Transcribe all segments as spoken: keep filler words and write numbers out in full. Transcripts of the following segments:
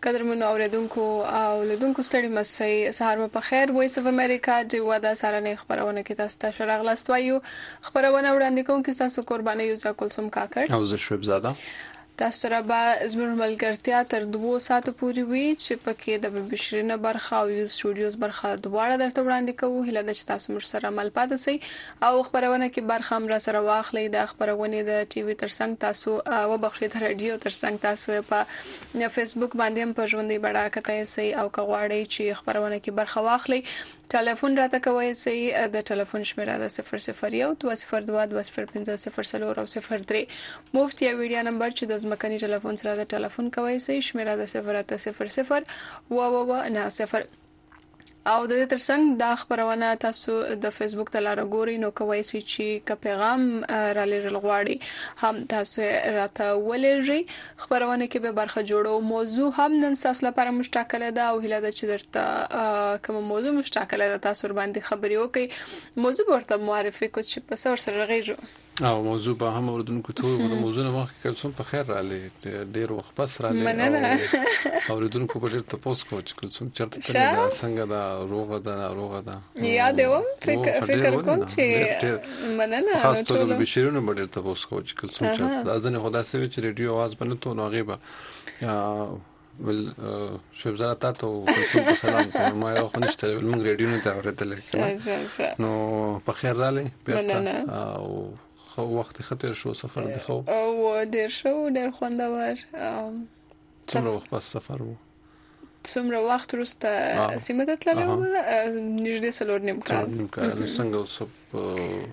قدرمنو اوریدونکو او لیدونکو ستړي مسئ سهار مو په خیر. وایس اف امریکا د ودا سارنې خبرونه کې تاسو ته شرغلاست وایو. خبرونه وړاندې کوم کې تاسو قرباني یو ځا کولسوم کاکړ او زه شویب زاده. تاسو سره به زموږ ملګرتیا تر دوه ساعتو پورې وي چې پکې د بشرینه برخه او یو سټوډیوز برخه دواړه درته وړاندې کوو. هیله ده چې تاسو موږ سره مل پاتې شئ او خبرونه کې برخه هم را سره واخلئ. د خبرونه د ټي وي ترڅنګ تاسو او بخښي د رادیو ترڅنګ تاسو په فیسبوک باندې هم په ژوندۍ بڼه کتای شئ او کغواړئ چې خبرونه کې برخه واخلئ. ټلیفون راته کوی شئ. د ټلیفون شمیره د صفر صفر یو دوه صفر دوه دوه صفر پنځه صفر څلور او صفر درې. مفت یا ویډیو نمبر چې د ځمکني ټلیفون سره د ټلیفون کوی شئ شمیره د صفر اته صفر صفر و و و نه صفر. او د دې ترڅنګ دا خبرونه تاسو د فیسبوک ته لاره ګورئ نو کوی شئ چې ک پیغام را لېږل غواړي هم تاسو راته ولېږئ. خبرونه کې به برخه جوړو. موضوع هم نن تاسو لپاره مشتاقله ده او هیله ده چې درته کوم موضوع مشتاقله ده تاسو ور باندې خبري وکړئ. موضوع ورته معرفي کو چې په سر سره غېږو او موضوع به هم اوردونکو ته وګورئ. موضوع نه مخکې کوم په خیر را لې ډېر وخت پس را لې او اوردونکو په ډېر تاسو کو چې کوم چرته تللی څنګه دا روغه ده روغه ده یاد و فکر فکر کوم چې مننه خاص ټول بشیرونه په ډېر تاسو کو چې کوم چرته دا ځنه خدا سوي چې ریډیو आवाज بنته نو غیبه یا ول شوب زړه تاسو کوم سلام کوم ما یو خنشته ول موږ ریډیو نه تا ورته نو په خیر را لې او خو وخت خطر شو سفر دی خو او ډیر شو ډیر خوندور. څومره وخت پس سفر وو؟ څومره وخت وروسته سیمه ته تللی وم نږدې څلور نیم کال. نیم کال څنګه اوس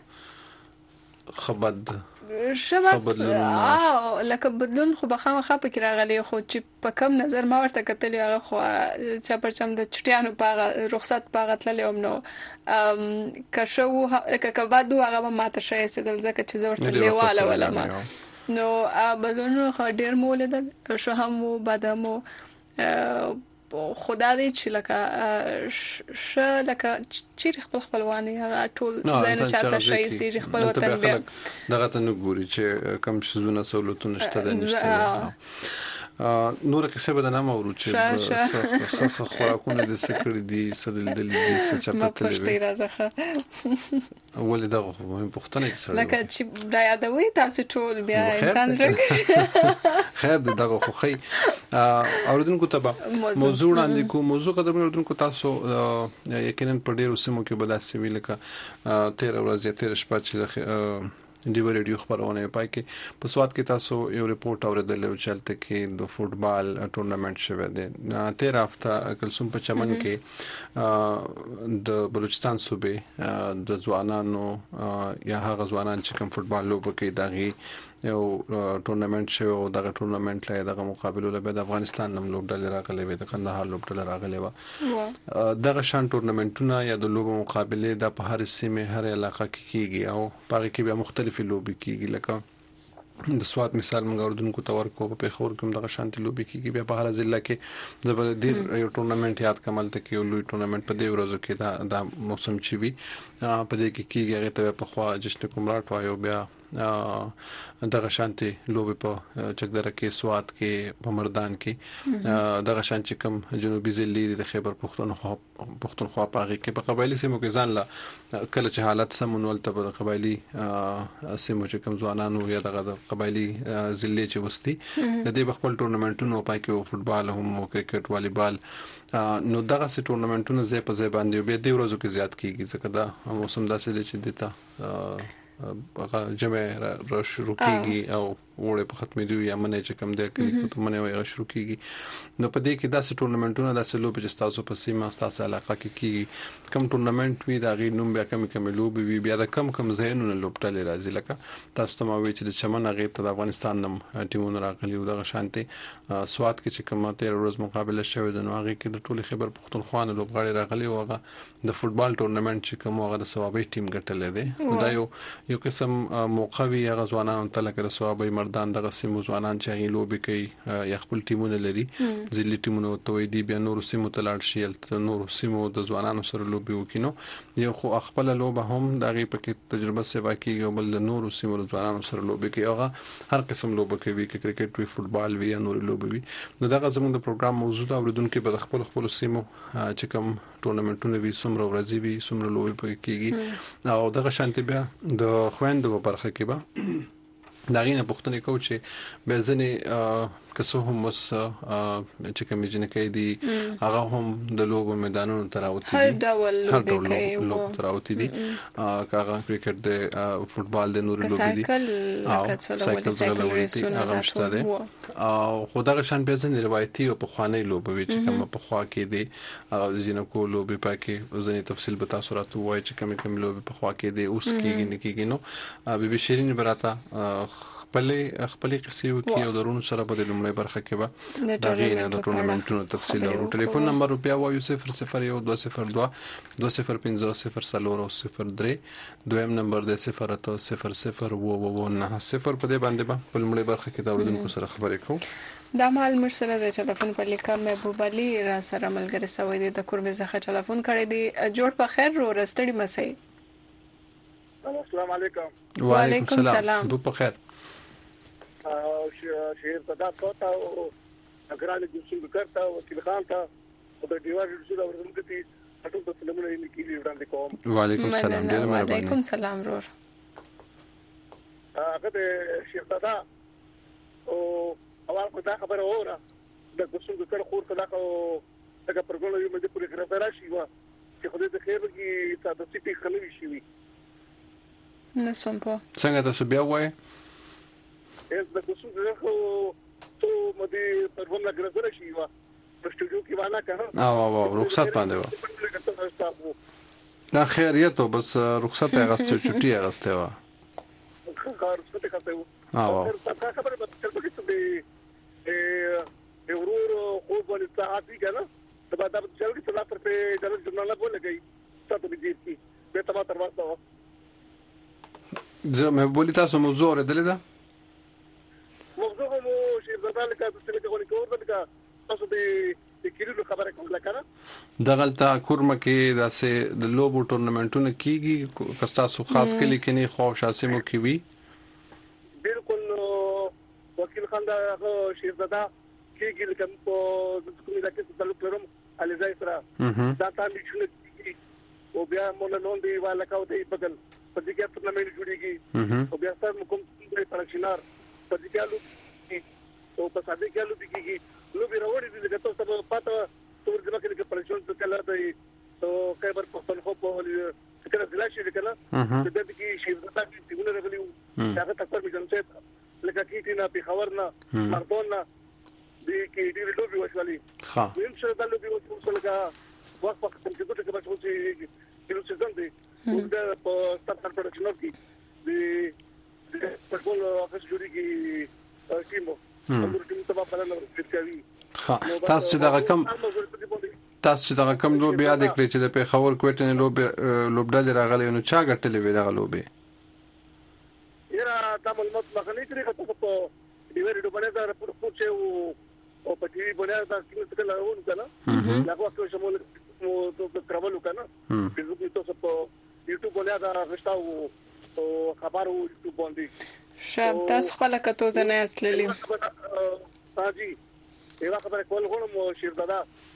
خبد شباب او لکه بدلون خو بخامه پکې راغلی خو چې په کم نظر ما ورته کتلی هغه خو چې پرچم د چټیانو په رخصت په غتللی وم نو که شو لکه کبادو هغه ماته شي سدل ځکه چې زه ورته لیواله ولما نو بدلون خو ډیر مولیدل شو هم بادامو خدا دې چې لکه ش لکه چې خپل خپلوانی هغه ټول زاینه چاته شي سي خپل وطن بیا دغه ته نو ګوري چې کم شزونه سہولتونه شته د نشته. نور کیسه به نه مورو چې خوراکونه د سکړې دي سدل دل دي سچته تلوي راځه ولې دغه خو مهم پښتنه کې سره لکه چې دا یادوي تاسو ټول بیا انسان رنګ خیر دغه خو خي اوردونکو ته موضوع وړاندې کو موضوع قدر اوردونکو تاسو یقینا په ډیرو سیمو کې بداسي ویل کا تیر ورځ تیر شپه چې دی ریډیو خبرونه پای کې په سواد کې تاسو یو ریپورت اوریدل او چلته کې د فوتبال ټورنمنت شوه دی تیر هفته کلسوم په چمن کې د بلوچستان صوبې د ځوانانو یا هغه ځوانان چې کوم فوتبال لوب کوي دغه یو ټورنمنت شوه او دغه ټورنمنت لای دغه مقابله له د افغانستان نم لوبډل راغلي وي د کندهار لوبډل راغلي و دغه شان ټورنمنټونه یا د لوب مقابله د په هر سیمه هر علاقه کې کیږي او پاره کې به مختلفي لوبي کیږي لکه د سواد مثال موږ اردوونکو تور کو په خور کوم دغه شانتي لوبي کیږي بیا په هر ضلع کې زبر ډیر یو ټورنمنت یاد کمل ته کې یو لوی ټورنمنت په دې ورځو کې دا د موسم چي وي په دې کې کیږي هغه ته په خوا جشن کومراټ وایو بیا دغه شانتي لوبي په چکدره کې سواد کې په مردان کې دغه شان چې کوم جنوبي ضلع د خیبر پختونخوا پختونخوا پاغي کې په قبایلی سیمو کې ځان لا کله چې حالت سمونول ته په قبایلی سیمو چې کوم ځوانانو یا دغه قبایلی ضلع چې وستي د دې خپل ټورنمنټونو پای کې فوتبال هم او کرکټ والیبال نو دغه سي ټورنمنټونو زې په زې باندې به د ورځو کې زیات کیږي ځکه دا موسم داسې دی چې دته هغه جمع را شروع کیږي او وړه په ختمې دی یا منې چې کم دی کلی ته منې وای شروع کیږي نو په دې کې داسې ټورنمنټونه داسې لوب چې تاسو په سیمه تاسو علاقه کې کیږي کم ټورنمنټ وی دا غي نوم بیا کم کم لوب وی بیا د کم کم زینونه لوبټل راځي لکه تاسو ته ما وی چې د چمن هغه ته د افغانستان نم ټیمونه راغلي او د شانتي سواد کې چې کومه تیر ورځ مقابله شوه د نوغه کې د ټول خیبر پختونخوا نه لوبغاړي راغلي او هغه د فوتبال ټورنمنت چې کوم هغه د ثوابي ټیم ګټلې ده دا یو یو قسم موقعي هغه ځوانانو ته لکه د ثوابي مردان دغه سیمو ځوانان چې هغه لوبي کوي یا خپل ټیمونه لري ځلې ټیمونه ته دی بیا نور سیمو ته لاړ شي تل نور سیمو د ځوانانو سره لوبي وکینو یو خو خپل لوبه هم دغه پکې تجربه سیوا کیږي بل د نور سیمو ځوانانو سره لوبي کوي هغه هر قسم لوبه کوي کې کرکټ وی فوتبال وی نور لوبي وي نو دغه زموږ د پروګرام موضوع دا اوریدونکو په خپل خپل سیمو چې کوم ټورنمنټونه وي څومره ورځي وي څومره لوبي پکې کیږي او دغه شانتي بیا د خويندو په برخه کې به دا غینه پښتنې کو چې به ځنې کسو هم وس چې کوم جنکې دي هغه هم د لوبو میدانونو تراوتی دي هر ډول لوبي کوي لوبو تراوتی دي هغه کرکټ د فوتبال د نور لوبي دي او سایکل چلول هغه شته او خدای شان به ځنې روایتي او په خواني لوبي چې کوم په خوا کې دي هغه جنکو لوبي پکې ځنې تفصیل به تاسو راته وایي چې کوم کوم لوبي په خوا کې دي اوس کېږي نه کېږي نو بيبي شيرين براته خپل خپل قصې وکي او درونو سره په لومړی برخه کې به دا غینه د ټورنمنټونو تفصیل او ټلیفون نمبر بیا وایو صفر صفر یو دوه صفر دوه دوه صفر پنځه صفر څلور او صفر درې دویم نمبر د صفر اته صفر صفر و و نه صفر په دې باندې به په لومړی برخه کې دا ورونکو سره خبرې کوم دا مال مر سره د ټلیفون په لیکه محبوب علي را سره ملګری سوي دي د کورمه زخه ټلیفون کړی دی جوړ په خیر رو رستړي مسئ السلام علیکم وعلیکم السلام بو په خیر شهر صدا کوتا او اګرانه د څنګه کرتا او وکیل خان تا او د دیوار رسول اور دمکتي اټو په سلامونه یې کیږي وړاندې کوم وعلیکم السلام ډیر مهرباني وعلیکم السلام رور هغه د شهر صدا او اول کو دا خبره وره د څنګه کړ خور کړه او هغه پرګونو یې مده پوری کړه راشي وا چې خو دې خیر کې تاسو سپی خلوي شي وي نسوم په څنګه تاسو بیا وایي es de kusur خو تو مدي پرون لا ګرځره شي وا په سټوډیو کې وانا کنه او او رخصت باندې و دا خیریت او بس رخصت غسته چټي غسته وا کار څه ته کوي او دا خبره به تل کې څه دی ورور خو باندې ساعتي کنه دا دا چې څنګه څلا پر په جنرال جرنال بوله گئی څه به دي کی به تما تر واسطه زه مې بولی تاسو موضوع ورته موضوع مو شي زدل کا د څه کوي کور دلته تاسو د کیلو خبره کوم لکه دغلطه کورمه کې داسې د لوبو ټورنمنټونه کیږي کستا سو خاص کلی کې نه خو شاسمو کې وی بالکل وکیل خان دا شي زدا کیږي کوم په د کومې د کې تعلق لرم علي زای سره دا تاسو چې او بیا مونږ نن دی والا کاو دی بغل په دې کې ټورنمنټ جوړیږي او بیا سره کوم د پرشینار په دې کې لو او په ساده کې لو دي لو به راوړي دي چې تاسو په پاته تور ځما کې پرشون څه کله دی او خیبر پختونخوا په فکر ځلا شي کله د دې کې شي د تاسو څنګه راغلیو هغه تاسو په جنته لکه کیټی نه په خبر نه مردون نه دې کې ډېر لوبي وشولي ها ویم څه د لوبي وشول لکه وخت وخت چې دوی کې بچو چې کلو سيزون دي دا په ستارت پروډکشن کې د فوټبال افس جوړي کې ټیمو نور ټیم ته په اړه ورکوي ها تاسو چې دا کم تاسو چې دا کم لوبي یاد کړئ چې د پیښور کوټنې لوبي لوبډل راغلي نو چا ګټلې وی دا لوبي یرا دا معلومات مخنی کړی خو په ډیوری دوباره دا رپورټ پوښتنه او په ټي وي باندې دا څنګه څنګه لاون کنه لا کوم څه مو مو ترابل کنه فیسبوک ته څه په یوټیوب باندې دا غشتاو او خبرو یوټیوب باندې شاب تاسو خپل کتو ته نه اصلي ساجي یو خبره کول غواړم شیر دادا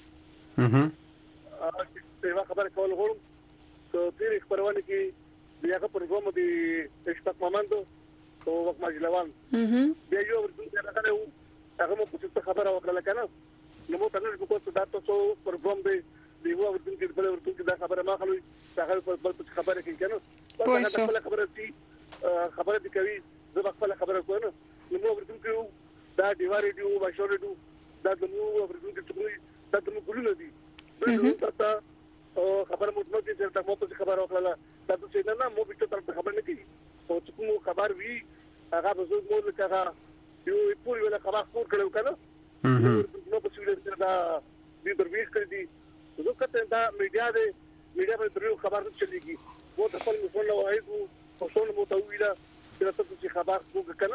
اها یو خبره کول غواړم چې تیر خبرونه کې بیا په پروګرام دی اشتاق مامندو او وخت ماجلوان بیا یو ورته راغلی هغه مو څه خبره وکړه کنه نو مو څنګه په کوڅه دا تاسو پروګرام دی دی یو ورته کې بل ورته دا خبره ما خلوي هغه په بل خبره کې کنه پوه خبره دي خبره دي کوي زه خپل خبره کوم نو مو ورته کې دا دیواره دی او بشور دی دا د مو ورته کې دا د مو ګلونه دي دا خبره مو نو دي چې تاسو په خبره وکړه دا څه نه نه مو به ته خبر نه کیږي او چې کوم خبر وی هغه به زه مو لکه یو پوری ولا خبر خور کړو کنه نو په څیر دا دې درویش کړی دي زه کته دا میډیا دې میډیا په تریو خبر چلیږي وو ته خپل مسول نو وایو او څون مو ته ویلا چې تاسو چې خبر وکړه کنه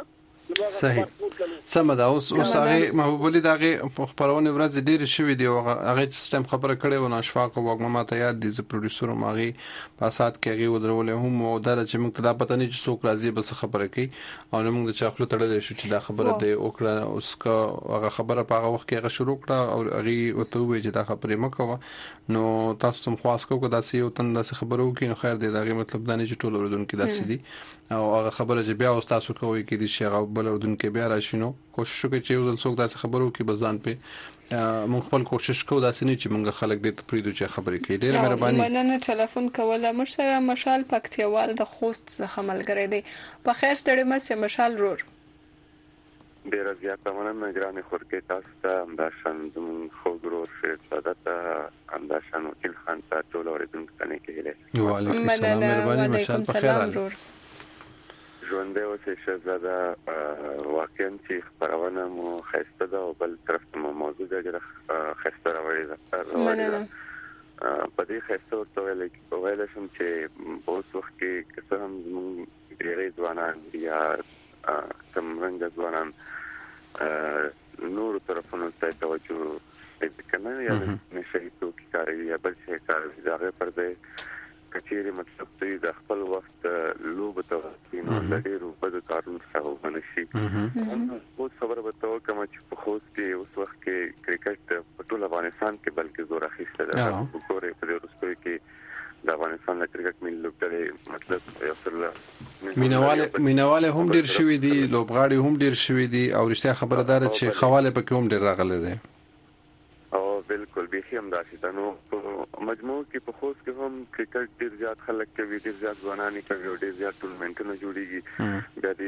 صحیح سم دا اوس اوس هغه محبوب علي دغه خبرونه ورځ ډیر شوې دی هغه سیستم خبره کړې و نه اشفاق او وګما ته یاد دي ز پروډوسر ماغي پاسات کې هغه ودرولې هم او دا چې موږ دا پته نه چې څوک راځي بس خبره کوي او موږ د چاخلو تړلې شو چې دا خبره دی او کړه اوس کا هغه خبره په هغه وخت کې هغه شروع کړه او هغه وته وی چې دا خبره مکوه نو تاسو هم خاص کو دا سې یو تند څه خبرو کې نو خیر دی دا مطلب دا نه چې ټول وروډونکو دا سې دي او هغه خبره چې بیا اوس تاسو کوی کې دي چې هغه بل وروډونکو بیا راشینو کوشش وکړئ چې یو ځل څوک دا خبرو کې بزان په مونږ خپل کوشش کوو دا سنې چې مونږ خلک دې ته پریدو چې خبرې کوي ډېر مهرباني مننه ټلیفون کوله مر سره مشال پکتیوال د خوست څخه ملګری دی په خیر ستړي مې مشال رور ډېر زیات مننه ګرانې خورکې تاسو ته همداشان زموږ خو ګرور شیر سعادت همداشان وکیل خان ته ټول اوریدونکو ته نیکې هیلې وعلیکم السلام مهرباني مشال په خیر ژوندې اوسې شهزاده واقعا چې خبرونه مو خسته ده او بل طرف ته مو موضوع ډېره خسته راوړې ده مننه په دې خسته ورته ویل ویل شم چې اوس وخت کې که څه هم زموږ ډېرې ځوانان یا څومره ځوانان نور طرفونو ته توجه کوي یا نشي توکي کوي یا بل څه کوي دا غیر پر دې کچېری مطلب ته د خپل وخت لوب ته نو د ډېرو په کارونو سره ونشي او خبره به تو کوم چې په خوست کې اوس وخت کې کرکټ په ټول افغانستان کې بلکې زور اخیسته ده وګورئ په دې وروستیو کې د افغانستان د کرکټ ملي لوبډلې مطلب یو څه مینواله مینواله هم ډېر شوې دي لوبغاړي هم ډېر شوې دي او رښتیا خبره ده چې خواله پکې هم ډېر راغلي دي بالکل به هم داسې ده نو مجموع کې په خوست کې هم کرکټ ډېر زیات خلک کوي ډېر زیات ځوانان کوي ډېر زیات ټورنمنټونه جوړیږي بیا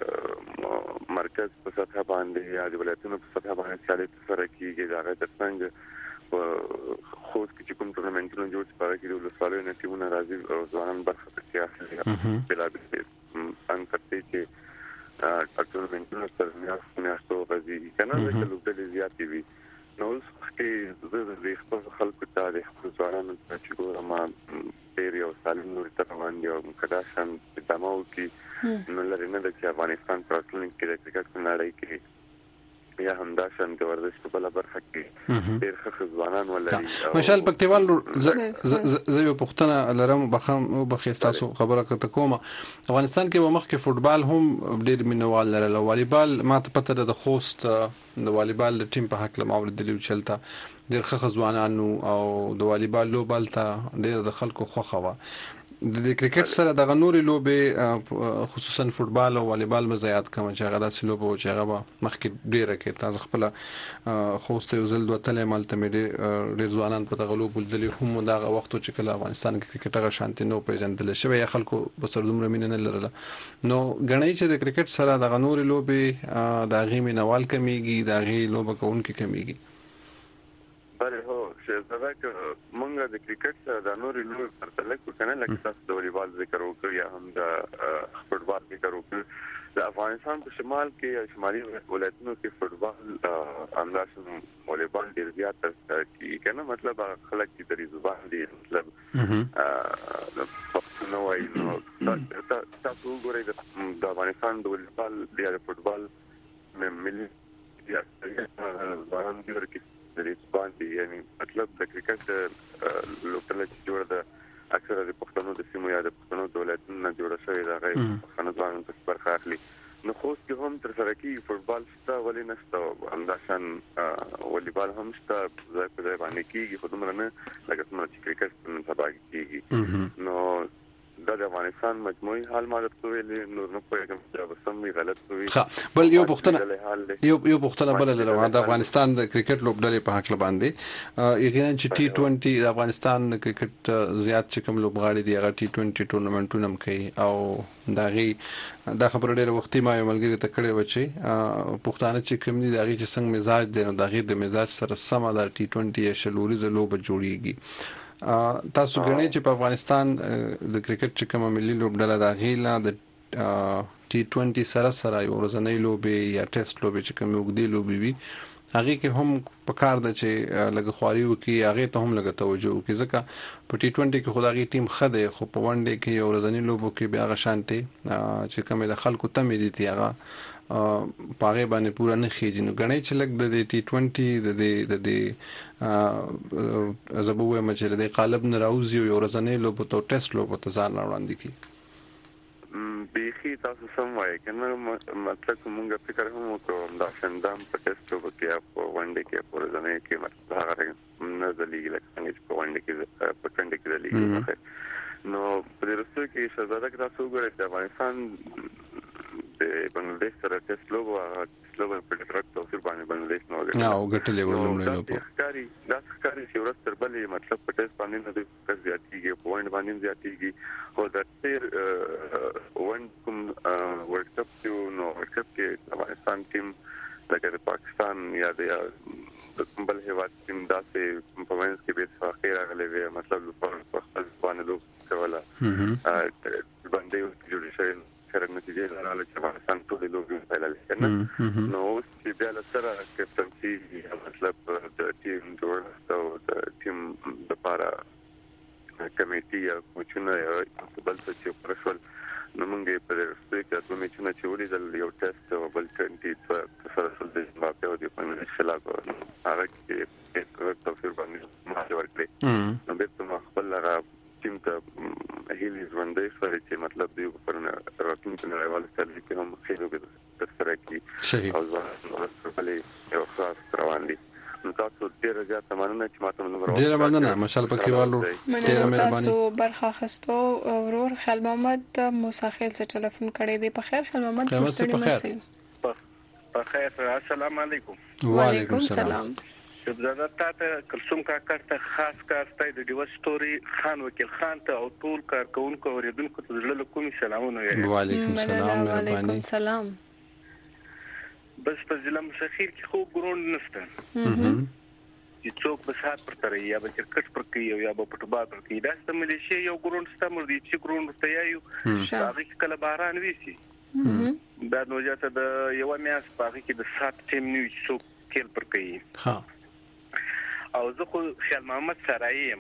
د مرکز په سطح باندې یا د ولایتونو په سطح باندې سیالي سره کیږي دا غږ څنګه په خوست کې کوم ټورنمنټونه جوړ شي په کې د ولسوالۍ نه ټیمونه راځي او ځوانان برخه پکې اخلي بلا بل ان کړي چې ټورنمنټونه سره نه نهستو راځي کنه چې لوبډلې زیاتې وي نو چې زه د خپل خلکو ته د خپل ځوانانو چې ګورم ډېر یو سالم نور ته روان دي او کډاشن په دماغ کې نو لري نه د افغانستان پراتلونکو کې د کرکټ په نړۍ کې یا همداشان د ورزش په بل برخه کې ډېر ښه ځوانان ولري مشال پکتیوال زه یو پښتنه لرم بخم او بخیستاسو خبره کوته کوم افغانستان کې ومخ کې فوتبال هم ډېر مینوال لري والیبال ما ته پته ده د خوست د والیبال د ټیم په حق له ماورد دی چلتا ډېر ښه ځوانانو او د والیبال لوبال ته ډېر د خلکو خوخه و د کرکټ سره د غنوري لوبه خصوصا فوتبال او والیبال مزایات کوم چې هغه داسې لوبه او چې هغه مخکې ډیره کې تاسو خپل خوست یو ځل دوه تلې مالته مې ډېر ځوانان په دغه لوبه دلې هم دغه وخت چې کله افغانستان کې کرکټ هغه شانتي نو پیژندل شوی خلکو په سر دومره مين نه لرله نو غنۍ چې د کرکټ سره د غنوري لوبه د غیمه نوال کمیږي د غي لوبه کوونکې کمیږي بله هو شهزاده که مونږ د کرکټ سره د نورې لوبې پرتله کوو کنه لکه تاسو د والیبال ذکر وکړ یا هم د فوټبال ذکر وکړ د افغانستان په شمال کې یا شمالي ولایتونو کې فوټبال همداسې والیبال ډېر زیات کیږي کنه مطلب خلک چې د زبان دي مطلب پښتو وایي نو تاسو وګورئ د افغانستان د والیبال یا د فوټبال ملي یا ځوانان دي ورکې ریسپانس یعنی مطلب د کرکټ لوکل چې جوړ ده اکثره د پښتنو د سیمو یا د پښتنو دولتونو نه جوړ شوی دا غي پښتنو ځوانان په برخه اخلي نو خوست کې هم تر سره کې فوتبال شته ولې نشته همداشان والیبال هم شته ځای په ځای باندې کېږي خو دومره نه لکه څنګه چې کرکټ په سبا کېږي نو دا د افغانستان مجموعي حال مالت کوي نور نه پوهیږم چې سمې غلط کوي ښه بل یو پښتنه یو یو پښتنه بل لرم د افغانستان د کرکټ لوبډلې په حق باندې یقینا چې ټي ټوئنټي د افغانستان د کرکټ زیات چې کوم لوبغاړي دي هغه ټي ټوئنټي ټورنمنټونه هم کوي او دا غي دا خبره ډېر وختي ما یو ملګری ته کړې و چې پښتانه چې کوم دي دا غي چې څنګه مزاج دي نو دا غي د مزاج سره سم د ټي ټوئنټي یا شلوري ز لوب جوړیږي تاسو غنئ چې په افغانستان د کرکټ چې کومه ملي لوبډله دا غیلا د ټي ټوئنټي سره سره یو ورځنۍ لوبې یا ټیسټ لوبې چې کوم وګړي لوبې وي هغه کې هم په کار د چې لګ خواري وکي هغه ته هم لګ توجه وکي ځکه په ټي ټوئنټي کې خدایي ټیم خده خو په ون ډے کې یو ورځنی لوبو کې بیا غ شانتي چې کوم د خلکو تمې دي تی هغه پاغه باندې پورا نه خېږي نو غنۍ چې لګ د ټي ټوئنټي د د د زبوه مچره د قالب نه راوځي یو ورځنی لوبو ته ټیسټ لوبو ته ځان وړاندې کی بیخي تاسو سم وایي کنه مطلب موږ فکر هم وکړو دا شندام په ټیسټ وکړیا په ون ډے کې په ورځنی کې مطلب هغه نه ځلېږي لکه څنګه په ون ډے کې په ټوئنټي کې ځلېږي نو په دې رسو کې شهزاده کې تاسو وګورئ چې افغانستان د بنگلاديش سره ټیسټ لوبو هغه لوبو په ډیرکټ توفیر باندې بنگلاديش نو وګورئ نو ګټلې ولومړی لوبو ښکاری دا ښکاری چې ورځ تر بلې مطلب په ټیسټ باندې نه د فکر زیاتېږي په ون باندې زیاتېږي او د تیر ون کوم ورلد کپ کې نو ورلد کپ کې افغانستان ټیم لکه پاکستان یا د بل هیواد ټیم داسې په وینس کې به څه خیر غلې وي مطلب په خپل باندې لوب کوله باندې جوړ شوی سره نتیجه رااله چې افغانستان ټول لوبي پیلل کنه نو چې بیا لسره کپټنسي مطلب د ټیم جوړ او د ټیم لپاره کمیټي یا کوچونه بل څه چې پرشل نو موږ په دې کې د میچونو چې وړي د یو ټیسټ او بل ټوئنټي سره سره د ماپه او د پنځه خلاف هغه کې په توفیر باندې ما ورکړي نو به په خپل لاره ټیم ته هیلې ژوندې سره چې مطلب دی په راتلونکي نړیوال سره کې هم خېلو به تر سره کې او ځان په یو خاص روان دي نو تاسو ډیر زیات مننه چې ماته نمبر ډیر مننه مشال پکې والو ډیر مهرباني تاسو برخه خستو ورور خیال محمد موسی خیل څخه ټلیفون کړی دی په خیر خیال محمد په خیر السلام علیکم وعلیکم السلام شهزاده ته کلثوم کاکا ته خاص کارتای د ډیو ستوري خان وکیل خان ته او ټول کارکونکو اوریدونکو ته زړه کوم سلامونه وایم وعلیکم السلام وعلیکم السلام بس په ضلع مشخیر کې خو ګروند نشته چې څوک به سات پر ترې یا به کرکټ پر کوي یا به فوټبال پر کوي دا ست ملیشیا یو ګروند ستمر دي چې ګروند ته یایو هغه کله باران ویسي دا نو ځکه د یو میاس په کې د سات ټیم نیو څوک کېل پر کوي ها او زه خو خیال محمد سره یم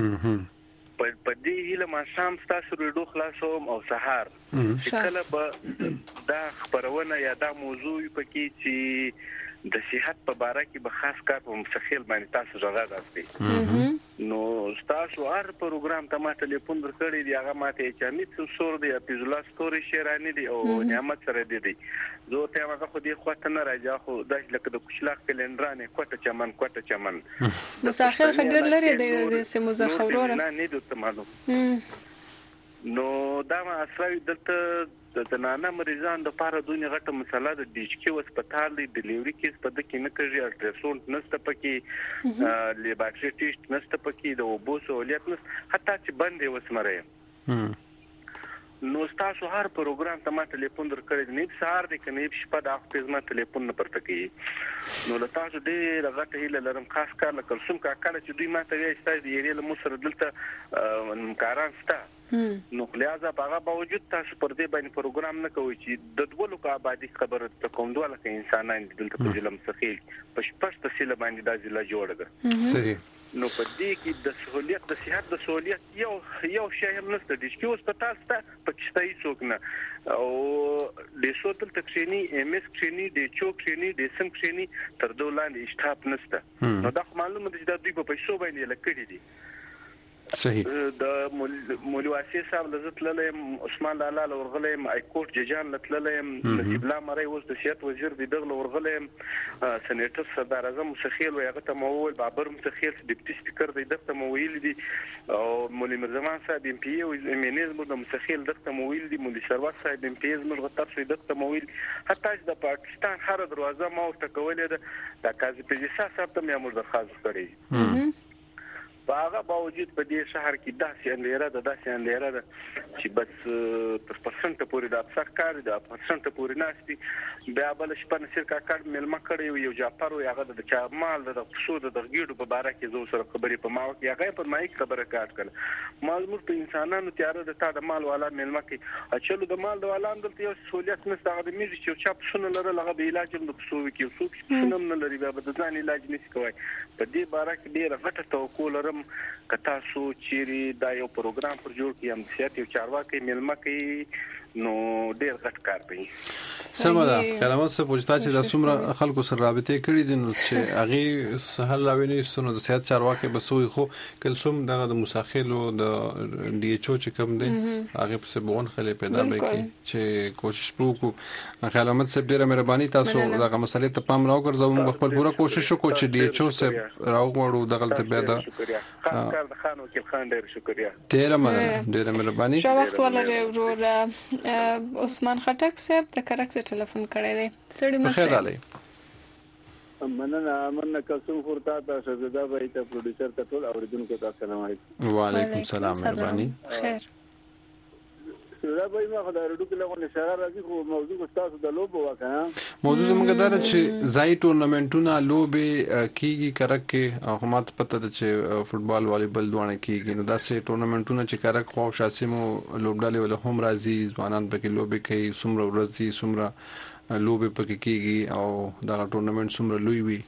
په دې هیله ما شام تاسو ورډو خلاصوم او سحر کله به دا خبرونه یا دا موضوع پکې چې د صحت په اړه کې به خاص کار په مستقل باندې تاسو راغلی راځي نو تاسو هر پروګرام ته ما ټلیفون ورکړی دی هغه ماته چې میت سور دی اپیزولا ستوري شیرانی دی او نعمت سره دی دی زه ته هغه خو دې خواته نه راځه خو د لکه د کوشلاخ کلندرانه کوټه چمن کوټه چمن مساخر خډر لري د سمو زخورونه نه نه دوت معلوم نو دا ما اسراوي دلته د نانا مریضان د پاره دونی غټه مسله د ډیچ کې هسپتال دی ډیلیوري کیس په د کې نه کوي الټراساوند نسته پکې لیبارټری ټیسټ نسته پکې د اوبو سہولیت نسته حتی چې بندې وسمره نو تاسو هر پروګرام ته ما ټلیفون درکړی نه سهار دی کني شپه د اخته زما ټلیفون نه پرته کوي نو له تاسو ډېر غټه هیله لرم خاص کار لکه کوم کا کله چې دوی ما ته وایي ستاسو د یری له مصر دلته مکاران ستا نو خلاصه هغه باوجود تاسو پر دې باندې پروګرام نه کوي چې د دوه کا آبادی خبره ته کوم دوه لکه انسانان دلته په ځلم سخیل په شپږ تسله باندې د ځله جوړ ده صحیح نو په دې کې د سہولیت د صحت د سہولیت یو یو شی هم نشته د شکیو هسپتال ته پکشتای څوک نه او د سوتل تکشینی ام اس کشینی د چوک کشینی د سم کشینی تر دولان اشتاب نشته نو دا معلومه ده چې د دوی په پیسو باندې لکړي دي صحیح د مولوی واسي صاحب لزت للم عثمان لاله ورغلم ای کوټ ججان لتللم نصیب الله مری وس د سیاست وزیر د دغه ورغلم سېنیټر صدر اعظم مسخیل و هغه ته مول بابر مسخیل ډیپټي سپیکر د دغه مویل دي او مولوی مرزمان صاحب ام پی او امینز مو د مسخیل دغه مویل دي مولوی سروت صاحب ام پی از موږ تر څو دغه مویل حتی د پاکستان هر دروازه ما ورته کولې ده د کاظم پیسا صاحب ته مې امر درخواست کړی په هغه باوجود په دې شهر کې داسې اندېره ده داسې اندېره ده چې بس تر پرسنټ پورې د افسر کار د پرسنټ پورې ناشتي بیا بل شپه نصیر کاکړ ملما کړی یو جعفر یو هغه د چا مال د قصو د غیډو په باره کې زو سره خبرې په ماو کې هغه په مایک خبره کاټ کړه مال مر په انسانانو تیار د تا د مال والا ملما کې اچلو د مال د والا اندل یو سہولیت نشته هغه د میږي چې چا پښونه لره لغه به علاج هم د قصو کې څوک پښونه نه لري بیا د ځان علاج نشي کوي په دې باره کې ډیره غټه توقع لرم کتا سو چيري دا یو پروګرام پر جوړ کړم سیاست یو چارواکي ملما کې نو ډیر غټ کار کوي سمه ده کلمه څه پوښتنه چې د څومره خلکو سره رابطه کړې دي نو چې هغه سهل لاویني ستونو د سیاست چارواکي بسوي خو کلسوم دغه د مساخلو د ډي ایچ او چې کوم دي هغه په سبون خلې پیدا وکړي چې کوشش وکړو خلامت سب ډیره مهرباني تاسو دغه مسلې ته پام راوګرځو موږ خپل پوره کوشش وکړو چې ډي ایچ او سب راوغړو دغه ته بیا شکریا خان کار د خان وکیل خان ډیر شکریا ډیره مننه ډیره مهرباني شو وخت ولري ورور عثمان خټک صاحب د کرکس ټلیفون کړی دی سړی مې خیر علي مننه مننه قسم خورتا تاسو زدا به ته پروډوسر ته ټول اوریدونکو ته السلام علیکم وعلیکم السلام مهرباني خیر دا به ما خدای رډو کې لغونه اشاره راځي خو موضوع تاسو د لوبو وکنه موضوع زموږ دا چې ځای ټورنمنټونه لوبې کیږي کرک کې او ماته پته ده چې فوتبال والیبال دوه کیږي نو دا سه ټورنمنټونه چې کرک خو شاسمو لوبډالې ول هم راځي ځوانان پکې لوبې کوي سمره ورځي سمره لوبې پکې کیږي او دا ټورنمنټ سمره لوی وي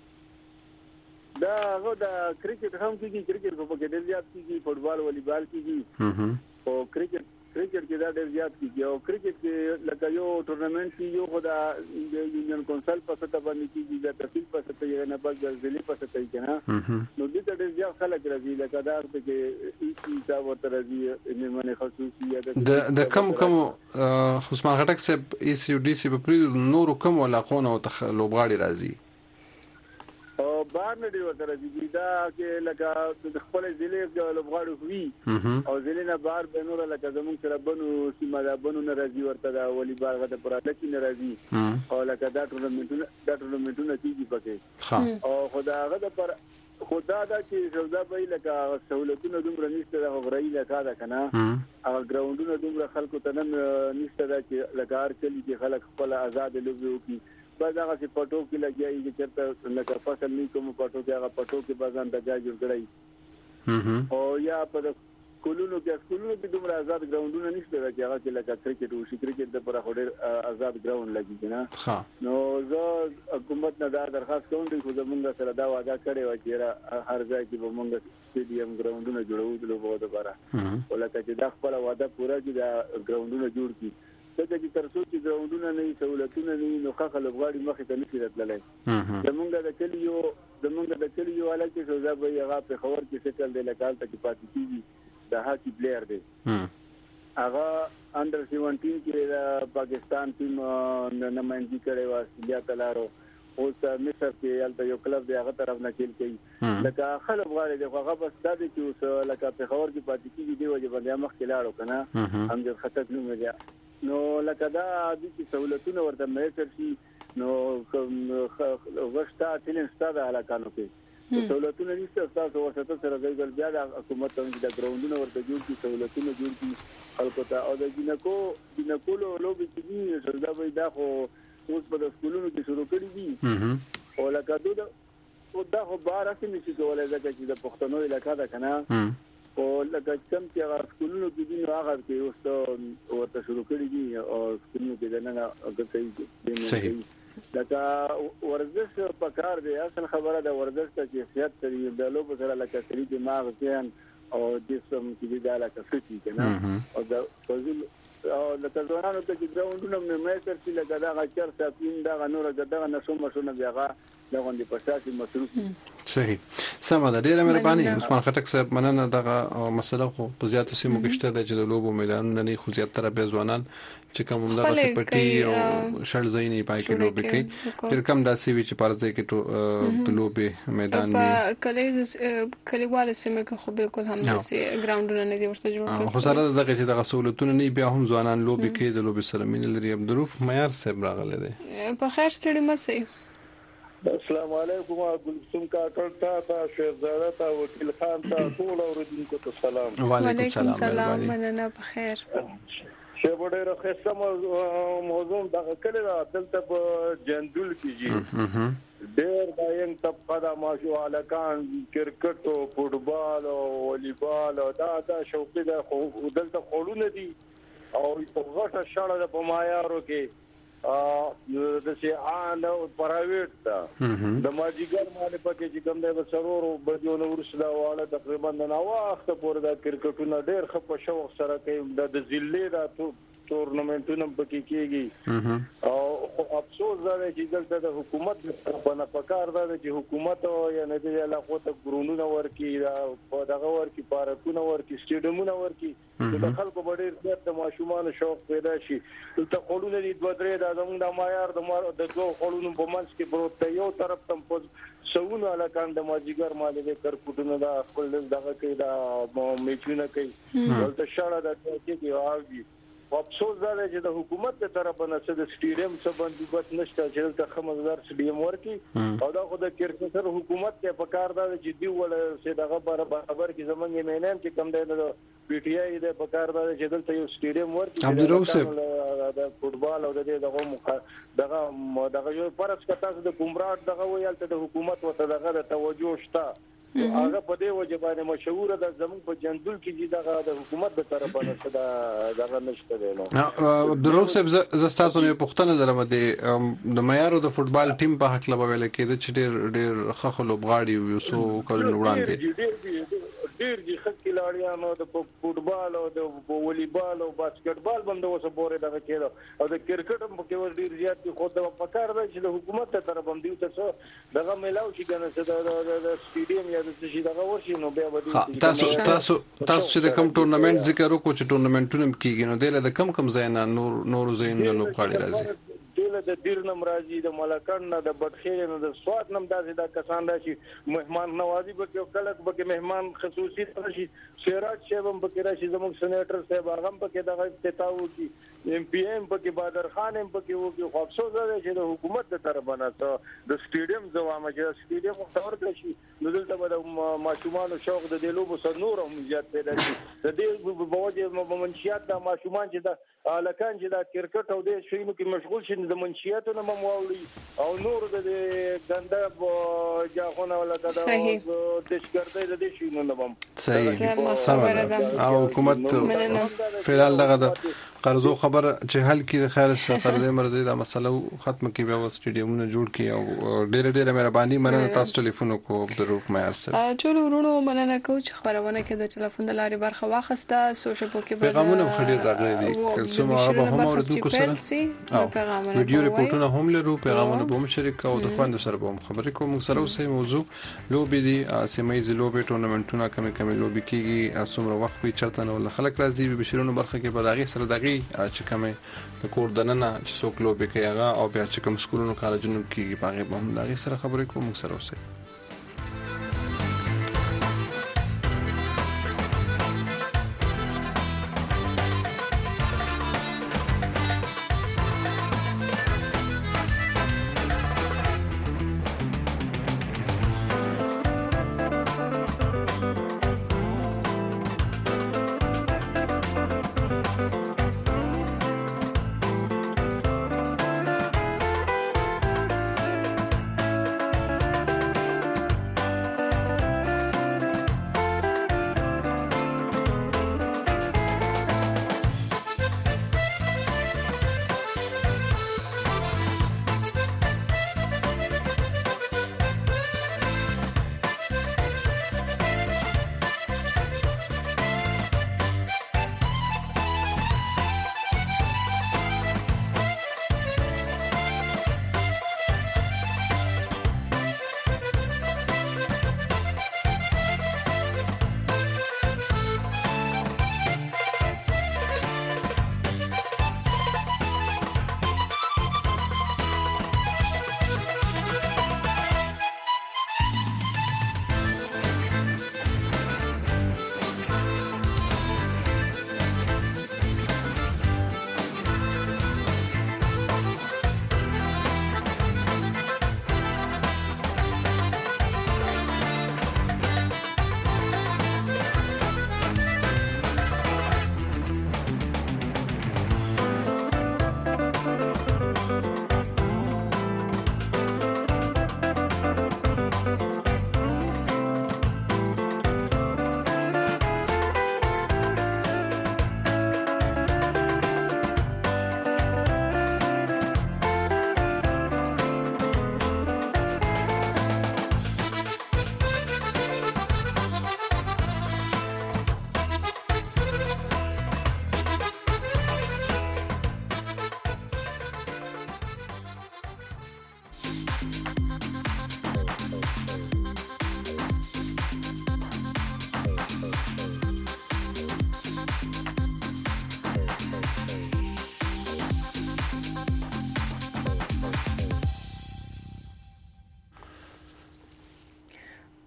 دا هغه د کرکټ هم کیږي کرکټ په کې ډېر زیات کیږي فوتبال والیبال کیږي او کرکټ کرکټ کې دا ډېر زیات کیږي او کرکټ کې لکه یو ټورنمنټ کې یو خدا د یونین کونسل په ستو باندې کیږي د تفصیل په ستو یې نه بل د ځلې په ستو کې نه نو دې ته ډېر زیات خلک راځي لکه دا چې هیڅ دا ورته راځي نیمه خصوصي د د کم کم عثمان خټک صاحب ای سی ډي سی په نور کوم علاقونو ته لوبغاړي راځي او بار نه دی ورته راځي دا چې لکه د خپل ضلع د لوبغاړو وي او ضلع نه بار به نور لکه زموږ سره بنو سیمه دا بنو نه راځي ورته دا والیبال غته پراته کې نه راځي او لکه دا ټورنمنټونه دا ټورنمنټونه کیږي پکې او خدا غته پر خدا دا چې سودا به لکه سہولتونه دومره نشته دا غوړی لکه دا کنه او ګراوندونه دومره خلکو ته نشته دا چې لکه کلی کې خلک خپل آزاد لوبي وکي بعض هغه چې پټو کې لګیایي چې چرته لکه فصل نه کوم پټو کې هغه پټو کې بازان د ځای جوړ کړی او یا په کولونو کې کولونو کې دومره آزاد ګراوندونه نشته چې هغه کې لکه کرکټ او شي کرکټ د پر هډر آزاد ګراوند لګي نه نو زه حکومت نه دا درخواست کوم چې زمونږ سره دا وعده کړې و چې هر ځای کې به مونږ سټیډیم ګراوندونه جوړو د لوبو لپاره ولکه چې دا خپل وعده پوره کړي دا ګراوندونه جوړ کړي دغه چې تر څو چې ګراوندونه نه سہولتونه نه نو خلک لوبغاړي مخې ته نشي راتللی زمونږ د کلیو زمونږ د کلیو حالت کې سودا به هغه په خبر کې سټل دی لکال ته کې پاتې کیږي د هاکی پلیئر دی هغه انډر سیونټین کې د پاکستان ټیم نمائندګي کړې و استرالیا ته لاړو اوس مصر کې یالته یو کلب دی هغه طرف نه کېل کوي لکه خلک غواړي د هغه بس دا دی چې اوس لکه په خبر کې پاتې کیږي دی وجه باندې مخ کې لاړو کنه هم د خطر نوم دی نو لکه دا د دې سہولتونو ورته میسر شي نو وښتا ټیلن ستاسو علاقانو کې سہولتونه نشته تاسو وسته سره د بیا د حکومت ته د ګراوندونو ورته جوړ کی سہولتونه جوړ کی خلکو ته او د جنکو جنکو لوبي کې سردا وای دا خو اوس په سکولونو کې شروع کړی دي او لکه دوه او دا خو بار اخی نشي کولای ځکه چې د پښتنو علاقہ ده کنه او لکه کوم چې هغه سکولونو کې دي نو هغه کې اوس ورته شروع کړی دي او سکولونو کې دنه هغه کوي صحیح لکه ورزش په کار دی اصل خبره ده ورزش ته چې صحت لري د لوب سره لکه سری دماغ ذهن او جسم کې د علاقه فټي کنه او د فزل او لکه ځوانانو ته چې ګراوندونه مې تر چې لکه دا غچر ساتین دا غنور دغه نشو مشونه بیاغه دغه د پښتاسي مصروف صحیح سمه ده ډیره مهرباني عثمان خټک صاحب مننه دغه مسله خو په زیاتو سیمو کې شته چې د لوبو میدانونه نه خو زیاتره به ځوانان چې کوم دغه پټي او شړ زینې پای کې لوبي کوي ډیر کم داسې وی چې پارځي کې ټو لوبي میدان په کلیز کلیواله سیمه کې خو بالکل هم داسې ګراوندونه نه دي ورته جوړ کړل خو سره دغه چې دغه سہولتونه نه بیا هم ځوانان لوبي کوي د لوبي سره مين لري عبدالروف معیار صاحب راغله دي په خیر ستړي مسئ السلام علیکم ګلسوم کاکړ ته شهزاده ته وکیل خان ته ټول اوریدونکو ته سلام. وعلیکم السلام مننه بخیر. شه ډېر ښه موضوع دا کله دا دلته په جندول کېږي ډېر دا یم طبقه دا ماشو الکان کرکټ او فوټبال او والیبال او دا دا شوقي دا دلته خولونه دي او په غټه شاړه په مایارو کې ا د سي ان او پرایویټ دا د ماجیګر باندې پکې چې کوم د سرورو بدیونه ورسدا واړه تقریبا نه واخته پور دا کرکټونه ډېر خپ شوق سره کوي د ضلع دا ټورنمنټونه پکې کېږي او افسوس دا چې دلته د حکومت په نه پکار دا چې حکومت یا نه دی علاقه ته ګرونونه ورکی دا په دغه ورکی پارکونه ورکی سټیډیومونه ورکی د خلکو ډېر د ماشومان شوق پیدا شي ته خلونه دي دوه درې د زموږ د معیار د د دوه خلونو په منځ کې پروت دی یو طرف تم په سونه علاقان د ماجیګر مالې د کرکټونو دا خپل دغه کې دا میچونه کوي ولته شاړه د کې اوږي افسوس دا چې د حکومت ته طرف نه څه د سټیډیم څخه بندوبست نشته چې د خمسدار سټیډیم ورکی او دا خو د کرکټر حکومت ته په کار دا چې دی ول چې دغه برابر کې زمونږ مینم چې کم دی د پی ټی آی د په کار دا چې دلته یو سټیډیم ورکی عبدالرؤف صاحب د فوټبال او د دغه دغه دغه یو پرس کته د کومراټ دغه ویل ته د حکومت وته دغه توجه شته هغه په دې وجه باندې مشهور ده زموږ په جندول کې چې دغه د حکومت د طرفه نه صدا دغه نشته دی نو عبدالرؤف صاحب زستاسو نه پښتنه درمه دي د معیارو د فوټبال ټیم په حق لبا ویل کېده چې ډېر ډېر خخلو بغاړي یو سو کول وړاندې ډېر دي خلک لاړیانو د فوټبال او د والیبال او باسکټبال باندې وسه بورې دغه کېده او د کرکټ هم په کې ډېر زیات دي خو د پکار دی چې د حکومت ته طرف هم دی ته دغه ملاو شي کنه چې د سټیډیم یا د شي دغه ورشي نو بیا به تاسو تاسو تاسو چې کوم ټورنمنت ذکر وکړو چې ټورنمنټونه کیږي نو دله د کم کم ځای نه نور نور ځای نه لوبغاړي راځي دله د دیرنم راځي د ملکان نه د بدخیر نه د سواد نم داسې د کسان راشي مهمان نوازي به کلک به مهمان خصوصي راشي سراج شیبم به راشي زموږ سېنیټر صاحب هغه په کې دغه افتتاح وکي ایم پی ایم په کې بادر خان هم په کې وکي خو افسوس ده چې د حکومت د طرفه نه د سټیډیم زوامه چې سټیډیم تور کړی نو دلته به د ماشومان شوق د دلوبو سره نور هم زیات پیدا شي د دې په وجه منشيات د ماشومان چې د الکان چې د کرکټ او د شینو کې مشغول شي د منشياتو نه ممولي او نور د ګنده جاخونه ولا د دشګردې د دې شینو نه بم صحیح او حکومت فعال دغه د قرضو خبر چې حل کی د خیر سره قرضې مرزي دا مسله ختم کی بیا سټیډیومونه جوړ کی او ډېر ډېر مهرباني مننه تاسو ټلیفون کو عبدالرؤف معیار صاحب ټول ورونو مننه کو چې خبرونه کې د ټلیفون د لارې برخه واخسته سوشل کې پیغامونه خډیر راغلي دي کوم هغه هم اوردونکو سره پیغامونه ویډیو ریپورتونه هم لرو پیغامونه به مشرک او د خوند سره به خبرې کوم سره اوسې موضوع لوبي دي سیمایي لوبي ټورنمنټونه کمی کمی لوبي کیږي څومره وخت په چرته نه خلک راځي بشیرونو برخه کې بداغي سره دغه چې کومه د کور دننه چې څوک لوبي کوي هغه او بیا چې کوم سکولونو کالجونو کې باغې به هم دغه سره خبرې کوم سره اوسې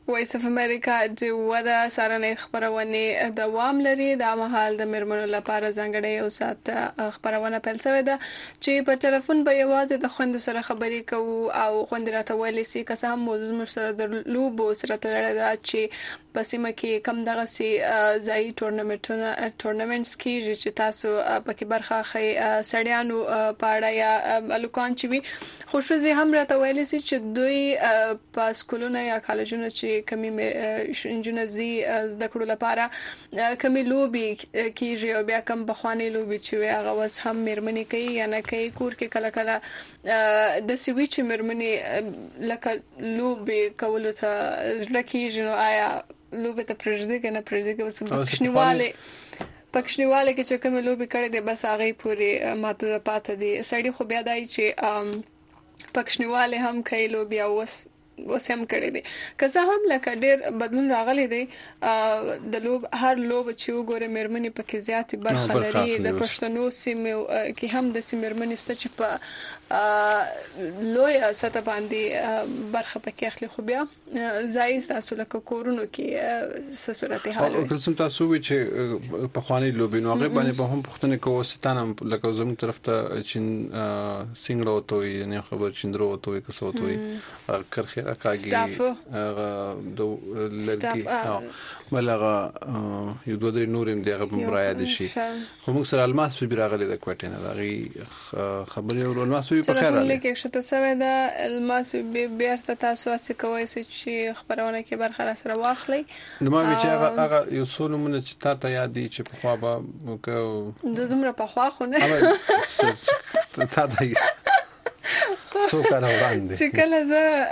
وایس اف امریکا د ودا سارنې خبرونه دوام لري. د مهال د مرمنو لپاره ځانګړی یو ساعت خبرونه پیل شوې ده چې په ټلیفون به یوازې د خوند سره خبرې کوو او خوند راته ویلې سي که څه هم موضوع مر سره د لوبو سره تړلې ده چې په سیمه کې کم دغه سي ځای ټورنمنټونه ټورنمنټس کې چې تاسو پکې برخه اخلي سړیانو پاړه یا الکان چې وي خوشوزي هم راته ویلې سي چې دوی په سکولونو یا کالجونو چې کمی انجونه زی زده کړو لپاره کمی لوبي کیږي او بیا کم بخواني لوبي چې وي هغه وس هم مرمنې کوي یا نه کوي کور کې کله کله د سوي چې مرمنې لکه لوبي کولو ته ځل کیږي نو آیا لوبي ته پرځدي کنه پرځدي کې وس پښنیواله پښنیواله کې چې کوم لوبي کړي دي بس هغه پوری ماته پاتې دي سړی خو بیا دای چې پښنیواله هم کوي لوبي او وس وسم کړی دی که څه هم لکه ډېر بدلون راغلی دی د لوب هر لوب چې وګوره مرمنې پکې زیاتې برخه لري د پښتنو سیمو کې هم د سیمرمنې ست چې په لوی سطح باندې برخه پکې اخلي خو بیا ځای تاسو لکه کورونو کې څه صورت حال او کله تاسو وی چې په خواني لوبینو هغه باندې په هم پښتنه کو ستانه لکه زموږ طرف ته چین سنگړو وتوي نه خبر چندرو وتوي کسو وتوي کرخه راکاږي هغه د لږی بلغه یو دوه درې نورم دغه مرایا دي شي خو موږ سره الماس په راغلي د کوټینه دغه خبري او الماس په خیر راغلي کې شته سوي دا الماس به بیرته تاسو څه کوي چې خبرونه کې برخه سره واخلي نو ما چې هغه هغه یو څو نمونه چې تا ته یاد دي چې په خوا به د دومره په خوا خو نه تا ته څو کال وړاندې چې کله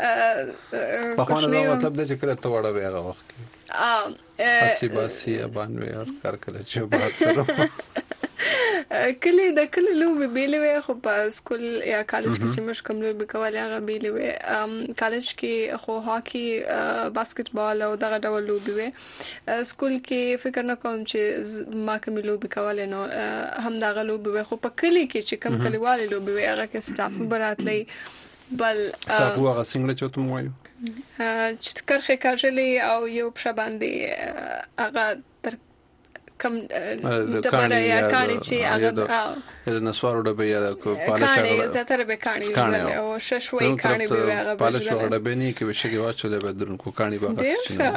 زه په خوا نه مطلب د چې کله ته وړه به هغه وخت کې اسی باسی باندې اور کار کله چې بات کرو کله د کله لوبي بیلې وي خو په سکول یا کالج کې چې موږ کوم لوبي کولای هغه بیلې وي کالج کې خو هاکي باسکټبال او دغه ډول لوبي وي سکول کې فکر نه کوم چې ما کوم لوبي کولای نو هم دغه لوبي وي خو په کلی کې چې کوم کلیوالي لوبي وي هغه کې سټاف براتلی بل ساقو هغه څنګه چې ته موایو چې کرخه کاژلې او یو په باندې هغه کم د پاره یا کانی چې هغه د نسوارو د بیا د پالش هغه زاتره به کانی او ششوي کانی به هغه پالش هغه د بني کې وشي واچول به درن کو کانی به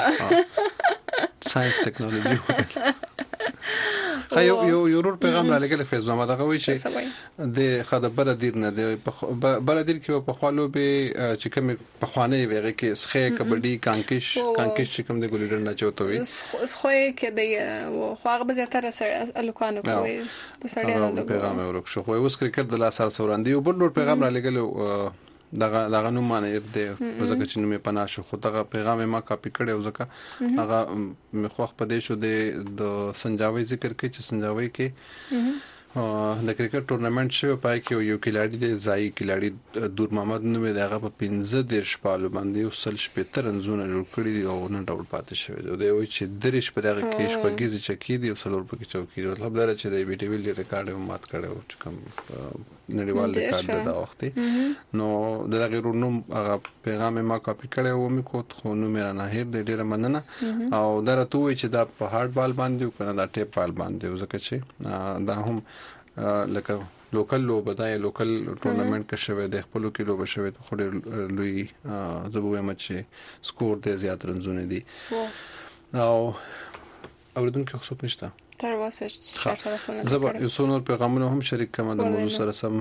ساينس ټیکنالوژي خو یو یو ورور پیغام را لګل فیسبوک ما دغه وی چې د خدبر دیر نه د بل دیر کې په خالو به چې کوم په خوانه ویغه کې سخه کبډي کانکش کانکش چې کوم د ګولډر نه چوتو وي خو کې د خو هغه به زیاتره سره الکوانو کوي د سړیانو پیغام ورک شو خو اوس کرکټ د لاس سره سوراندي او بل پیغام را لګل دغه دغه نو معنی دې ځکه چې نو مې پنا شو خو دغه پیغام ما کاپی کړو ځکه هغه مې خو په دې شو د سنجاوي ذکر کې چې سنجاوي کې د کرکټ ټورنمنت شو پای کې یو کلاړي د ځای کلاړي دور محمد نو مې دغه په پنځه ډیر شپالو باندې وسل شپې رنزونه جوړ کړی دی او نن ډول پاتې شوی دی دوی چې درش په دغه کې شپږیز چکی دی او سلور په کې چوکي دی مطلب دا چې د وی ټی وی ریکارډ مات کړو چې کوم نړیوال ریکارډ دا وخت نو دغه ورونو هغه پیغام ما کاپی کړو او مې کو خو نو مې نه هیر د ډیره مننه او درته وی چې دا په هارد بال باندې کنه دا ټیپ بال باندې ځکه چې دا هم لکه لوکل لوب دای لوکل ټورنمنت کې شوه د خپل کې لوب شوه خو لوی زبوې مچ سکور د زیات رنزونه دي او اوردونکو خصوص نشته تر واسه شاته زبر یو څو نور پیغامونه هم شریک کوم د موضوع سره سم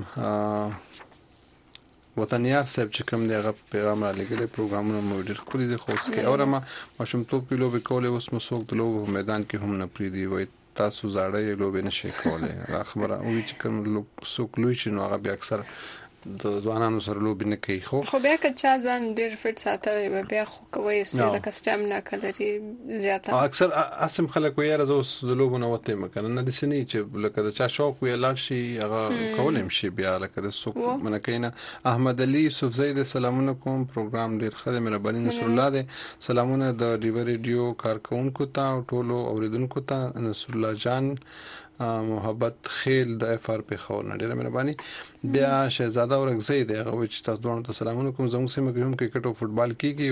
وطنیار صاحب چې کوم دغه پیغام را لګلې پروګرامونه مو ډېر خوري دي خو څه اور ما مشم تو په لوب کولې اوس مسوک د لوب میدان کې هم نه پری دی وای تاسو زړه یې لوب نشي کولای خبره او چې کوم څوک لوي چې نو هغه بیا اکثر د ځوانانو سره لوب نه کوي خو خو بیا که چا ځان ډیر فټ ساتي بیا خو کوي چې د کسټم نه کلري زیاته اکثر اسم خلک وایي راځو د لوب نه وته مکنه نه د سنې چې لکه د چا شوق وی لاړ شي هغه کولم شي بیا لکه د سوق منکینه احمد علي یوسف زید سلامونه کوم پروګرام ډیر خدای مهرباني نصر الله دې سلامونه د ډیو ریډیو کارکونکو ته ټولو اوریدونکو ته نصر الله جان محبت خیل د اف ار په خور نه ډیره مهرباني بیا شهزاده اورنګزی دی هغه چې تاسو دوه سلامونه کوم زموږ سیمه کې هم کرکټ او فوتبال کیږي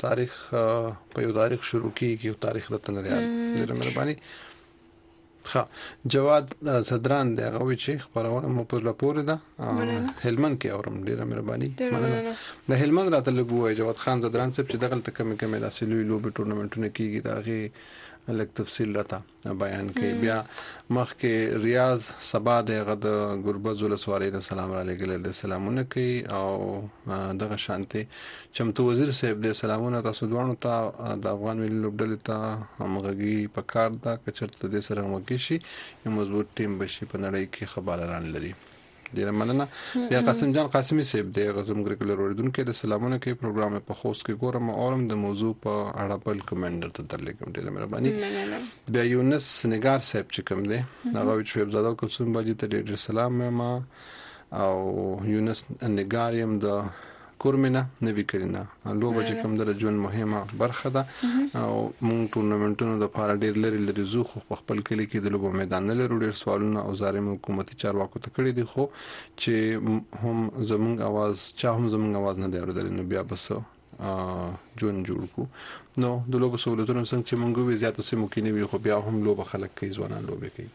تاریخ په یو تاریخ شروع کیږي یو تاریخ د تنریال ډیره مهرباني. ښه جواد صدران دی هغه چې خبرونه مو په لپاره ده هلمند کې اورم ډیره مهرباني. د هلمند راته لګوي جواد خان صدران صاحب چې دغه تکمه کمه د اصلي لوبي ټورنمنټونه کیږي داغه لک تفصیل راته بیان کوي. بیا مخکې ریاض سبا دغه د ګربز ولسوالۍ د سلام علیکم د سلامونه کوي او دغه شانتي چمتو وزیر صاحب د سلامونه تاسو دوانو ته د افغان ملي لوبډلې ته همغږي پکار ده کچرته د سره موږ شي یو مضبوط ټیم بشي په نړۍ کې خبرلان لري. ډیره مننه. بیا قاسم جان قاسمي صاحب د غزم ګریکولر اوریدونکو د سلامونه کوي پروګرام په خوست کې ګورم اورم د موضوع په اړه بل کمنډر ته درلګم ډیره مهرباني. بیا یونس نگار صاحب چې کوم دی هغه چې زاده کوم باجی ته ډیر سلام ما او یونس نگار يم د کورمنه نوی کړینا لوبه چې کوم د ژوند مهمه برخه ده او مونږ ټورنمنټونو د فار ډیر لري لري زو خو خپل کلی کې د لوبو میدان نه لري ډیر سوالونه او زارم حکومتي چارواکو ته کړی دي خو چې هم زمونږ आवाज چا هم زمونږ आवाज نه دی اوریدل نو بیا بس جون جوړ کو نو د لوبو سہولتونو څنګه چې مونږ وی زیاتو سیمو کې نه وي خو بیا هم لوبه خلک کوي ځوانان لوبه کوي.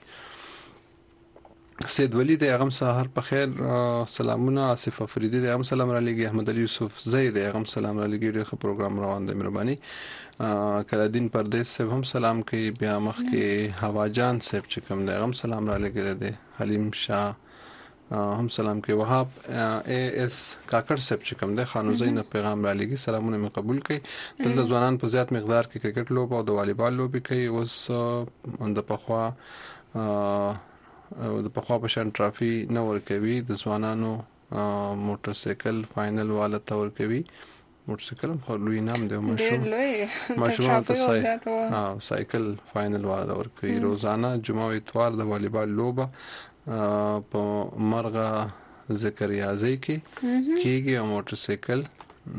سید ولی د اغم سحر په خیر سلامونه. آصف افریدی د اغم سلام را لګي. احمد علي یوسف زید د اغم سلام را لګي ډېر پروګرام روان دی مهرباني. کلادین پردیس صاحب هم سلام کوي. بیا مخ کې هوا جان صاحب چې کوم د اغم سلام را لګي دی. حلیم شاه هم سلام کوي. وهاب ای اس کاکړ صاحب چې کوم د خانوزین پیغام را لګي سلامونه می قبول کوي. دلته ځوانان په زیات مقدار کې کرکټ لوب او د والیبال لوب کوي. اوس د پخوا او د پخوا په شان ټرافي نه ور کوي د ځوانانو موټر سایکل فائنل والا تور کوي. موټر سایکل خو لوی نام دی مشهور مشهور ته سایکل فائنل والا ور کوي. روزانه جمعه او اتوار د والیبال لوبه په مرغه زکریازي کې کیږي او موټر سایکل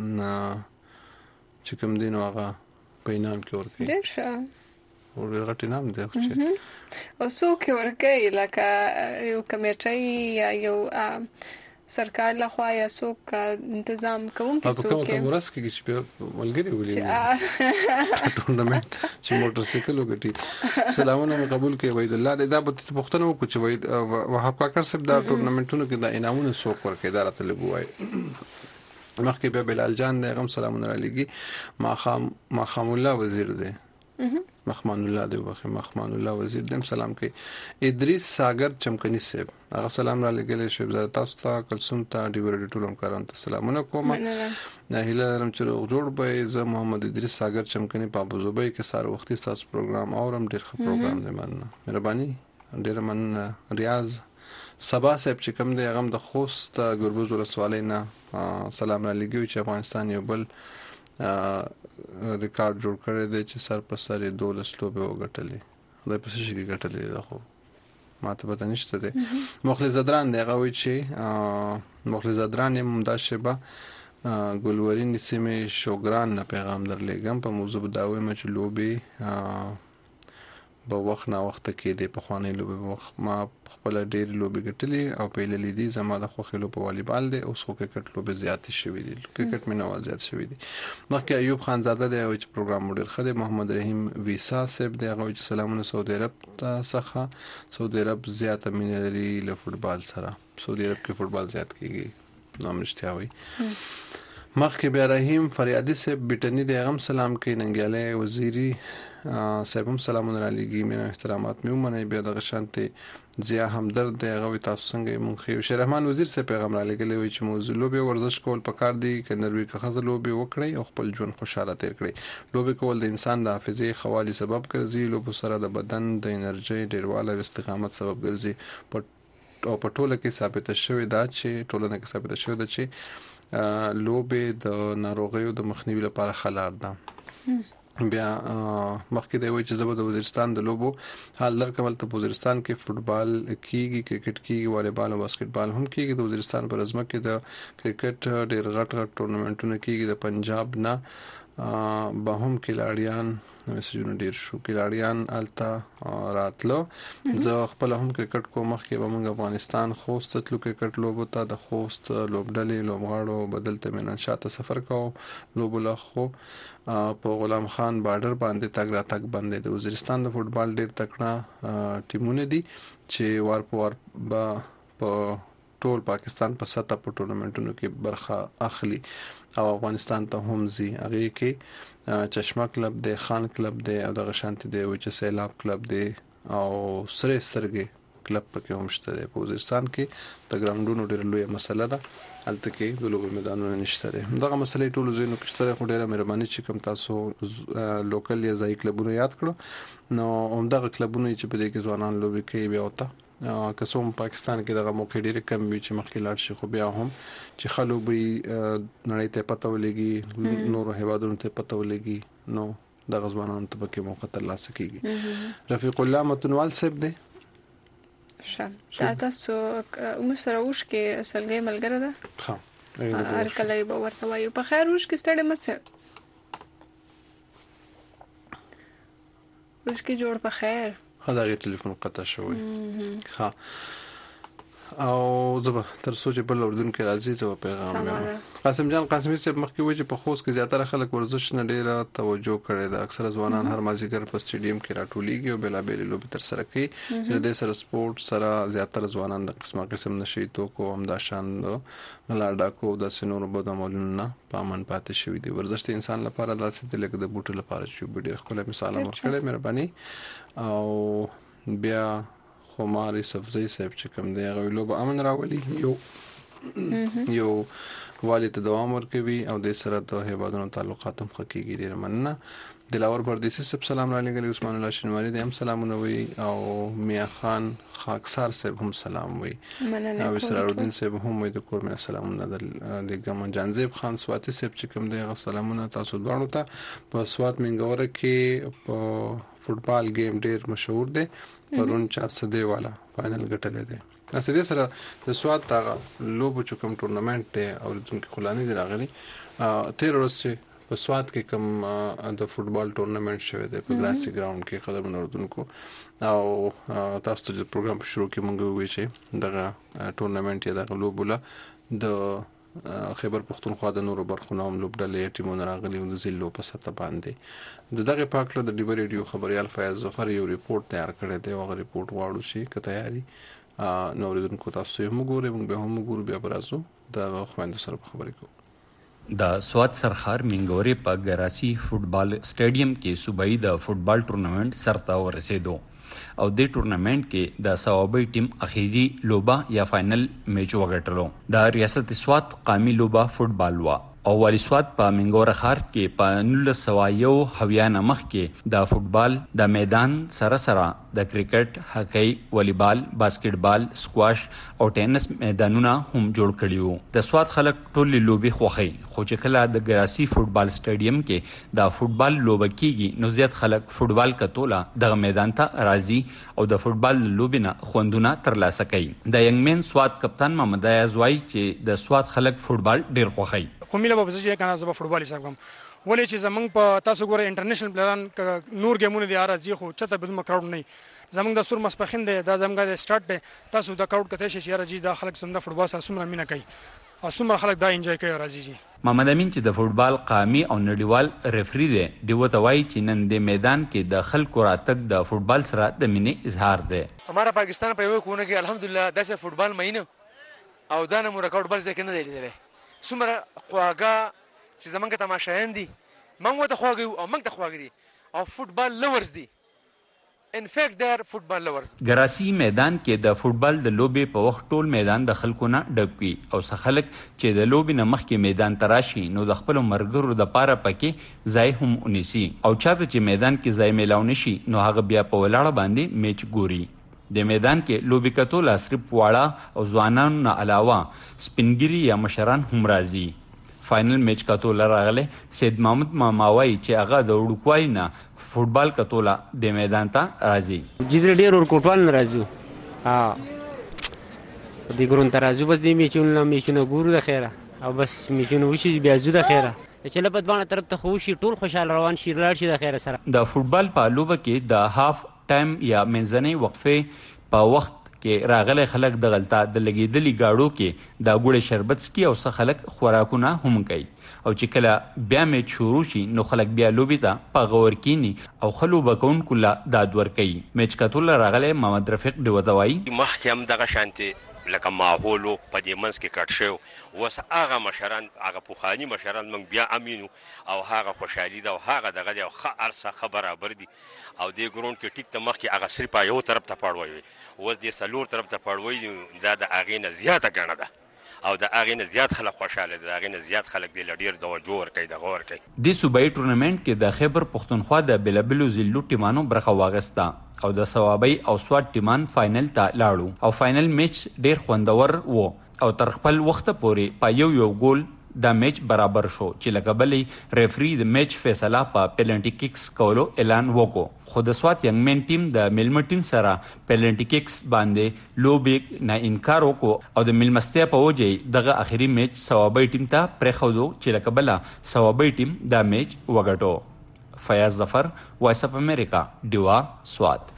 چې کوم دین واغه په انعام کې ور کوي. ډیر ښه ورغټ نام دی چې او څوک ورکوي لکه یو کمیټي یا یو سرکار لخوا یا څوک تنظیم کوونکی څوک په کوم ورځ کې چې ملګری ولې ټورنمنت چې موټر سایکل وګټي سلامونه قبول کوي. وای الله دې دا په پښتنو کو چې وای وهاب کاکر صاحب دا ټورنمنټونو کې د انعامونو څوک ورکوي دا راته لګوي. مخکې به بلال جان دغه سلامونه علیږي. ما خام ما خام الله وزیر دی مخمان الله دی وخت مخمان الله وزیر دم سلام کوي. ادریس ساگر چمکنی صاحب هغه سلام را لګل شو زړه تاسو ته کلثوم ته ډیور ټولم کارون ته سلامونه کوم. نه هیله لرم چې جوړ به ز محمد ادریس ساگر چمکنی په ابوظبي کې ساره وختي تاسو پروګرام اورم ډیر ښه پروګرام دی مننه مهرباني ډیر مننه. ریاض سبا صاحب چې کوم دی هغه د خوست ګربز ولسوالۍ نه سلام را لګي چې افغانستان یو بل ریکارډ جوړ کړی دی چې سر په سر دولس لوبه وګټلې. دا په څه شي کې ګټلې ده خو ماته پته نشته دی. مخلص زدران دی هغه وی چې مخلص زدران ممتاز شبا ګلورین سیمه شوګران نه پیغام درلېګم په موضوع داوي مچ لوبي په وخت نه وخت کې دی په خوانې لوبي وخت ما خپل ډېر لوبي ګټلې او په لیدې دي زما د خوخي لوب والیبال دی او سو کرکټ لوبي زیات شوی دی کرکټ مې نو زیات شوی دی. مخکې ایوب خان زاده دی چې پروګرام مدیر خدای محمد رحیم ویسا صاحب دی هغه چې سلامونه سعودي عرب څخه سعودي عرب زیات مینه لري له فوتبال سره. سعودي عرب کې فوتبال زیات کیږي نو مشتیا وي. مخکې بیا رحیم فریادي صاحب بیٹنی دی هغه سلام کوي. ننګیاله وزیری صاحب هم سلامونه علیږي مینه احترامات مې ومني. بیا د غشانته ضیا همدرد دی هغه تاسو څنګه مونږ شیر رحمان وزیر صاحب پیغام را لګلې وي چې موضوع لوبي ورزش کول پکار دی کنروي که خزه لوبي وکړي او خپل ژوند خوشاله تیر کړي. لوبي کول د انسان د حافظې خوالي سبب ګرځي. لوبو سره د بدن د انرژي ډیرواله او استقامت سبب ګرځي. او په ټوله کې ثابت شوی دا چې ټولنه کې ثابت شوی دا چې لوبي د ناروغیو د مخنیوي لپاره خلار ده. بیا مخکې دی وای چې زبر د وزیرستان د لوبو حال در کمل ته وزیرستان کې فوتبال کیږي کرکټ کیږي والیبال او باسکټبال هم کیږي. د وزیرستان پر ازمه کې د کرکټ ډېر غټ غټ ټورنمنټونه کیږي. د پنجاب نه به هم کلاړیان میسجونه ډیر شو کلاړیان الته راتلو. زه خپل هم کرکټ کوم مخکې به موږ افغانستان خوست تلو کرکټ لوبو ته د خوست لوبډلې لوبغاړو بدلته مینن شاته سفر کوم لوبو له خو په غلام خان بارډر باندې تګ را تګ باندې د وزیرستان د فوټبال ډیر تکړه ټیمونه دي چې وار په وار به په ټول پاکستان په سطح په ټورنمنټونو کې برخه اخلي او افغانستان ته هم زی هغه کې چشمه کلب دی خان کلب دی او د غشانتی دی چې سیلاب کلب دی او سره سترګې کلب پکې هم شته دی. په وزیرستان کې د ګراوندونو ډېر لوی مسله ده الته کې د لوبو میدانونه نشته دي. دغه مسلې ټول زینو کې شته خو ډېره مهرباني چې کوم تاسو لوکل یا ځای کلبونه یاد کړو نو همدغه کلبونه چې په دې کې ځوانان لوبي کوي بیا وته که څوم پاکستان کې دغه موقع ډېر کم وي چې مخکې لاړ شي خو بیا هم چې خلک به نړۍ ته پته ولګي نورو هیوادونو ته پته ولګي نو دغه ځوانانو ته پکې موقع ترلاسه کیږي. رفیق الله متنوال صاحب دی شه دا تاسو موږ سره وښ کې اصلګي ملګری ده ها هر کله به ورته وایو په خیر وښ کې ستړي مسه وښ کې جوړ په خیر هغه ټلیفون قطع شوی ها او زبا تر سوچ بل اردن کې راځي ته پیغام قاسم جان قاسمي صاحب مخکې وایي چې په خوست کې زیاتره خلک ورزش نه ډیره توجه کړي دا اکثره ځوانان هر مازیګر په سټیډیم کې راټولېږي او بلا بیل لوب تر سره کوي چې د سره سپورت سره زیاتره ځوانان د قسمه قسم نشي تو کو هم دا شان ملاډا کو د سينور بده مولونه پامن پاتې شوی دی. ورزش د انسان لپاره داسې د لګ د بوټو لپاره چې ډیر خپل مثال ورکړي مهرباني او بیا خماري صفزي صاحب چې کوم دی هغه لوب امن راولي یو یو والي ته دوام ورکوي او د سره د هیوادونو تعلقات هم خکېږي ډیر مننه. دلاور پردیسی صاحب سلام علیکم عثمان الله شنواری دې هم سلامونه وي او میا خان خاکسار صاحب هم سلام وي او اسرار الدین صاحب هم وي د کور مې سلامونه د ګمن جانزیب خان سواتی صاحب چې کوم دی هغه سلامونه تاسو دوانو ته په سوات منګوره کې په فوټبال گیم ډیر مشهور دی پرون چار سده والا فائنل ګټلې دی. اسې دې سره د سوات هغه لوبو چې کوم ټورنمنت دی او د خلاني دی راغلي تیر ورځ په سوات کې کوم د فوټبال ټورنمنت شوی دی په ګلاسي ګراوند کې خبر منوردونکو او تاسو ته د پروګرام په شروع کې مونږ وی چې دغه ټورنمنت یا دغه لوبوله د خیبر پختونخوا د نورو برخونو هم لوبډلې ټیمونه راغلي او د زیلو په سطح باندې د دغه پاکله د ډیبر ریډیو خبريال فیاض ظفر یو ریپورت تیار کړی دی او هغه ریپورت واړو شي که تیاری نوریدونکو تاسو یې موږ ګورئ موږ به هم ګورو بیا برازو د خويندو سره خبرې کوو. د سوات سرخار منګوري په ګراسي فوټبال سټیډیم کې صوبایي د فوټبال ټورنمنت سرته ورسېدو او د ټورنمنت کې د صوابي ټیم اخیری لوبه یا فائنل میچ وګټلو. د ریاست سوات قومي لوبه فوټبال وا او والی سوات په منګور خار کې په نولس سوه یو هویانه مخ کې د فوټبال د میدان سره سره د کرکټ، هاکی، والیبال، باسکټبال، سکواش او ټینس میدانونه هم جوړ کړي وو. د سوات خلک ټول لوبي خوخي خو چې کله د ګراسي فوټبال سټیډیم کې د فوټبال لوبه کیږي نو زیات خلک فوټبال کتوله دغه میدان ته راځي او د فوټبال لوبینه خوندونه ترلاسه کوي. د ینګمن سوات کپتان محمد ایاز وایي چې د سوات خلک فوټبال ډیر خوخي. کومه لوبه چې کنه زما فوټبال حساب کوم ولې چې زمنګ په تاسو ګوره انټرنیشنل پلیران نور گیمونه دي راځي خو چته بدون کراوډ نه زمنګ د سور مسپخین دی دا زمنګ د سٹارټ دی تاسو د کراوډ کته شي راځي د خلک سم د فوټبال سره سمره مینه کوي او سمره خلک دا انجوای کوي راځي. محمد امین چې د فوټبال قومي او نړیوال ریفری دی دیو ته وایي چې نن د میدان کې د خلکو راتګ د فوټبال سره د مینې اظهار دی. ہمارا پاکستان په یو کونه کې الحمدلله داسې فوټبال مینه او دا نه مو ریکارډ بل ځکه نه دی لیدل سمره خواګه چې زمونږ تماشایان دي موږ ته خواږو او موږ ته خواږ دي او فوټبال لورز دي ان فیکټ دیر فوټبال لورز. ګراسي میدان کې د فوټبال د لوبې په وخت ټول میدان د خلکو نه ډک وي او څه خلک چې د لوبې نه مخکې میدان ته راشي نو د خپل مرګرو د پاره پکې ځای هم ونیسي او چاته چې میدان کې ځای میلاو نشي نو هغه بیا په ولاړه باندې میچ ګوري. د میدان کې لوبي کتو صرف واړه او ځوانانو نه علاوه سپینګری یا مشران هم راځي. فائنل میچ کتو راغله سید محمد ماماوي چې هغه د وړوکوای نه فوټبال کتولا د میدان ته راځي. جدي ډیر ور کوټوال راځي ها د ګرون ترازو بس د میچونو میچونو ګورو د خیره او بس میچونو وشي بیا زو د خیره چې لپاره دوه طرف ته خو شي ټول خوشاله روان شي لاړ شي د خیر سره. د فوټبال په لوبه کې د هاف ټایم یا منځنۍ وقفې په وخت کې راغلي خلک د غلطه د لګیدلي گاډو کې د ګوړې شربت سکي او څه خلک خوراکونه هم کوي او چې کله بیا میچ شروع شي نو خلک بیا لوبې ته په غور کینی او خلو بکونکو لا داد ور کوي. میچ کتل راغلی محمد رفیق دیوتوای مخکې هم دغه شانتي لکه ماحولو په دې منځ کې کټ شو اوس هغه مشران هغه پوخاني مشران موږ بیا امینو او هغه خوشحالي ده او هغه دغه دی او ښه هر څه ښه برابر دي او دې ګراونډ کې ټیک ته مخکې هغه صرف یو طرف ته پړوی وي اوس دې څلور طرف ته پړوی دي دا د هغې نه زیاته ګڼه ده او د هغې نه زیات خلک خوشحاله دي د هغې نه زیات خلک دې له ډېر توجه ورکوي دغه ورکوي. دې صوبایي ټورنمنټ کې د خیبر پښتونخوا د بېلابېلو ضلعو ټیمانو برخه واخیسته او د ثوابۍ او سوات ټیمان فاینل ته لاړو او فاینل میچ ډېر خوندور و او تر خپل وخته پورې په یو یو ګول دا میچ برابر شو چې لکه بلې ریفری د میچ فیصله په پیلنټي کیکس کولو اعلان وکړو خو د سوات ینګ مین ټیم د میلمه ټیم سره پیلنټي کیکس باندې لوبې نه انکار وکړو او د میلمستیا په وجه دغه اخري میچ ثوابۍ ټیم ته پرېښودو چې لکه بله ثوابۍ ټیم دا میچ وګټو. فیاض ظفر وایس اف امریکا ډیوا سوات.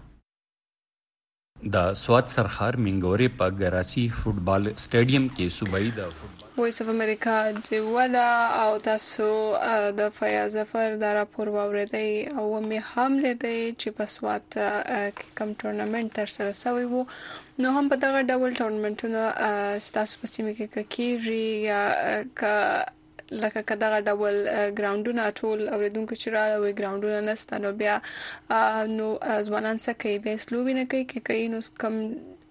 د سوات سرخار منګورې په ګراسی فوټبال سټیډیم کې صوبایي د فوټبال وایس اف امریکا ډیوا دا او تاسو د فیاض ظفر دا راپور واوریدئ او مې هم لیدئ چې په سوات کې کوم ټورنمنټ ترسره شوی و نو هم په دغه ډول ټورنمنټونه ستاسو په سیمه کې کیږي یا که لکه که دغه ډول ګراوندونه ټول اوریدونکو چې راوي ګراوندونه نسته نو بیا نو ځوانان څه کوي بیا سلوبي نه کوي کې کوي نو کم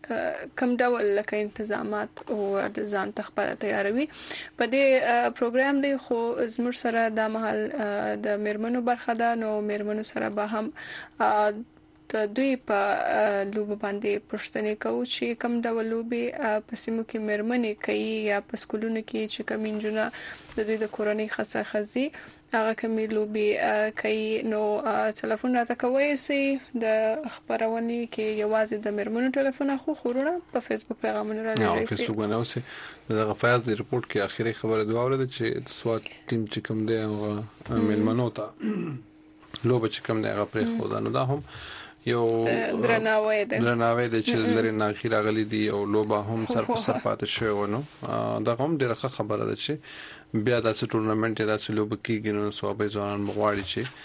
کم ډول لکه انتظامات او ځان تخپل تیاروي په دې پروګرام دی خو زموږ سره د محل د میرمنو برخه ده نو میرمنو سره به هم د دوی په لوب باندې پښتنې کوو چې کوم ډول لوبې په سیمو کې میرمنې کوي یا په سکولونو کې چې کوم انجونه د دوی د کورنۍ خاصه خزي هغه کومې لوبې کوي نو ټلیفون راته کوی سي د خبرونه کې یوازې د میرمنو ټلیفون خو خورونه په فیسبوک پیغامونه راځي او فیسبوک باندې اوسه دغه فایز د ریپورت کې اخیری خبره دوه ورته چې سوات ټیم چې کوم دی هغه میرمنو ته لوب چې کوم دی هغه پرې خو دا نو دا هم یو درناوی ده درناوی د چې لري ناخیر غلي دي او لوبه هم سر په سر پاتې شوی ونو دا هم ډیره خبره ده چې بیا د ټورنمنت د سلوب کېږي نو صوبې ځوانان مغواړي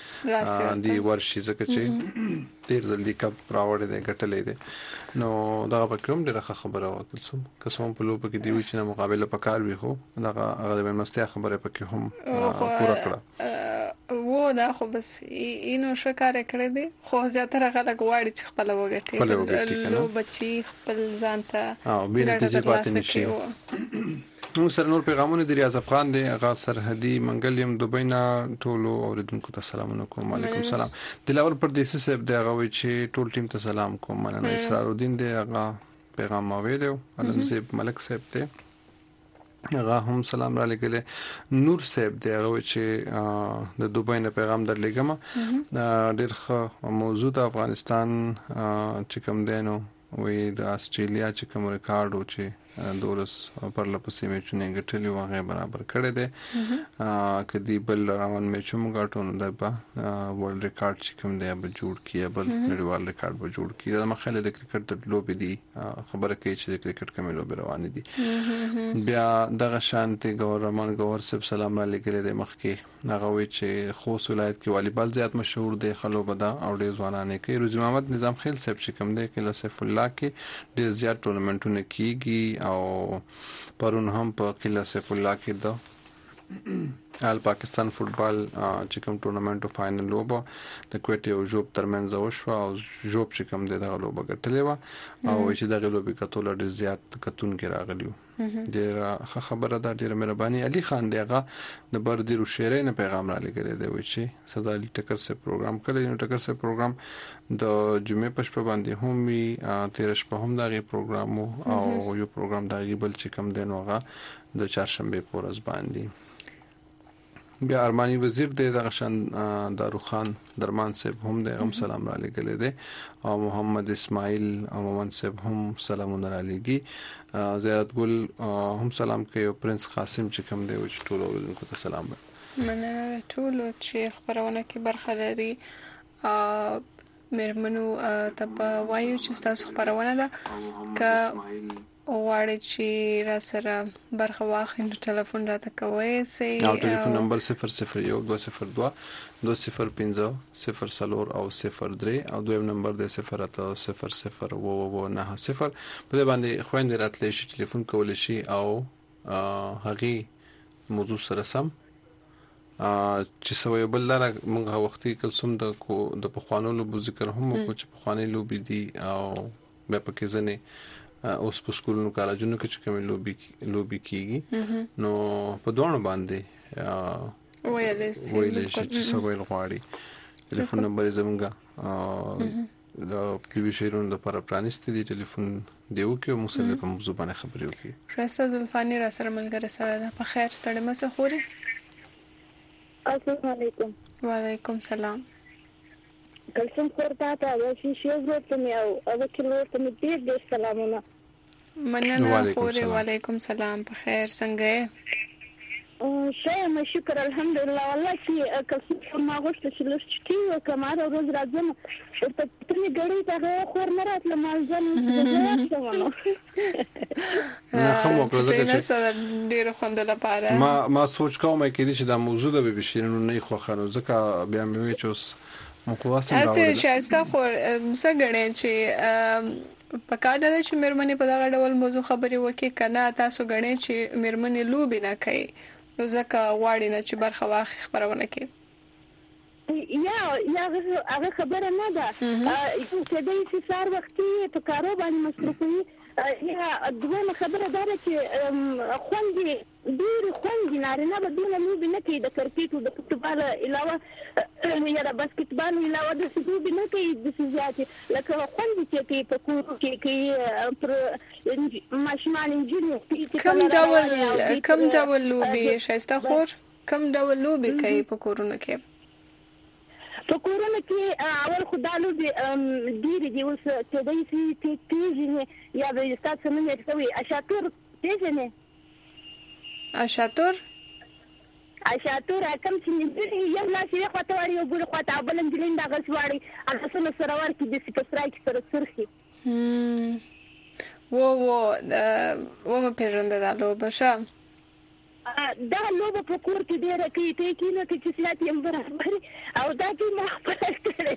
چې دی ورشي ځکه چې ډیر جلدی کپ راوړي دی ګټلې دي نو دا په کوم ډیره خبره وکړم سم قسم په لوب کې دی چې مقابله پکار وي خو دا غالبا مستیا خبره پکې هم پورا کړه وو دا خو بس اینو شکار کړی دی خو زیاتره خلک غواړي چې خپل وګټي لو بچي خپل ځان ته او بیره ته پاتې نشي. نو سر نور پیغامونه د ریاض افغان دی هغه سرحدي منګلیم دوبۍ نه ټولو اوریدونکو ته سلام علیکم. وعلیکم السلام. دلاور پردیسی صاحب دی هغه وی چې ټول ټیم ته سلام کوم. مننه. اسرار الدین دی هغه پیغام ما ویلو. علم صاحب ملک صاحب دی هغه هم سلام را لګل. نور صاحب دی هغه چې د دوبۍ نه پیغام درلېګم. ډېر ښه موضوع د افغانستان چې کوم دی نو وی د استرالیا چې کوم ریکارډ و چې دولس پر لپسې میچونه ګټلي و هغه برابر کړی دی کدی بل روان میچوم غاټو نو د ورلد ریکارډ چې کوم دی به جوړ کیه بل نړیوال ریکارډ به جوړ کیه د مخاله د کرکټ د لوبې دی خبره کوي چې د کرکټ کومې لوبې روان دي. بیا دغه شانتي ګورمان ګور سب سلام علیکم د مخکې هغه وی چې خوست ولایت کې والیبال زیات مشهور دی خلو بدا او ډیر ځوانانه کوي. روزي محمد نظام خیل صاحب چې کوم دی کله سیف الله کې ډیر زیات ټورنمنټونه کیږي او پرون هم په قلعه سیف الله کې د آل پاکستان فوټبال چې کوم ټورنمنټ فائنل لوبه د کوټي او جوب ترمنځ وشو او جوب چې کوم د لوبه ګټلې و او چې د لوبې کتل ډیر زیات کتون کې راغلیو. ډیر خبره ده. ډیر مهرباني. علي خان دیغه د بردی رو شیرې نه پیغام را لګره دی و چې صدا علي ټکر سه پروګرام کړی نو ټکر سه پروګرام د جمعې پښ په باندې هم وی تیرش په هم دغه پروګرام او یو پروګرام دغه بل چې کوم دی نو هغه د چهارشنبه پورز باندې. بیا ارمانی وزیر دی د غشن دارو خان درمان صاحب هم دی هم سلام را لګل دی او محمد اسماعیل او محمد صاحب هم سلامونه را لګي. زیارت ګل هم سلام کوي او پرنس قاسم چې کوم دی چې ټول ورونکو ته سلام مننه ټول چې خبرونه کې برخه لري مېرمنو ته په وایو چې تاسو خبرونه ده ک غواړئ چې را سره برخه واخلئ نو ټلیفون راته کوئ سي او ټلیفون نمبر صفر صفر یو دوه صفر دوه دوه صفر پنځه صفر څلور او صفر درې او دویم نمبر د صفر اته صفر صفر اوه اوه نه صفر په دې باندې خويندې راتلی شي ټلیفون کولی شي او هغه موضوع سره سم چې سوې بل لاره موږ وختي کلسوم د کو د پخوانو لوبو ذکر هم کو چې پخوانی لوبي دي او به پکې ځنه اوس په سکولونو کالجونو کې چې کوم لوبي لوبي کیږي نو په دوه باندې ویلې ویلې چې سوې غواړي ټلیفون نمبر زمونږه د پی وی شیرون د پر پرانست دي ټلیفون دیو کې مو سره کوم زبانه خبرې وکړي رسا زلفانی را سره ملګری سره ده په خیر ستړي مسه خوري السلام علیکم وعلیکم سلام کلسم خورتا ته د شیشې ورته مې او او کله ورته مې ډېر ډېر سلامونه مننه خوري وعلیکم سلام په خیر څنګه یې شایم شکر الحمدلله والله چې کلسم ما غوښته چې لښتې او کمار روز راځم ورته ترې ګړې ته خور نه راتله مالځم نه خمو کړل چې ډېر خوند لپاره ما ما سوچ کوم کې چې دا موضوع د بشیرونو نه خو خنو ځکه بیا مې وې چې مخواصم راوړل اسه شایسته خو څنګه چې په کار ده چې مېرمنې په دغه ډول موضوع خبرې وکړي کنه تاسو غنئ چې مېرمنې لوبي نه کوي نو ځکه واړی نه چې برخه واخی خبرونه کوي یا یا هغه خبره نه ده چې د سار وختي په کارو باندې مصرفوي یا دوه خبره ده چې خوندې ډېر خوندې نارینه به دونه لوبې نه کوي د کرکټ او د فوټبال علاوه یا د باسکټبال علاوه د لوبې نه کوي داسې زیاتې لکه خوندې چې کوي په کورو کې کوي پر ماشومان نجونې کوم ډول کوم ډول لوبې ښایسته خور کوم ډول لوبې کوي په کورونو کې په کورونو کې اول خدای لوبې ډېرې دي اوس کېدای شي چې پیژنې یا به ستاسو نوم یې څه وي اشاتور پیژنې اشاتور اشاتور کوم چې یو لاس یې خواته وړي او بل خواته بل نجلۍ دغه سواري هغه څه سره ورکې د سپسرای کې سره سرخي و و و مې پیژنده دا لوبه شه دا لوبه په کور کې ډېره کوي ته کینه چې سیات یې برابر او دا چې ما خپل کړې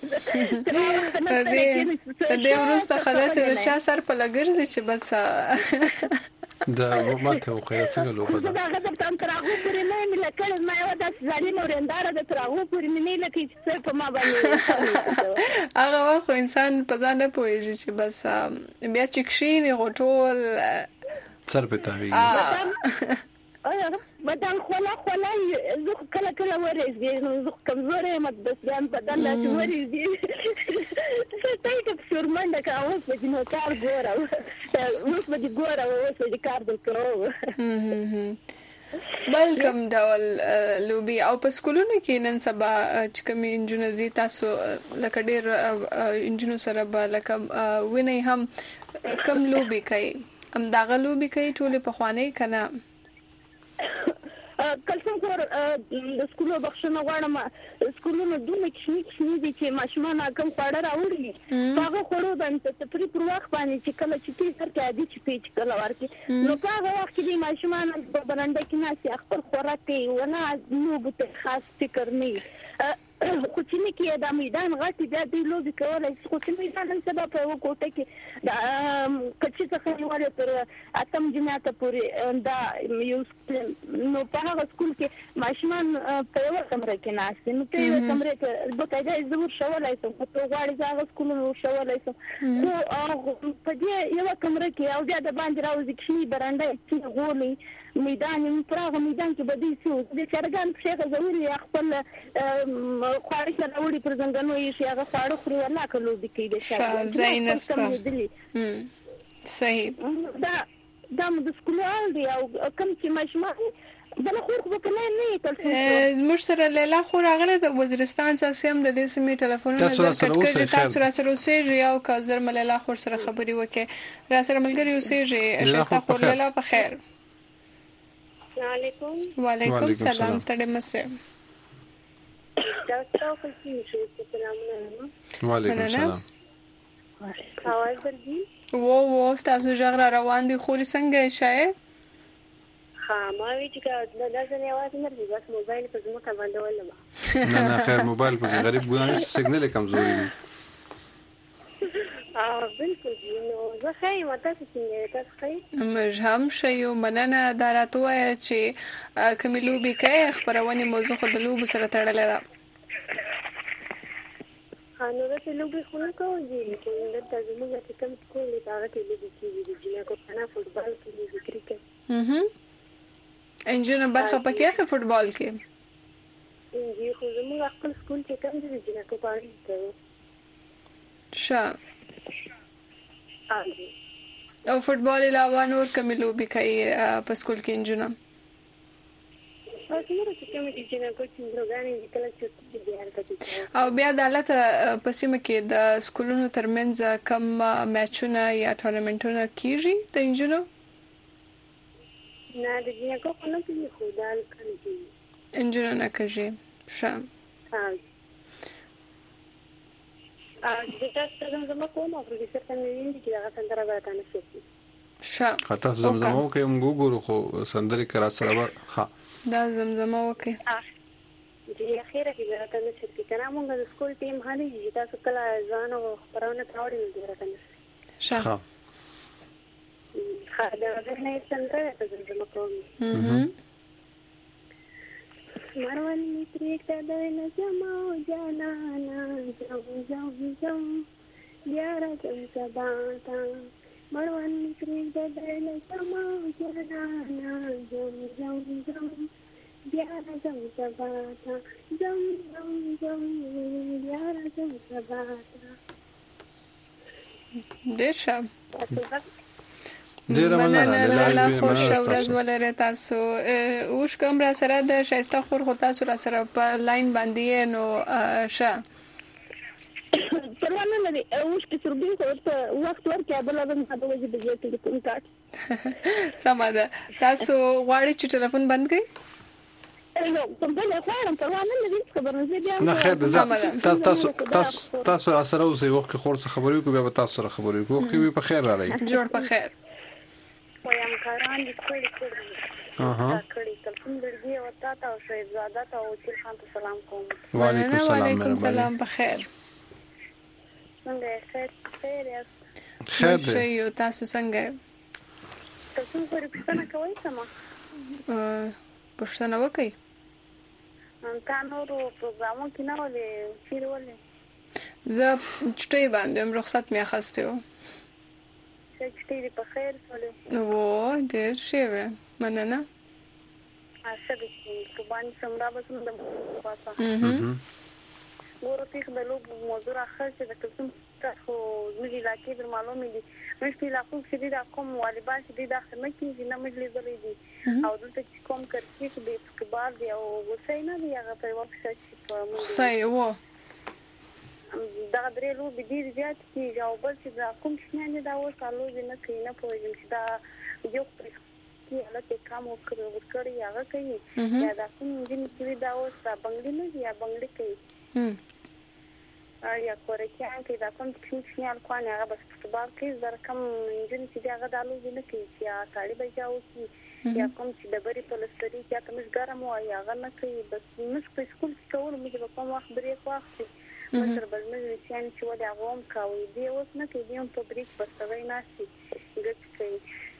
ده د وروسته خلاص د چا سر په لګرځي چې بس دا ما کوم خیر څنګه لوبه ده دا غږ تم تر هغه پورې نه مې لکه ما یو د ځالین ورنداره د تر هغه پورې مې نه لکه چې په ما باندې هغه وخت انسان په ځان نه پوهیږي چې بس بیا چې کښینی غټول سر په تاوی بدن خولا خولا زه کله کله ورېږدي نو زه کمزورې یم بس ځان بدن داسې ورېږدي څه ته که شورمنډه که اوس به دې نو کار ګوره اوس به دې ګوره اوس به دې کار در کوو بل کوم ډول لوبي او په سکولونو کې نن سبا چې کوم انجونو زی تاسو لکه ډېر انجونو سره به لکه ویني هم کوم لوبي کوي هم دغه لوبي کوي ټولې په خوانې کنه کلسم کور د سکولو بخښنه غواړم سکولونو دومره کښنی کښنی دي چې ماشومان کم خواړه راوړي هغه خوړو باندې تفریح پر وخت باندې چې کله چې تیر سر کې عادي چې پیچ کله ورکي نو په هغه وخت کې ماشومان په برنده کې ناسي خپل خوراک کوي ونه نو به خاص فکر نه خو چې نه کې دا میدان غټي بیا د لوبي کولای خو چې میدان سبا په یو کوټه کې دا کچې څخه نیولې تر اتم جناته پورې دا یو نو په هغه سکول کې ماشومان په یو کمره کې ناشته نو په یو کمره کې بقاعده زور شولای سم په غواړي هغه سکول نو شولای سم خو په دې یو کمره کې او بیا د باندې راوځي چې برانډه چې غولي میدان پر هغه میدان کې بدی شو د چرګان په شیخه زوري خپل خواړه راوړي پر څنګه یې شي هغه خواړه خوري ولا کلو دي کې دي زینسته صحیح دا دا د سکول دی او کوم چې ماشومان بل خور خو کنه نه تلفون زموږ سره لیلا خو راغله د وزیرستان ساسیم د دې سیمې ټلیفون نظر کټ کړی تاسو را سره اوسېږي او کازر ملیلا خور سره خبري وکړي را سره ملګری اوسېږي شایسته خور لیلا په خیر علیکم. وعلیکم سلام ستړي مسه. تاسو خو څه شئ؟ سلام. وعلیکم سلام. اواز درځي؟ وو وو تاسو ژغ روان دي خوري څنګه شای؟ ها ما وی چې دا د ځنې اواز نه دی بس موبایل په زما کا باندې ولما. نه نه خیر موبایل په غریب ګونه سیګنل کمزوري دی. اه بالکل نو زه خیر ماته څنګه تاسو خیر؟ مج هم شیو مننه داراتو چې کمیلو به کې خبرونه موضوع خو د لوب سره تړلې ده. خانو راته لوبي خو نه کوي چې د تاسو موږ ته کوم کولې هغه کې لوبي کیږي د جنکو کنه فوټبال کې د کرکټ. اها انجن برخه پکې اخی فوټبال کې. انجی خو زموږ خپل سکول کې کوم دي جنکو پاره کوي. شا او فوټبال علاوه نور کوم لوبي کوي په سکول کې انجن؟ او بیا د حالت په سیمه کې د سکولونو ترمنځ کم میچونه یا ټورنمنټونه کیږي د انجنونو؟ نه د جنکو خو نه کیږي خو دا کوي انجنونو نه کوي. ښه ا د تاسو زمزمه کوم او پروفیسور څنګه ویني چې هغه څنګه راغلی نشي. ښه خاطر زمزمه کوي موږ ګورو خو سندري کرا سره ښه دا زمزمه وکي. د اخیره کې راته نشي چې کنه موږ د سکول ټیم هاني چې تاسو کله ځان او خبرونه تاوري نه راته نشي. ښه ښه دا نه څنګه ته زمزمه کوم. اها مروان میتری کده نه جماو جانانا جاو جاو جاو بیارا جم سباتا مروان میتری کده نه جماو جانانا جاو جاو جاو بیارا جم سباتا جم جم جم بیارا جم سباتا. ډېر ښه. ډیر مننه لا خوش ورځ ولرئ تاسو. اوس کوم را سره د شایسته خور خو تاسو را سره په لاین باندې نو ښه پرونه لري اوس کې سربي ورته وخت ورکړه بل به ما د وځي د ټلیفون کارت سم ده. تاسو غواړئ چې ټلیفون بند کړئ؟ نو په بل خبره پرونه لري خبرونه بیا نه خیر تاسو تاسو تاسو تاسو را سره اوسئ وخت خور څه خبرې کوي بیا تاسو سره خبرې کوي کوي په خیر را لای جوړ په خیر. ویم کاران دې کړی کړی اها کړی تلفون درځي او تاسو او شهزاده ته او چې خان ته سلام کوم. وعلیکم سلام. وعلیکم سلام په خیر. څنګه خیر خیر یاست؟ خیر دی. شي تاسو څنګه؟ تاسو پرې پښتنه کوي سم؟ پښتنه وکي؟ تا نورو پروګرامو کې نه ولې چیرې ولې؟ زه چټي باندې رخصت مې اخیسته و. چټي په خیر سره. و ډېر ښه و مننه. اشه دې قربان سمرا بسم د پاسه. اها ورته د لوب موضوع اخر چې د کوم تاسو ملي لاکې د معلومې دي مش په لاکو چې دا کوم والیبال چې دا خدمت کې نه مجلې درې دي او دلته چې کوم کرکټ د فوټبال دی او وسای نه دی هغه په وخت چې په صحیح و دا درې لوب دي زیات چې او بل چې دا کوم څه نه دا وسالو نه کوي نه پوهیږم چې دا یو کې هلته کام وکړي هغه کوي یا دا کوم چې دا اوس بنگلي نه یا بنگلي کوي یا کورکیان کې دا کوم چې نه الکوان هغه بس فوټبال کې زر کم انجن چې هغه دالو نه کوي چې ساړي بجاو چې یا کوم چې د بری په لستري کې تاسو ګرم وای هغه نه کوي بس موږ په سکول کې ټول موږ په کوم وخت بریک واخلي متر بل موږ چې چې ودا غوم کوي دی اوس نه کوي دی په بریک بسوي ناشي ګټ کوي.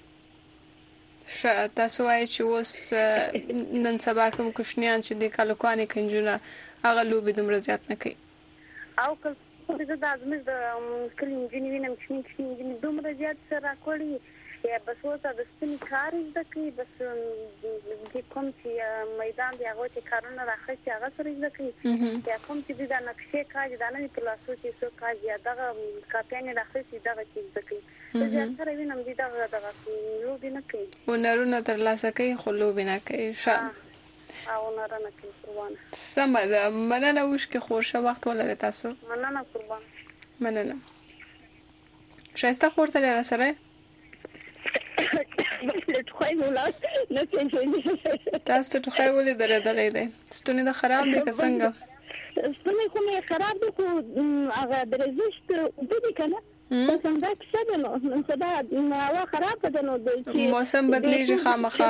ش تاسو وايي چې اوس نن سبا کوم کوشنیان چې د کالوکانې کنجونه هغه لوبي دومره زیات نه کوي او کله دا زموږ د کلی انجینیر وینم چې چې دومره زیات سره کوي یا بس وته د سپین کار زده کوي بس د کوم چې میدان دی هغه چې کارونه راخي چې هغه سره زده کوي یا کوم چې دا نقشې کاج دا نه پلاسو چې څو کاج یا دا کاپیانې راخي چې دا چې زده کوي زه سره وینم دي دا دا لوبي نه کوي ونرونه تر لاسه کوي خو لوبي نه کوي شان او نارنه کوي قربان. سم ده مننه وش کې خوشه وخت ولري تاسو. مننه قربان. مننه. شایسته خورته لري سره؟ ټوخی ولا نه پیژنې. تاسو ته ټوخی ولې درېدلې ده؟ ستونی د خراب دي که څنګه؟ ستونی خو مې خراب دي خو هغه درزشت وبدي کنه. څنګه څه ده نو نن سبا هوا خراب ده نو موسم بدلیږي خامخا.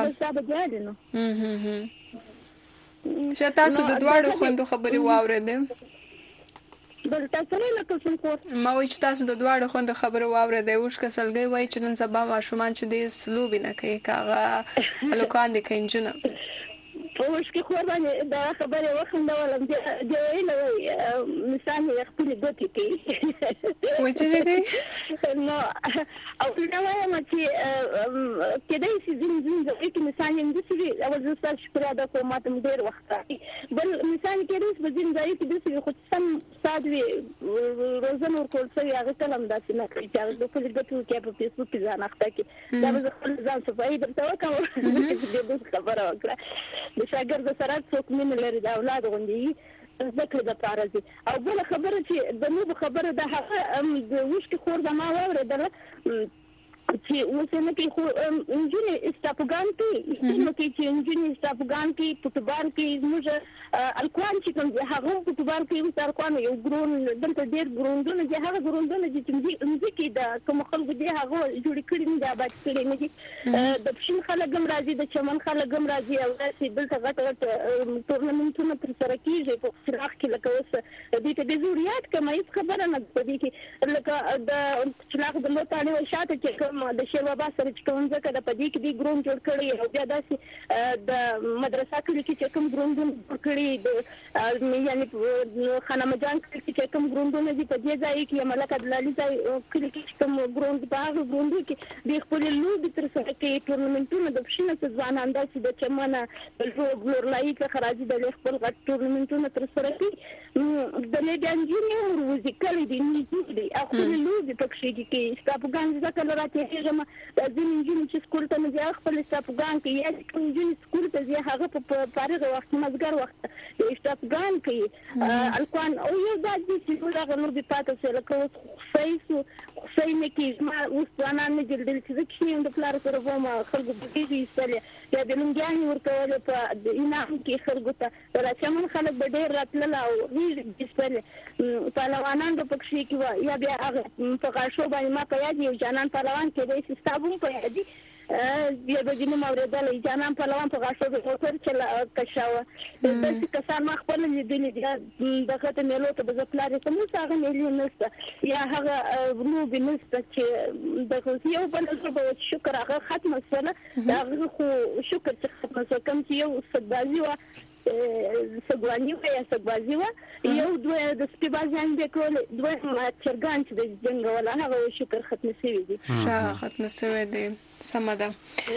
چې تاسو د دواړو خوندو خبرې واورېدې؟ بل تاسو نه کوم څه ما وایي چې تاسو د دواړو خوندو خبرې واورېدې. اوس کسلګي وایي چې نن سبا ماشومان چې د سلوبي نه کوي کاغه الکان دي کینجنه اوس کې خو باندې دا خبره وخندولم چې ویل وای مثال یې خپل ګوتې کوي وایي چې دې نو او دا وایم چې کله چې زین زین د کې مثال یې د سړي او د ستاسو شکر ادا کوم ماته ډیر وخت بل مثال کې روز په زین ځای کې د سړي خو سم سادوي روزن ورکول څه هغه کلم داسې نه کوي چې د خپل ګوتو کې په فیسبوک کې ځان اخته کې دا به خپل ځان صفایي درته وکړم چې دې خبره وکړه شاګرد سره څوک مين لري دا اولاد غوندي ذکر د پارځي او بل خبره چې د نو خبره د هغه د وښکي خور د ما وره چې وسنه کې خو انجینی استاپګان کې نو کې چې انجینی استاپګان کې فوټبال کې زموږ الکوان چې کوم هغه فوټبال کې یو الکوان یو ګرون دلته ډېر ګروندونه چې هغه ګروندونه چې موږ کې د کوم خلکو دی هغه جوړ کړی نه دا بچ کړی نه دي د پښین خلک هم راځي د چمن خلک هم راځي او داسې دلته غټ غټ ټورنمنټونه تر سره کیږي په فراخ کې لکه اوس دې ته د زوریات کمه هیڅ خبره نه پدې کې لکه د چلاغ د لوټانه شاته چې د شیربابا سره چې کوم ځکه د پدې کې دی ګروند جوړ کړی او بیا داسې د مدرسه کې چې کوم ګروندونه جوړ کړی د یعنی خانه مجان کې چې کوم ګروندونه دي په دې ځای کې ملک عبدالعلی ځای کې چې کوم ګروند باغ ګروند کې د خپل لوبي تر څنګ کې ټورنمنټونه د بشینه ځوانان داسې د چمنه د لورلای څخه راځي د خپل غټ ټورنمنټونه تر سره کې د لیډانجینی ورزي کړی دي دي خپل لوبي په کې کې ستاپګان ځکه لراته هغه د ځینې چې سکول ته نه ځي خپل ستاپګان کې یا کوم چې سکول ته ځي هغه په فارغ وخت مزګر وخت د ستاپګان کې الکوان او یو ځای چې هغه نور به پاتې شي لکه فیسو فینه کې ما اوس ځانان نه جلدل چې کې د پلار سره ومه خلکو بګیږي استله یا د لنګیانې ورکول په انعام کې خلکو ته راځم خلک به ډېر راتلل او هیڅ استله پهلوانان د پکښې کې یا بیا هغه په غاښو باندې ما په یاد یو جانان پهلوان کې د سیستابون په یاد بیا به دې نو اوریدل جانان پهلوان په غاښو کې موټر چلا کښاوه داسې کسان ما خپل لیدلې دغه ته مېلو ته به پلار ته مو څنګه مېلې نشته یا هغه نو بنسته چې دغه یو بل څه شکر هغه ختمه سره هغه خو شکر چې ختمه سره کوم چې یو صدازي و سګوانی و یا سګوازي و یو دوه د سپیبازان د کول دوه چرګان چې د جنگ ولا هغه شکر ختم شوی دي شاه ختم شوی دي سمدا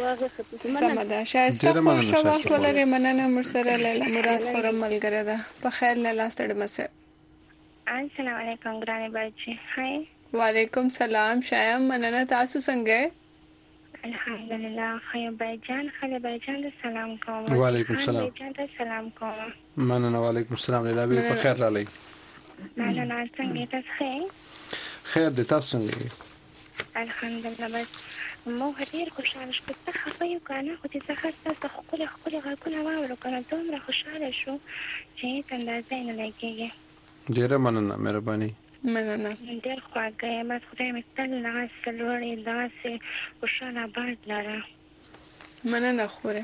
سمدا شایسته خوشو وخت ولري مننه مرسره لیلا مراد خورم ملګری ده په خیر نه لاستړ مسه السلام علیکم ګرانه بچی هاي وعلیکم سلام شایم مننه تاسو څنګه الحمدلله خیر بایجان خیر بایجان سلام کوم وعلیکم السلام بایجان سلام کوم مننه وعلیکم السلام لیلا به په خیر را لې مننه څنګه تاسو خیر خیر د تاسو څنګه الحمدلله بس مو هډیر خوشاله شو ته خو یو کنه خو چې څه تاسو خپل خپل غاکونه واورو کنه دومره خوشاله شو چې اندازې نه لګیږي ډیره مننه مهرباني مننه ډېر خواږه ما خدای مې تل ناس لوري داسې خوشاله باد لاره مننه خوره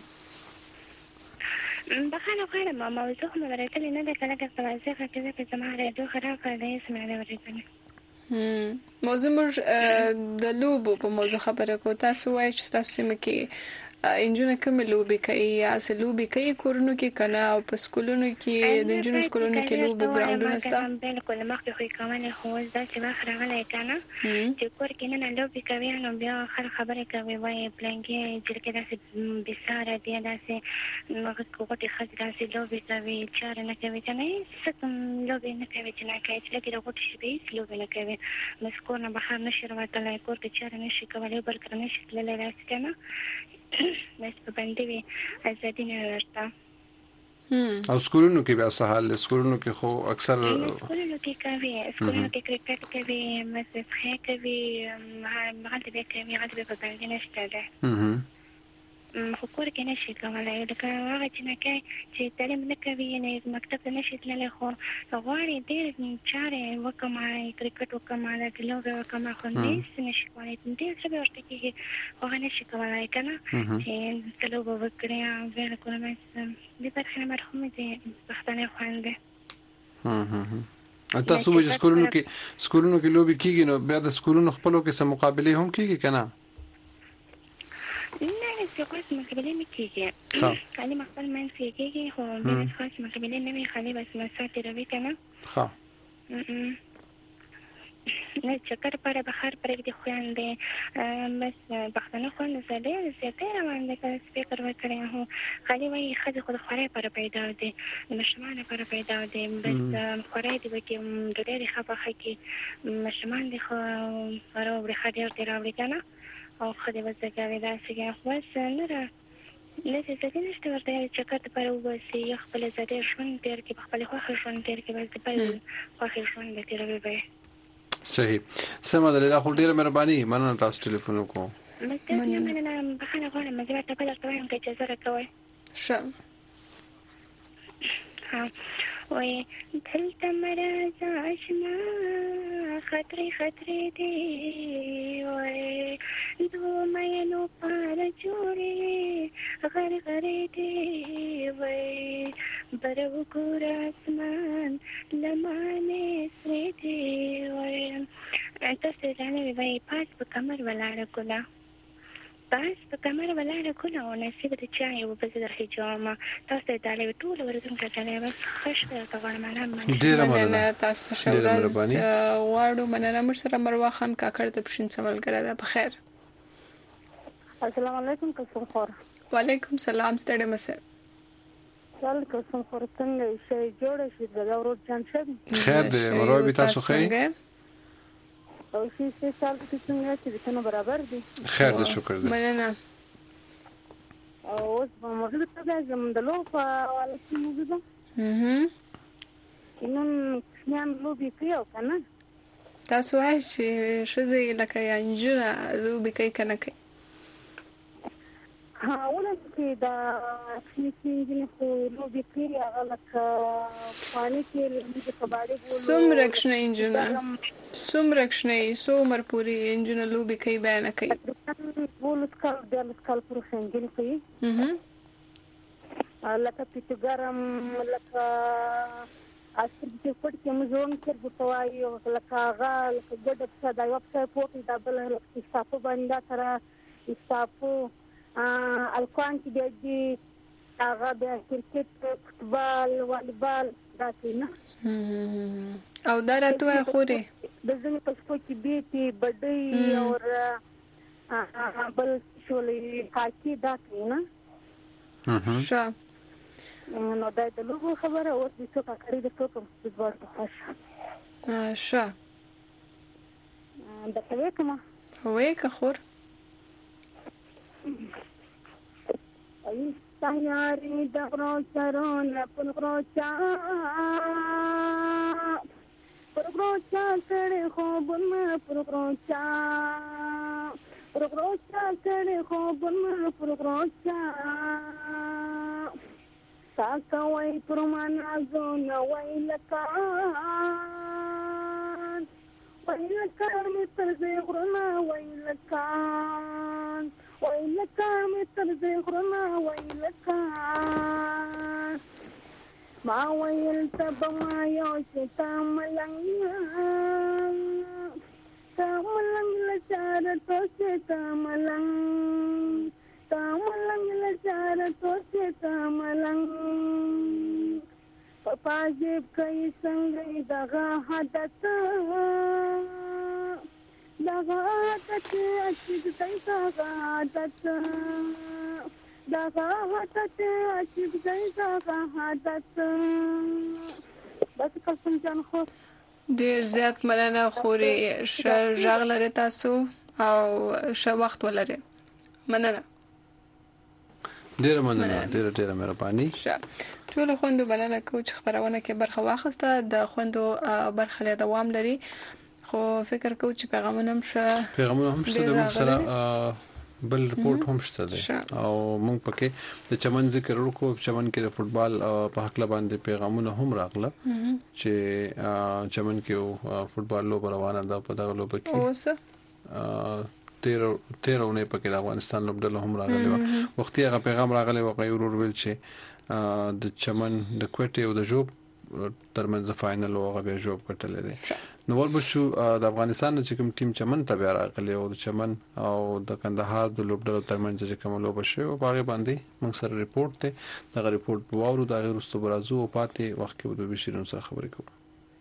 بخانه غواړم موضوع مې ورته نه ده کله چې تاسو کې په زما راډیو خراب کړی اسمه نه ورته هم موضوع مر د لوبو په موضوع خبره کو تاسو وایئ چې تاسو مې کې انجونه کوم لوبي کوي یا سلوبي کوي کورونو کې کنه او په سکولونو کې د انجونو سکولونو کې لوبي ګراوندونه ستا بالکل مخکې خو کومه خو ځکه ما خرغله کنه چې کور کې نه لوبي کوي نو بیا خر خبره کوي وای پلانګي چې کې داسې بساره دی داسې نو کوټه خاصه داسې لوبي کوي چاره نه کوي کنه څه لوبي نه کوي چې نه کوي چې لکه کوټه شي به لوبي نه کوي مسکو نه بهر نشي راوتلای کور کې چاره نشي کولای بل کړنه نشي تللی راځي کنه مې په باندې وی ازادي نه ورته او سکولونو کې بیا څه حال سکولونو کې خو اکثر سکولونو کې کوي سکولونو کې کرکټ کوي مسخه کوي مغالطه به کوي مغالطه به په باندې نشته ده خو کور کې نشي کولای لکه هغه چې نه کوي چې تعلیم نه کوي نه مکتب ته نشي تللی خو غواړي ډېر چارې وکړم کرکټ وکړم د لوبې وکړم خو هېڅ نشي کولی ډېر څه به ورته کېږي هغه نشي کولی که نه چې ته لوبه وکړې او بیا د کورنۍ دې برخې نه مرحوم دي پښتنې خوند دی تاسو وایي سکولونو کې سکولونو کې لوبې کېږي نو بیا د سکولونو خپلو کې څه مقابلې هم کېږي که نه نه چې خاص مقابلې نه کېږي خالي خپل منځ کې کېږي خو بیا خاص مقابلې نه وي خالي بس مسا تېروي که نه ښه نه چکر پاره بخار پرېږدي خویندې بس پښتانه خویندې سره ډېر زیاتی روان دی که فکر وکړې خو خالي وایي ښځې خو د خورۍ لپاره پیدا دي د ماشومان لپاره پیدا دي بس خورۍ دې وکړي ډوډۍ دې ښه پخه کړي ماشومان دې ښه راوړي ښه ډېر دې راوړي که نه او ښه دې وزګوي داسې که خو بس نه را داسې ازادي نشته ورته چکر دپاره وباسي یا خپل ازادي ژوند تېر کړي په خپلې خوښې ژوند تېر کړي بس د بل خوښې ژوند به تېروي به صحیح سمه ده لیلا خو ډېره مهرباني مننه تاسو ټلیفون وکړو بس تاسو نه مننه بخښنه غواړم زه ورته بله ورته وایم که اجازه راکوئ ښه وایي دلته مه راځه اشنا خطرې خطرې دي وایي دوو مینو پاره جوړې غرغرې دي وایي بره وګوره اسمان لمانې سرې دي وایي تاسو رانوي وایي پاس په کمر ولاړه ګله پاس په کمر ولاړه ګله او نصیب د چا یې وبه زه درخې جوړم تاسو ته ډالۍ ټوله ورځونکې ډالۍ بس ښه شپه درته غواړم مننه تاسو ښه ورځ غواړو مننه موږ سره مروه خان کاکړ د پښین څه ملګری ده په خیر السلام علیکم قسم خور وعلیکم سلام ستړی مه سه سل قسم خور څنګه شي جوړه شي د ورور جان شه خیر دی مروه بي تاسو ښه او شي څه سال کې څنګه چې د څنګه برابر دي خیر دی شکر دی مننه او اوس په موږ ته د زموږ د لو په حواله کې موږ ده اها نن څنګه لوبي کوي کنه تاسو وایئ چې ښځې لکه یا نجونه لوبې کوي که نه کوي ها ولې چې دا چې خو لوبې کوي هغه لکه پانی کې لوبې کباړې بولو څومره کښنه نجونه څومره کښنه څو عمر پورې نجونه لوبې کوي بیا نه کوي بولس کال دیارلس کال پورې نجونې کوي لکه پیټګرم لکه اصل چې پټ کې مزون کې بوتوای او لکه هغه لکه ګډ څه دا یو څه پوکي دا بل استاپو باندې سره استاپو الکوان کې دی هغه د کرکټ فوتبال والیبال دا څه او دا راته خوري د ځینې پښتو کې بیتي بډې او بل شولې هاکي دا څه نه ښه نو دا د لوګو خبره او د څه کاری د څه کوم څه ورته ښه ښه دا څه کومه وې که خور ay sayari da rocharon pun rocha pun rocha kare khobun pun rocha pun rocha kare khobun pun rocha sakawai purmana zona wailaka wailaka mitar zegruna wailaka ويلك مثل ذكرنا ويلك ما ويلت بما يوشي تاملنيا تاملن لشارة توشي تاملن تاملن لشارة توشي تاملن فاجب كي سنگي دغا حدثا دغا حدث أشد زيتا حدث دغا حدث أشد زيتا حدث بس قسم جان خو ډیر زیات مننه خوري ژغ لري تاسو او ښه وخت ولري مننه ډیر مننه ډیر ډیر مهرباني ښه ټول خوندو مننه کوم چې خبرونه کې برخه واخسته د خوندو برخه له دوام لري خو فکر کوم چې پیغامونه هم ښه پیغامونه هم ښه د موږ سره بل ریپورت هم شته دی او موږ پکې د چمن ذکر وکړو. چمن کې د فوتبال په حق باندې پیغامونه هم راغله چې چمن کې فوتبال لوب روانه ده. په دغه لوب کې اوس تیر تیرونه پکې د افغانستان لوبډله هم راغلی و. وختي هغه پیغام راغلی و غیر ورول چې د چمن د کوټې او د جوب ترمنځ فائنل او هغه به جوب کټل دي. نو وربشو د افغانستان چې کوم ټیم چمن ته بیا راغلی او د چمن او د کندهار د لوبډلو ترمنځ چې کوم لوب شوی او هغه باندې موږ سره ریپورت ته دغه ریپورت واورو. د غیر واستو برازو او پاتې وخت کې د بشیرون سره خبرې کوو.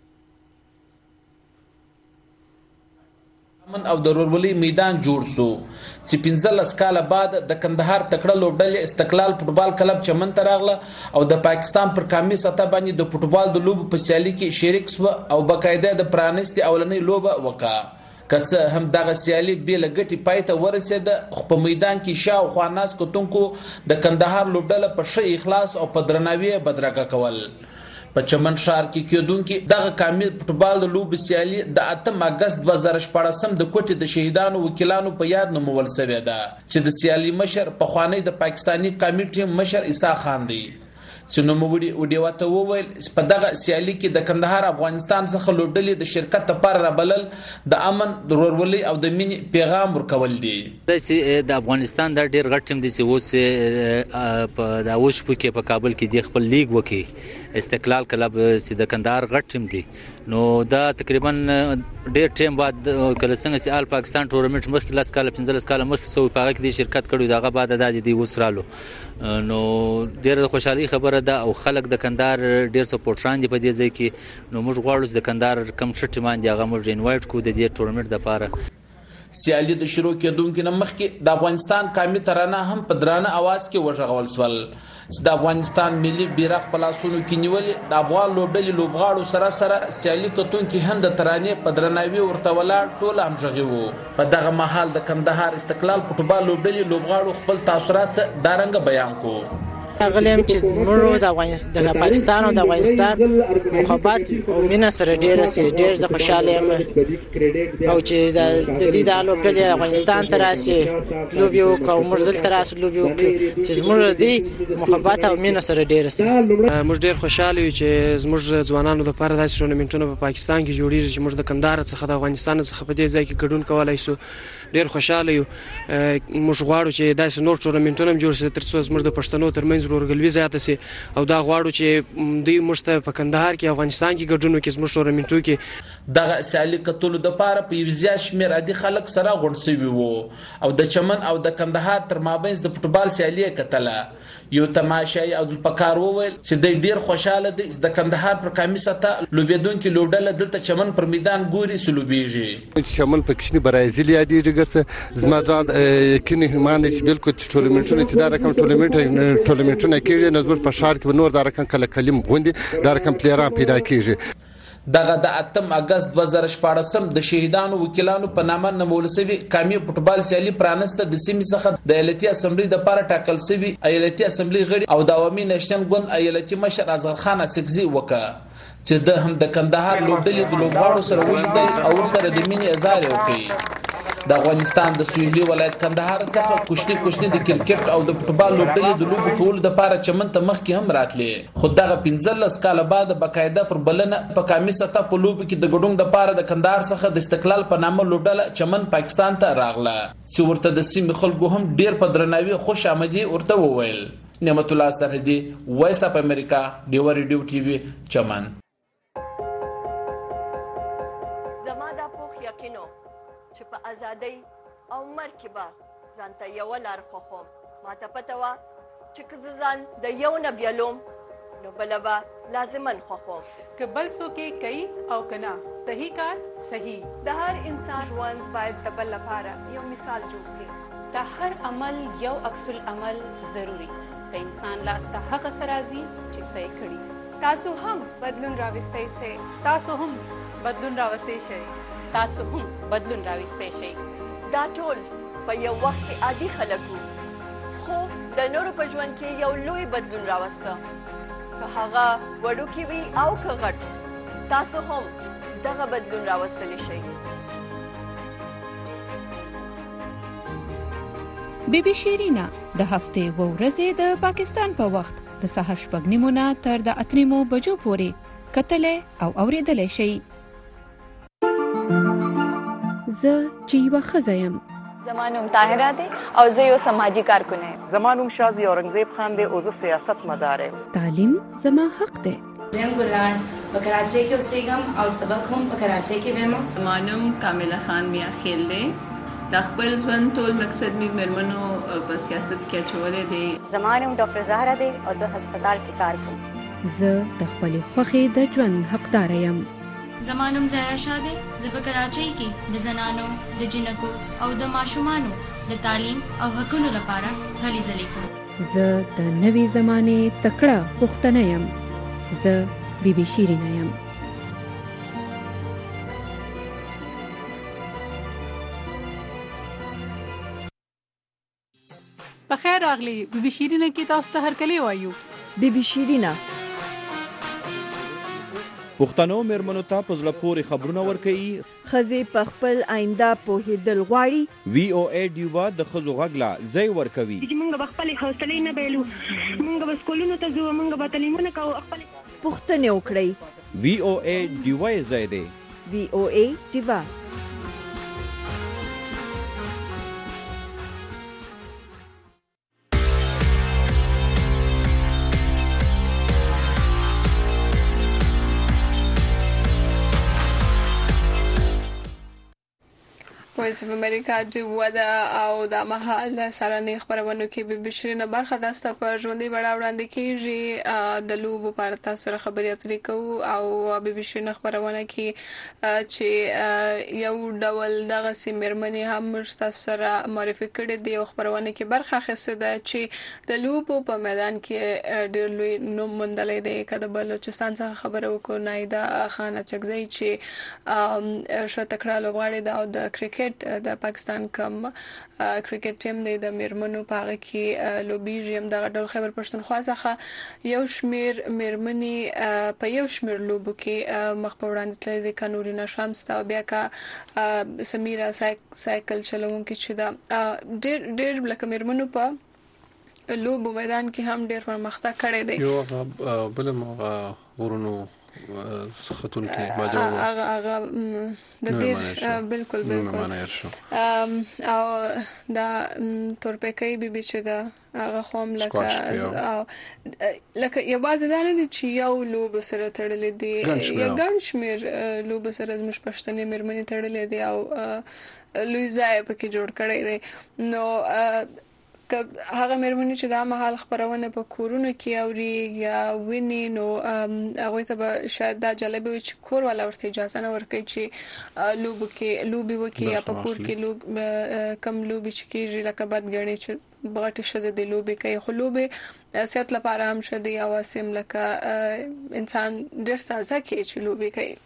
من او د رورولي میدان جوړ سو چې پنځلس کاله بعد د کندهار تکړه لوبډلې استقلال فوتبال کلب چمن ته راغله او د پاکستان پر قومي سطح باندې د فوتبال د لوب په سیالي کې شریک سو او بقاعده د پرانستي اولنۍ لوبه وکړه. که هم دغه سیالي بیل ګټي پایته ورسېده خو په میدان کې شاو خواناس کوتونکو د کندهار لوبډله په ښه اخلاص او په درناوي بدرګه کول. په چمن ښار کې کېدونکي دغه کامل فوتبال د لوب سیالي د اتم اگست دوه زره شپاړسم د کوټې د شهیدانو وکیلانو په یاد نومول شوې ده چې د سیالي مشر په خوانی د پاکستانی کمیټې مشر عیسی خان دی چې نوموړي وډیواته وویل په دغه سیالي کې د کندهار افغانستان څخه لوبډلې د شرکت لپاره رابلل د امن د ورورولۍ او د مینې پیغام ورکول دي. د افغانستان د ډېر غټ ټیم دی چې اوس په د اوش کې په کابل کې د خپل لیګ وکي استقلال کلب چې د کندهار غټ ټیم دی. نو دا تقریبا ډېر ټیم بعد کله څنګه چې آل پاکستان ټورنمنت مخکې لاس کاله پنځلس کاله مخکې سو په هغه کې شرکت کړو دغه بعد د دې وسرالو. نو ډېر خوشحالي خبره ده او خلک د کندهار ډېر سپورټران دي په دې ځای کې. نو موږ غواړو چې د کندهار کم ښه ټیمان دي هغه موږ انوایټ کړو د دې ټورنمنت لپاره. سیالي د شروع کېدونکو نه مخکې د افغانستان قومي ترانه هم په درانه اواز کې وژغول شول چې د افغانستان ملي بیرغ په لاسونو کې نیولې د افغان لوبډلې لوبغاړو سره سره سیالي کوونکي هم د ترانې په درناوي ورته ولاړ ټول همغږي وو. په دغه مهال د کندهار استقلال فوتبال لوبډلې لوبغاړو خپل تاثرات دارنګ بیان کړو. غلیم چې موږ د افغانستان د پاکستان او د افغانستان محبت او مینه سره ډېر سي ډېر زه خوشاله یم او چې د دې د لوبډلې افغانستان ته راسي لوب یو کوم موږ دلته راسو لوب یو چې زموږ د محبت او مینه سره ډېر سي. موږ ډېر خوشاله یو چې زموږ ځوانانو لپاره داسې ټورنمنټونه په پاکستان کې جوړیږي چې موږ د کندهار څخه د افغانستان څخه په دې ځای کې ګډون کولای شو. ډېر خوشاله یو. موږ غواړو چې داسې نور ټورنمنټونه جوړ شي ترڅو زموږ د پښتنو ترمنځ ورورګلوي زیاته سي او دا غواړو چې دوی موږ په کندهار کې افغانستان کې ګډون وکړي زموږ ټورنمنټو کې. دغه سیالي کتلو د پاره په یو زیات شمېر عادي خلک سره غونډ شوي وو او د چمن او د کندهار تر مابینځ د فوتبال سیالي کتله. یو تماشای او د پکار وویل چې د ډیر خوشاله دي د کندهار پر قومي سطح لوبیدونکو لوبډله دلته چمن پر میدان ګوري سلوبیږي. چمن په کشنی برازیل یادی جګرسه زما دا یقیني همان چې بالکل ټورنمنټونه چې دا رقم ټورنمنټ ټورنمنټونه کېږي نظر په شهر کې نور دا رقم کله کلم غوندي دا رقم پلیران پیدا کېږي. دغه د اتم اگست دوه زره شپاړسم د شهیدانو وکیلانو په نامه نومول شوی قومي فوتبال سیالي پرانسته د سیمې څخه د ایالتي اسمبلی د لپاره ټاکل شوی ایالتي اسمبلی غړي او د عوامي نشن ګوند ایالتي مشر اصغر خان اڅکزي وکړه چې د هم د کندهار لوبډلې د لوبغاړو سره ولیدل او سره د مینې اظهار وکړي. د افغانستان د سویلي ولایت کندهار څخه کوشنی کوشنی د کرکټ او د فوتبال لوبډلې د لوبو کول د لپاره چمن ته مخکې هم راتلې خو دغه پنځلس کاله بعد بقاعده پر بلنه په قومي سطح په لوبو کې د ګډون لپاره د کندهار څخه د استقلال په نامه لوبډله چمن پاکستان ته راغله چې ورته د سیمې خلکو هم ډیر په درناوي خوش آمدي ورته وویل. نعمت الله سرحدي وایس اپ امریکا ډیو ریډیو ټي وي چمن. چې په ازادۍ او مرګ کې به ځان ته یوه لار خوښوم. ما ته پته وه چې که زه ځان د یو نه بیلوم نو بله به لازما خوښوم. که بل څوک یې کوي او که نه صحیح کار صحیح. د هر انسان ژوند باید د بل لپاره یو مثال جوړ شي. د هر عمل یو عکس العمل ضروري. د انسان لاس ته هغه څه راځي چې څه یې کړي. تاسو هم بدلون راوستی شئ. تاسو هم بدلون راوستی شئ. تاسو هم بدلون راوستی شئ. دا ټول په یو وخت کې عادي خلک وو خو د نورو په ژوند کې یو لوی بدلون راوسته. که هغه وړوکی وي او که غټ تاسو هم دغه بدلون راوستلی شئ. بی بی شیرینا د هفتې و ورځې د پاکستان په وخت د سهار شپږ نیمو نه تر د اته نیمو بجو پورې کتلې او اوریدلې شي. زه چې یوه ښځه یم. زما نوم طاهره دی او زه یو سماجی کارکونه یم. زما نوم شازی اورنګزیب خان دی او زه سیاست مدار یم. تعلیم زما حق دی. زم ګلان په کراچۍ کې اوسېږم او سبق هم په کراچۍ کې وایم. زما نوم کامله خان میا خیل دی. د خپل ژوند ټول مقصد می مرمنو په سیاست کې اچولې دی. زما نوم ډاکټر زهرا دی او زه هسپتال کې کار کوم. زه د خپل خوښې د ژوند حقدار یم. زما نوم زهرا شاه دی. زه په کراچۍ کې د زنانو د جنکو او د ماشومانو د تعلیم او حقوقو لپاره هلې ځلې کوم. زه د نوې زمانې تکړه پښتنه یم. زه بی بی شیرینه یم. بخیر راغلی. بی بی شیرینه کې تاسو ته هرکلی وایو. بی بی شیرینه پښتنو میرمنو ته په زړه پورې خبرونه ورکوي. ښځې په خپل آینده پوهېدل غواړي. وی او ای ډیوا د ښځو غږ لا ځای ورکوي. موږ به خپلې حوصلې نه بایلو، موږ به سکولونو ته ځو، موږ به تعلیمونه کوو. پوښتنې وکړئ. وی او ای ډیوا یې ځای دی. وی او ای ډیوا. وایس اف امریکا ډیوا ده او د مهال د سرانې خبرونو کې به بشرینه برخه داسته پر ژوندۍ بڑا وړاندې کیږي. د لوبو په اړه تاسو سره خبرې اترې کوو او به بشرینه خبرونه کې چې یو ډول دغه سیمرمنې هم تاسو سره معرفي کړي دی او خبرونه کې برخه اخیسته ده چې د لوبو په میدان کې ډېر لوی نوم موندلې دی. کله بلوچستان څخه خبرو کو نایدا خان چغزی چې شتکړه لوبغاړي ده او د کرکټ د پاکستان کوم کرکټ ټیم دی د میرمنو په هغه کې لوبیږي. هم د ډول خیبر پښتونخوا څخه یو شمیر میرمنې په یو شمیر لوبو کې مخ په وړاندې تللې دي. کانورینا شمس او بیا کا سمیرا سایکل چلوونکې چې دا ډېر ډېر لکه میرمنو په لوبو میدان کې هم ډېر پرمختګ کړی دی. یو بل موږ غورونو خاتون کې باجو هغه هغه د دې بالکل بالکل او دا تورپکې بي بي چې دا هغه خوم لکه لکه یو باز دانه دي چې یو لوب سره تړلې دي یا ګڼ شمیر لوب سره زموږ پښتنې مېرمنې تړلې دي او لویزای پکې جوړ کړی دی. نو هغه مېرمنې چې دا مهال خبرونه په کورونو کې اوري یا ویني نو هغه ته شاید دا جالب وي چې کور ولا ورته اجازه نه ورکړي چې لوب کې لوبي وکي یا په کور کې لوب کم لوبي چې کېږي لکه بد غني چې بغټ شزه د لوبي کوي خو لوبي صحت لپاره هم شدي او سیم لکه انسان ډېر تازه کې چې لوبي کوي.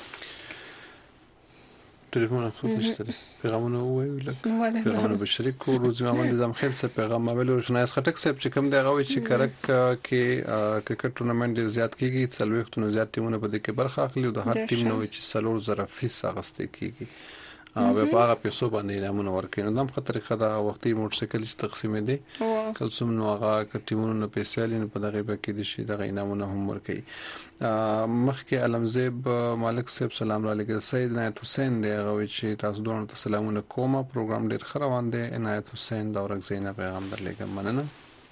تلفون خو بشتري پیغامونه وایي لکه پیغامونه بشري کو روز ما د زم خیر څه پیغام مابل ورشنایس خټک صاحب چې کوم دی غوي چې کرک کې کرکټ ټورنمنت ډیر زیات کیږي څلوي وختونه زیات ټیمونه په دې کې برخه اخلي او د هر ټیم نو چې سلور زره فیس اغسته کیږي او په هغه پیسو باندې نمونه ورکړي. نو دم خطر خدا وختي موټر سایکل چې تقسیم دي کله څوم نو هغه ټیمونو په پیسې په دغه به کې دي شي دغه نمونه هم ورکړي. مخکې علمزیب مالک صاحب سلام علیکم. سید عنایت حسین دی غوي چې تاسو دوه ته سلامونه کومه. پروګرام ډیر ښه روان دی. عنایت حسین دا ورک زینب پیغام درلګم مننه.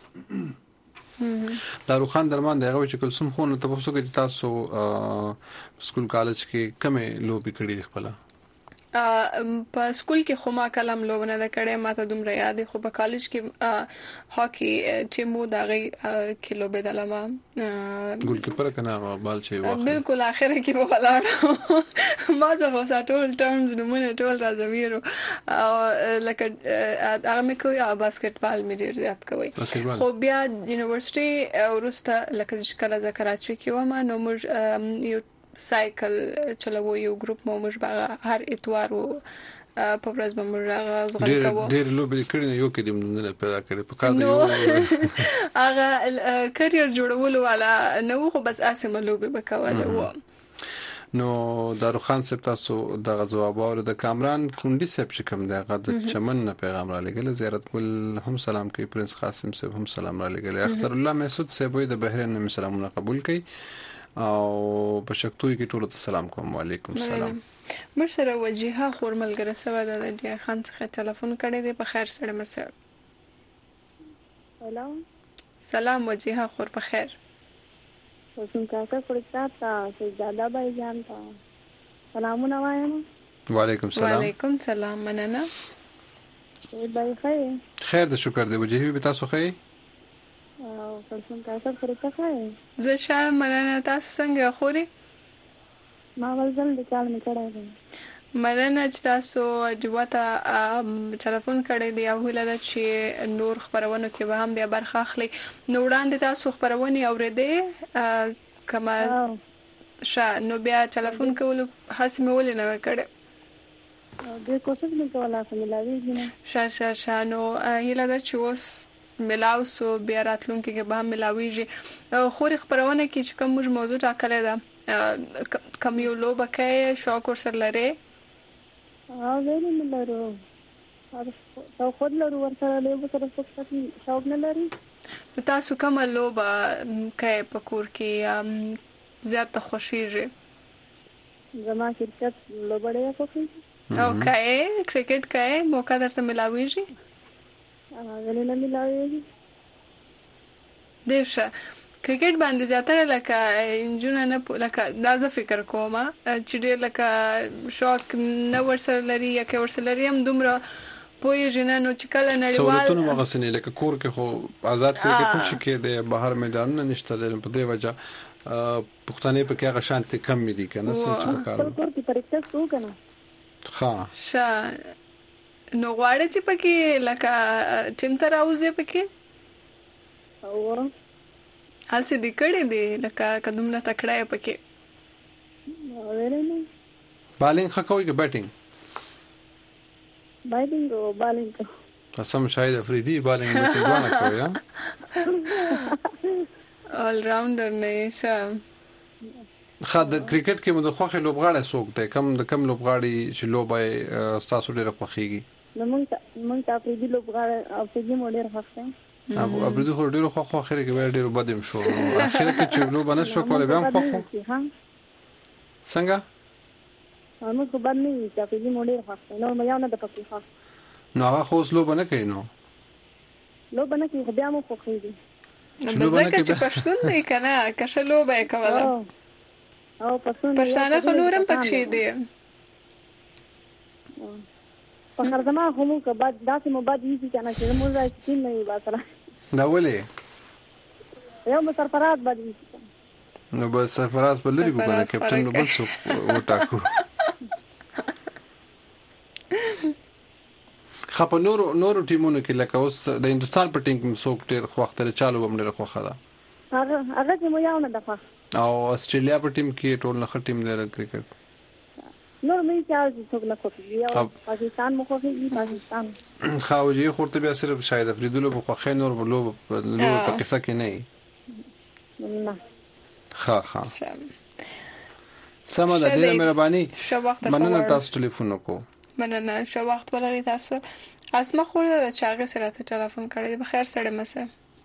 داروخان درمان دی غوي چې کلسم خو نو تاسو کې تاسو سکول کالج کې کومه لوبي کړې خپل په سکول کې خو ما کلم لوبنه د کړې ما ته دومره یاد خو په کالج کې هاکي ټیمو دغه کې لوبېدل ما ګول کیپر کنه بال چې واخ بالکل اخر کې په ولاړ ما زه خو ټول ټرمز نمونه ټول راځویرو لکه هغه مې کوي او باسکټ بال مې ډیر زیات کوي. خو بیا یونیورسيټي ورسته لکه چې کله ذکرات کې و ما نو موږ یو سایکل چلوو یو ګروپ مو موږ به هر اتوار و په ورځ به موږ غزغل کوو. ډېر لوبې کړې یو کې د نه پیدا کړې په کار دی هغه کرییر جوړولو والا نو خو بس اسمه لوبې وکوله و. نو داروخان صاحب تاسو د جواب اور د کامران کونډي صاحب چې کوم دی هغه د چمن نه پیغام را لګل زیارت ګل هم سلام کوي پرنس قاسم صاحب هم سلام را لګل اختر الله محسود صاحب د بحرین نه سلامونه قبول کوي او په شکتوي کې ټول ته سلام کوم وعلیکم السلام مرسره وجيها خورملګره سوا د ډیا خان څخه ټلیفون کړی دی په خیر سره مسه سلام سلام وجيها خور په خیر وسم کاکا پرتا تا سجاده بھائی جان تا سلامونه وایم وعلیکم السلام وعلیکم السلام مننه ای بھائی خیر خیر د شکر دی وجيهي به تاسو خیر او وسم کاکا پرتا خیر زه شام مننه تاسو څنګه خوري ما ولزم د چال می کړه مننه چې تاسو دیوته ټلیفون کړی دی او هیله ده چې نور خبرونه کې به هم بیا برخه اخلي نو وړاندې تاسو خبرونه اورېدې کما شا نو بیا ټلیفون کول هڅه مې ولې نه کړې د کوشش مې کوله چې ملاوي نه شا شا شا نو هیله ده چې اوس ملاو سو بیا راتلونکي کې به هم ملاويږي خو خبرونه کې چې کوم موضوع ټاکلې ده کوم یو لوبه کې شوق ور سره لري ها ویل نه لرو او خود لرو ورته له سره څه شوق نه لري تاسو کوم لوبه کې په کور کې زیات خوشیږي زما کرکټ لوبه ډېره خوښیږي او کې کرکټ کې موقع درته ملاويږي ها ویل نه ملاويږي دیشه کرکټ باندې زیاتره لکه انجونه نه لکه دا زه فکر کوم چې ډېر لکه شوق نه ورسره لري یا کې ورسره لري هم دومره پوي جنا نو چې کله نړیوال سہولتونه مغسنې لکه کور کې خو آزاد کرکټ شي کې د بهر میدانونه نشته لري په دې وجه پښتنې په کې هغه شانتي کم دي کنه څه چې وکړو کور کې پریکټس وو کنه ها شا نو غواړې چې پکې لکه ټیم تر اوځي پکې او هسه دې کړې دي لکه قدم نه تکړه پکې ورنه بالینګ خکوي کې بیټینګ بالینګ او بالینګ قسم شاهد افریدي بالینګ مته ځوانه کوي ها آل راوندر نه شه خاطر کرکټ کې مده خوخه لوبغاړي سوق ده کم د کم لوبغاړي چې لوبای تاسو ډېر خوخيږي نو مونږ مونږ ته افریدي لوبغاړي افریدي مودر خوښه ابو ابريدو خو ډیرو خو خو اخر کې ډیرو بدیم شو اخر کې چې لو بنه شو کولای بیا خو خو څنګه نو خو باندې چې په دې موډر خاص نو مې یو نه د پکې خاص نو هغه خو لو بنه کوي نو لو بنه کې بیا مو خو خېږي نو ځکه چې پښتون دی کنه کښه لو به کوله او پښتون پښتانه خو نورم پکې دی په هر زما هم کو بعد داسې مو بعد یې کنه چې مو ځای تین نه وي باسره دا ولې یو مو سرفراز بعد یې نو بس سرفراز په لری کو کنه کپټن نو بل څه وټاکو خپ نور نور ټیمونو کې لکه اوس د هندستان په ټیم کې څوک ډېر خوښتره چالو بمړه خوخه ده هغه هغه چې مو یو نه دفعه او استرالیا په ټیم کې ټول نه ټیم دی کرکټ نور مې چارج څوک نه خوښي او پاکستان مو خوښي پاکستان خاوجي خورته بیا صرف شاید افریدلو په خوښه نور بلو نور په قصه کې نه نه ها ها سم ده ډېر مهرباني مننه تاسو ټلیفون وکړو مننه شو وخت ولري تاسو اسمه خوره د چاغه سره ته ټلیفون کړی به خیر سره مسه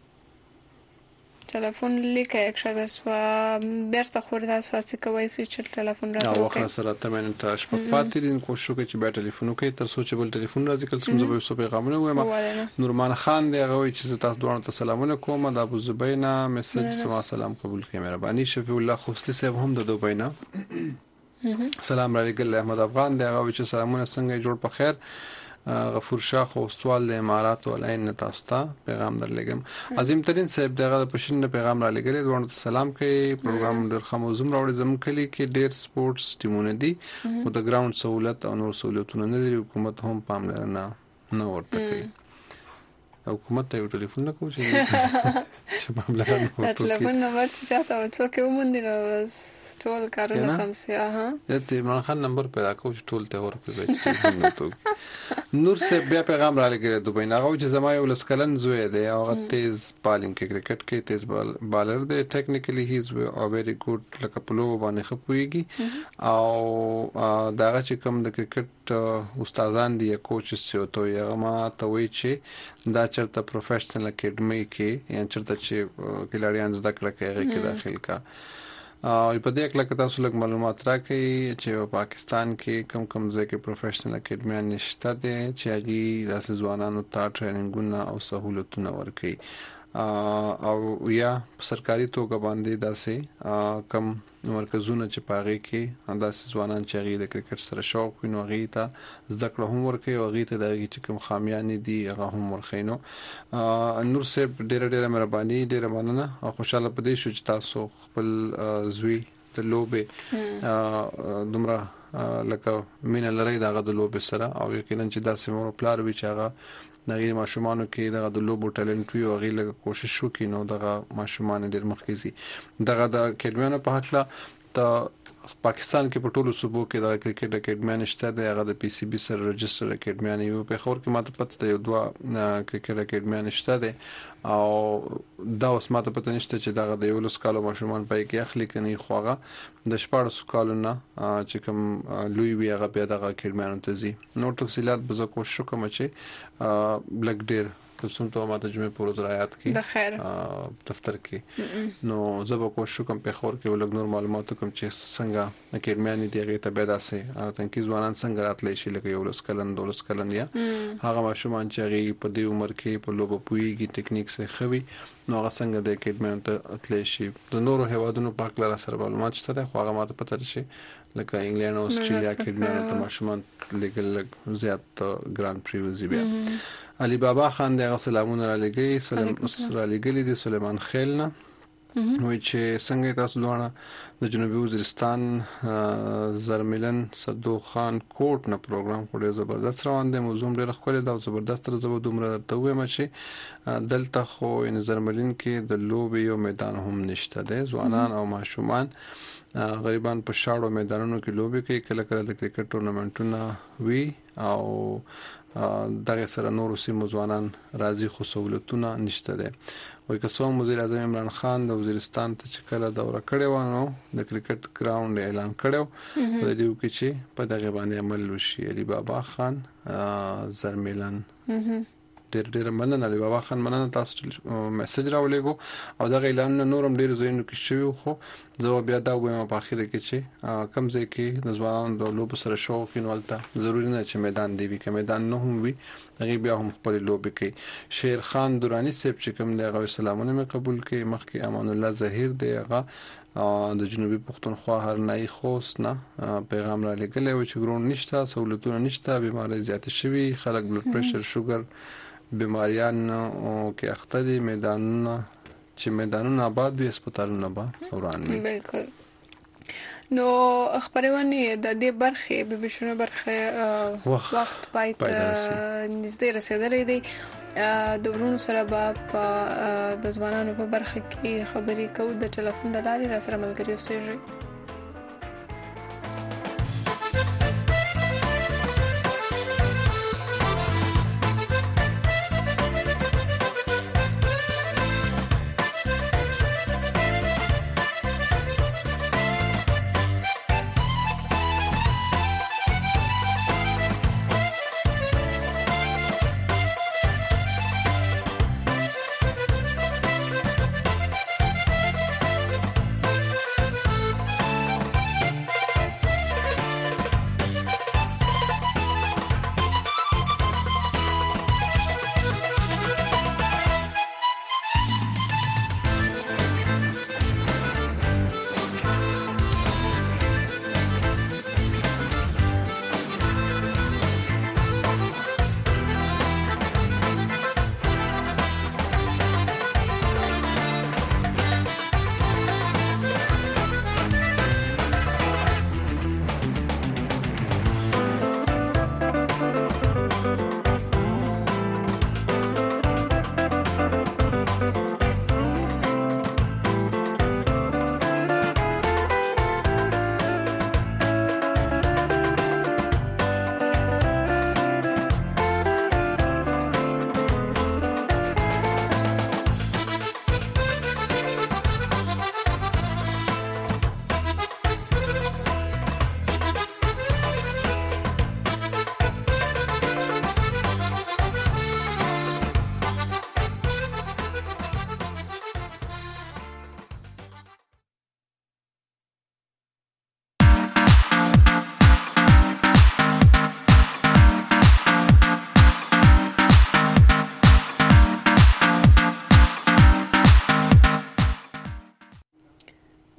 ټلیفون لیکه اکشا تاسو بیرته خوره تاسو څه کوي چې ټلیفون راځي او خلاص سره ته مې ته شپه پاتې دین کوشش وکړي چې به ټلیفون وکړي تر څو چې بل ټلیفون راځي کله څنګه به سو پیغامونه وایم نورمان خان دی هغه چې تاسو دوه ته سلامونه کوم د ابو زبینا میسج سما سلام قبول کړئ مهرباني شفیع الله خوستي صاحب هم د دوبینا سلام علیکم احمد افغان دی هغه چې سلامونه څنګه جوړ په خیر غفور شاه خوستوال د امارات ولین تاسو ته پیغام درلګم عظیم ترين صاحب دغه پښین پیغام را لګلې دوه سلام کوي پروګرام ډېر خموزم راوړي زم کلی کې ډېر سپورتس ټیمونه دي او د ګراوند سہولت او نور سہولتونه نه لري حکومت هم پاملرنه نه ورته کوي حکومت ته یو ټلیفون نه کوي چې پاملرنه ورته ټلیفون نمبر چې چاته څوک وموندي نو ټول کارونه سمسي. ها ته عمران خان نمبر پیدا کو چې ټول ته ورکړي. نور سے بیا پیغام را لګره دوبه نه غو چې زما یو لسکلن زوی دی او هغه تیز بالینګ کې کرکټ کې تیز بال بالر دی. ټیکنیکلی هی از ا ویری ګډ لکه په لوبه باندې خپويږي او داغه چې کوم د کرکټ استادان دي یا کوچز سي او ته یې ما ته وی چې دا چرته پروفیشنل اکیډمي کې یا چرته چې کلاریان زده کړه کوي کې داخل کا. او په دې کې تاسو لږ معلومات راکړئ چې پاکستان کې کم کم ځای کې پروفیشنل اکیډمي نشته دي چې هغه د ځوانانو ته ټریننګونه او سہولتونه ورکړي او یا سرکاري توګه باندې داسې کم مرکزونه چې پاره کې انداز ځوانان چې هغه د کرکټ سره شوق ویني هغه ته زده کړه هم ورکړي او هغه ته د چې کوم خامیان دي هغه هم ورخینو. نور صاحب ډېر ډېر مهرباني ډېر مننه او خوشاله پدې شو چې تاسو خپل زوی د لوبه دومره لکه مين لري دغه د لوبه سره او یقینا چې داسې مور پلار وی چې هغه نغیر ماشومانو کې دغه د لوبو ټالنت وی او غي لږ کوشش وکړي نو دغه ماشومان ډېر مخکې دغه د اکیډمیانو په حق لا ته پاکستان کې په ټولو صوبو کې د کرکټ اکیډمي نشته د هغه د پی سی بي سره رجستر اکیډمي یو په خور کې ماته پته یو دوه کرکټ اکیډمي نشته ده او دا اوس ماته پته نشته چې دغه د یو لس کالو ماشومان پای کې اخلي کني خوغه د شپږ کالو نه چې کوم لوی وی هغه په دغه اکیډمي ته زی نو تفصيلات به زه کوشش کوم چې بلک ډیر تاسو ته ما ترجمه پورز رعایت کی د خیر دفتر کې نو زبا کوشش کوم په خور کې ولګ نور معلومات کوم چې څنګه اکیډمي دی هغه ته پیدا سي او تنکي ځوانان څنګه راتلی شي لکه یو لس کلن دولس کلن یا هغه ماشومان چې هغه په دې عمر کې په لوبو پويږي ټیکنیک سره خوي نو هغه څنګه د اکیډمي ته اتلی شي. د نورو هوادونو په اړه سره معلومات شته خو هغه ماته پته شي لکه انګلند او استرالیا کې د ماشومان لګل زیات ګران پریوزي بیا. علي بابا خان دغه سلامونه را لګي سلام را لګي دي سليمان خیلنا وای چې څنګه تاسو دوه د جنوبي وزیرستان زرملن صدو خان کوټ نه پروګرام کړی زبردست روان دی موضوع ډېر ښکلی دا زبردست تر زبر دومره ته وایم چې دلته خو ان زرملن کې د لوبي یو میدان هم نشته دی ځوانان او ماشومان غریبان په شاړو میدانونو کې لوبي کوي کله کله د کرکټ ټورنمنټونه وی او دغه سره نور سیمو ځوانان راځي خو سہولتونه نشته ده. وای که څو وزیر اعظم عمران خان د وزیرستان ته چکله دوره کړې و نو د کرکټ ګراوند اعلان کړو د دې کې چې په دغه باندې عمل وشي. علي بابا خان زرملن ډېر ډېر مننه علي بابا خان مننه تاسو میسج راولېګو او دا اعلان نورم ډېر زینو کې شوی خو زه بیا دا وایم په اخر کې چې کم ځای کې د ځوانانو د لوب سره شوق کینولته ضروری نه چې میدان دی وي که میدان نه هم وي هغه بیا هم خپل لوب کوي. شیر خان دورانی صاحب چې کوم دی هغه سلامونه مې قبول کړي مخکې امان الله ظهیر دی هغه د جنوبي پښتونخوا هرنای خوست نه پیغام را لګلې و چې ګرون نشته سہولتونه نشته بیماری زیات شوي خلک بلډ پريشر شوګر بیماریان کې اخته دي میدانونه چې میدانونه آباد وي هسپتالونه به وران وي. بالکل نو خبرونه د دې برخه به بشونه برخه وخت پای ته نږدې رسیدلې دي د ورونو سره به د ځوانانو په برخه کې خبرې کوو د ټلیفون د لارې را سره ملګری اوسېږي.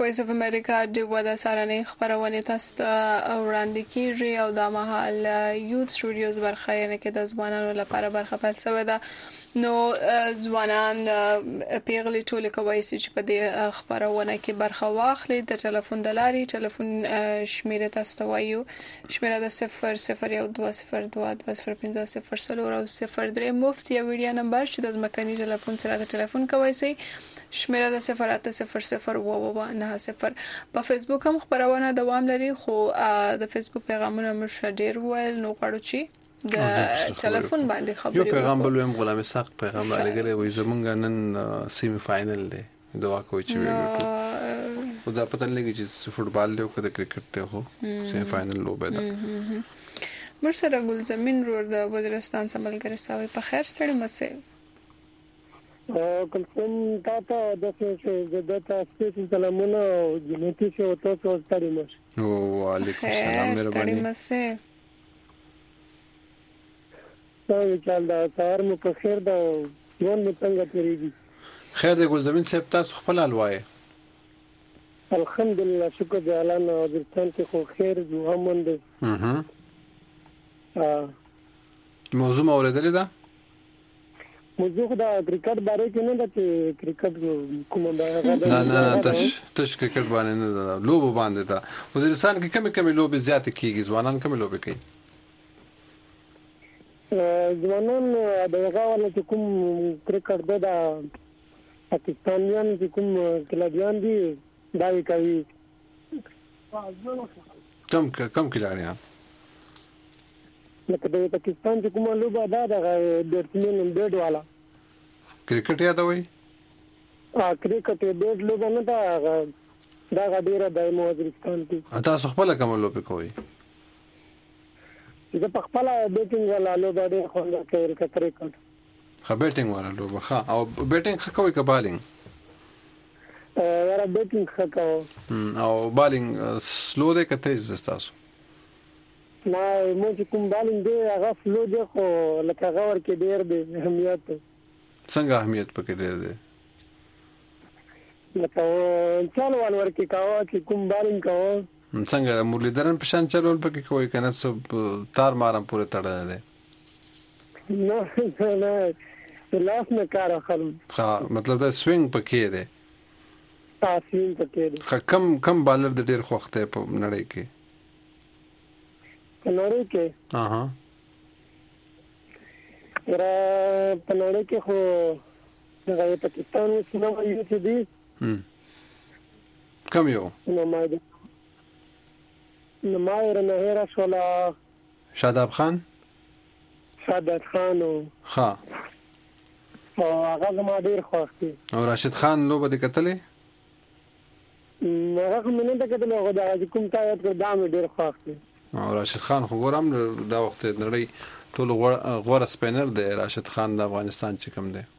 وایس اف امریکا د ودا سارنې خبرونه تاسو ته وړاندې کیږي او د مهال یوت سټوډیوز برخه یې کې د ځوانانو لپاره برخه پیل شوې ده. نو ځوانان پیغلي ټول کوي چې په دې خبرونه کې برخه واخلي. د ټلیفون د لارې ټلیفون شمیره تاسو ته وایو، شمیره د صفر صفر یو دوه صفر دوه دوه صفر پنځه صفر څلور او صفر درې مفت یا ویډیو نمبر چې د ځمکني ټلیفون سره د ټلیفون کوي سي شمیره د صفر اته صفر صفر و و نه صفر. په فیسبوک هم خبرونه دوام لري، خو د فیسبوک پیغامونه مش ډیر ویل نو غواړو چې د ټلیفون باندې خبرې یو پیغام بل هم غلام ساق پیغام راغلی وي زمونږ نن سیمی فائنل دی دوا کوي چې ویل او دا پته لګی چې فوټبال دی او د کرکټ ته هو سیمی فائنل لوبه ده. مرسره ګل زمين روډ د وزیرستان سملګری ساوي په خیر ستړي مسه او کوم تاسو د څه د تاسو سلامونه او جنتی شو تاسو ستړي مسه. او علیکم السلام مهرباني. ستړي مسه څنګه چل دا کار مو په خیر دا ژوند مو څنګه تیریږي؟ خیر دی ګل زمين صاحب تاسو خپل الوای؟ الحمدلله شکر دی الله نو وزیرستان کې خو خیر جو امن دی. اها ا موضوع اوریدلې ده؟ موضوع دا کرکټ باره کې نه ده چې کرکټ کومه ده نه نه تش تش کرکټ باندې نه ده، لوبو باندې ده. وزیرستان کې کمی کمی لوبې زیات کیږي، ځوانان کمی لوبې کوي. ځوانان د هغه ول چې کوم کرکټ ده د پاکستانیان چې کوم کلابیان دي دا کوي. کم کم کلاریان لکه د پاکستان چې کومه لوبه ده د بیټسمن بیټ والا کرکټ یادوي. ا کرکټ بیټ لوبه نه ده دا غډیره د وزیرستان کې. تاسو خپل کوم لوبه کوي؟ زه په خپل بیټینګ ولا لوبه ډېر خوند کوي کرکټ. خا بیټینګ ولا لوبه ښه او بیټینګ ښه کوي که بالینګ؟ ا ورا بیټینګ ښه کوي او بالینګ سلو دی که تیز دی تاسو؟ نه مو چې کوم بالینګ دی هغه سلو دی خو لکه هغه ورکې ډېر دی اهمیت. څنګه اهمیت پکې ډېر دی؟ لکه چال وال ورکې کاوه چې کوم بالینګ کاوه څنګه مرلیدرن په شان چلول پکې کوي کنه سب تار مارم پورې تړل دي؟ نه نه لاس نه کار اخلم. ها مطلب دا سوینګ پکې دی. ها سوینګ پکې دی. کم کم بالر د ډېر خوخته په نړۍ کې؟ په نړۍ کې اها را په نړۍ کې خو د پاکستان وسنه وایي چې دی کم یو نو ما دي نو ما یې نه هېره شوله. شاداب خان شاداب خان ها او هغه زما ډېر خوښ دی. او راشد خان لوبه دې کتلې؟ هغه خو مې نه ده کتلې خو د هغه کوم تا یاد کړ دا مې ډېر خوښ دی. او راشد خان خو ګورم دا وخت نړۍ ټول غوره سپینر دی راشد خان د افغانستان چې کوم دی.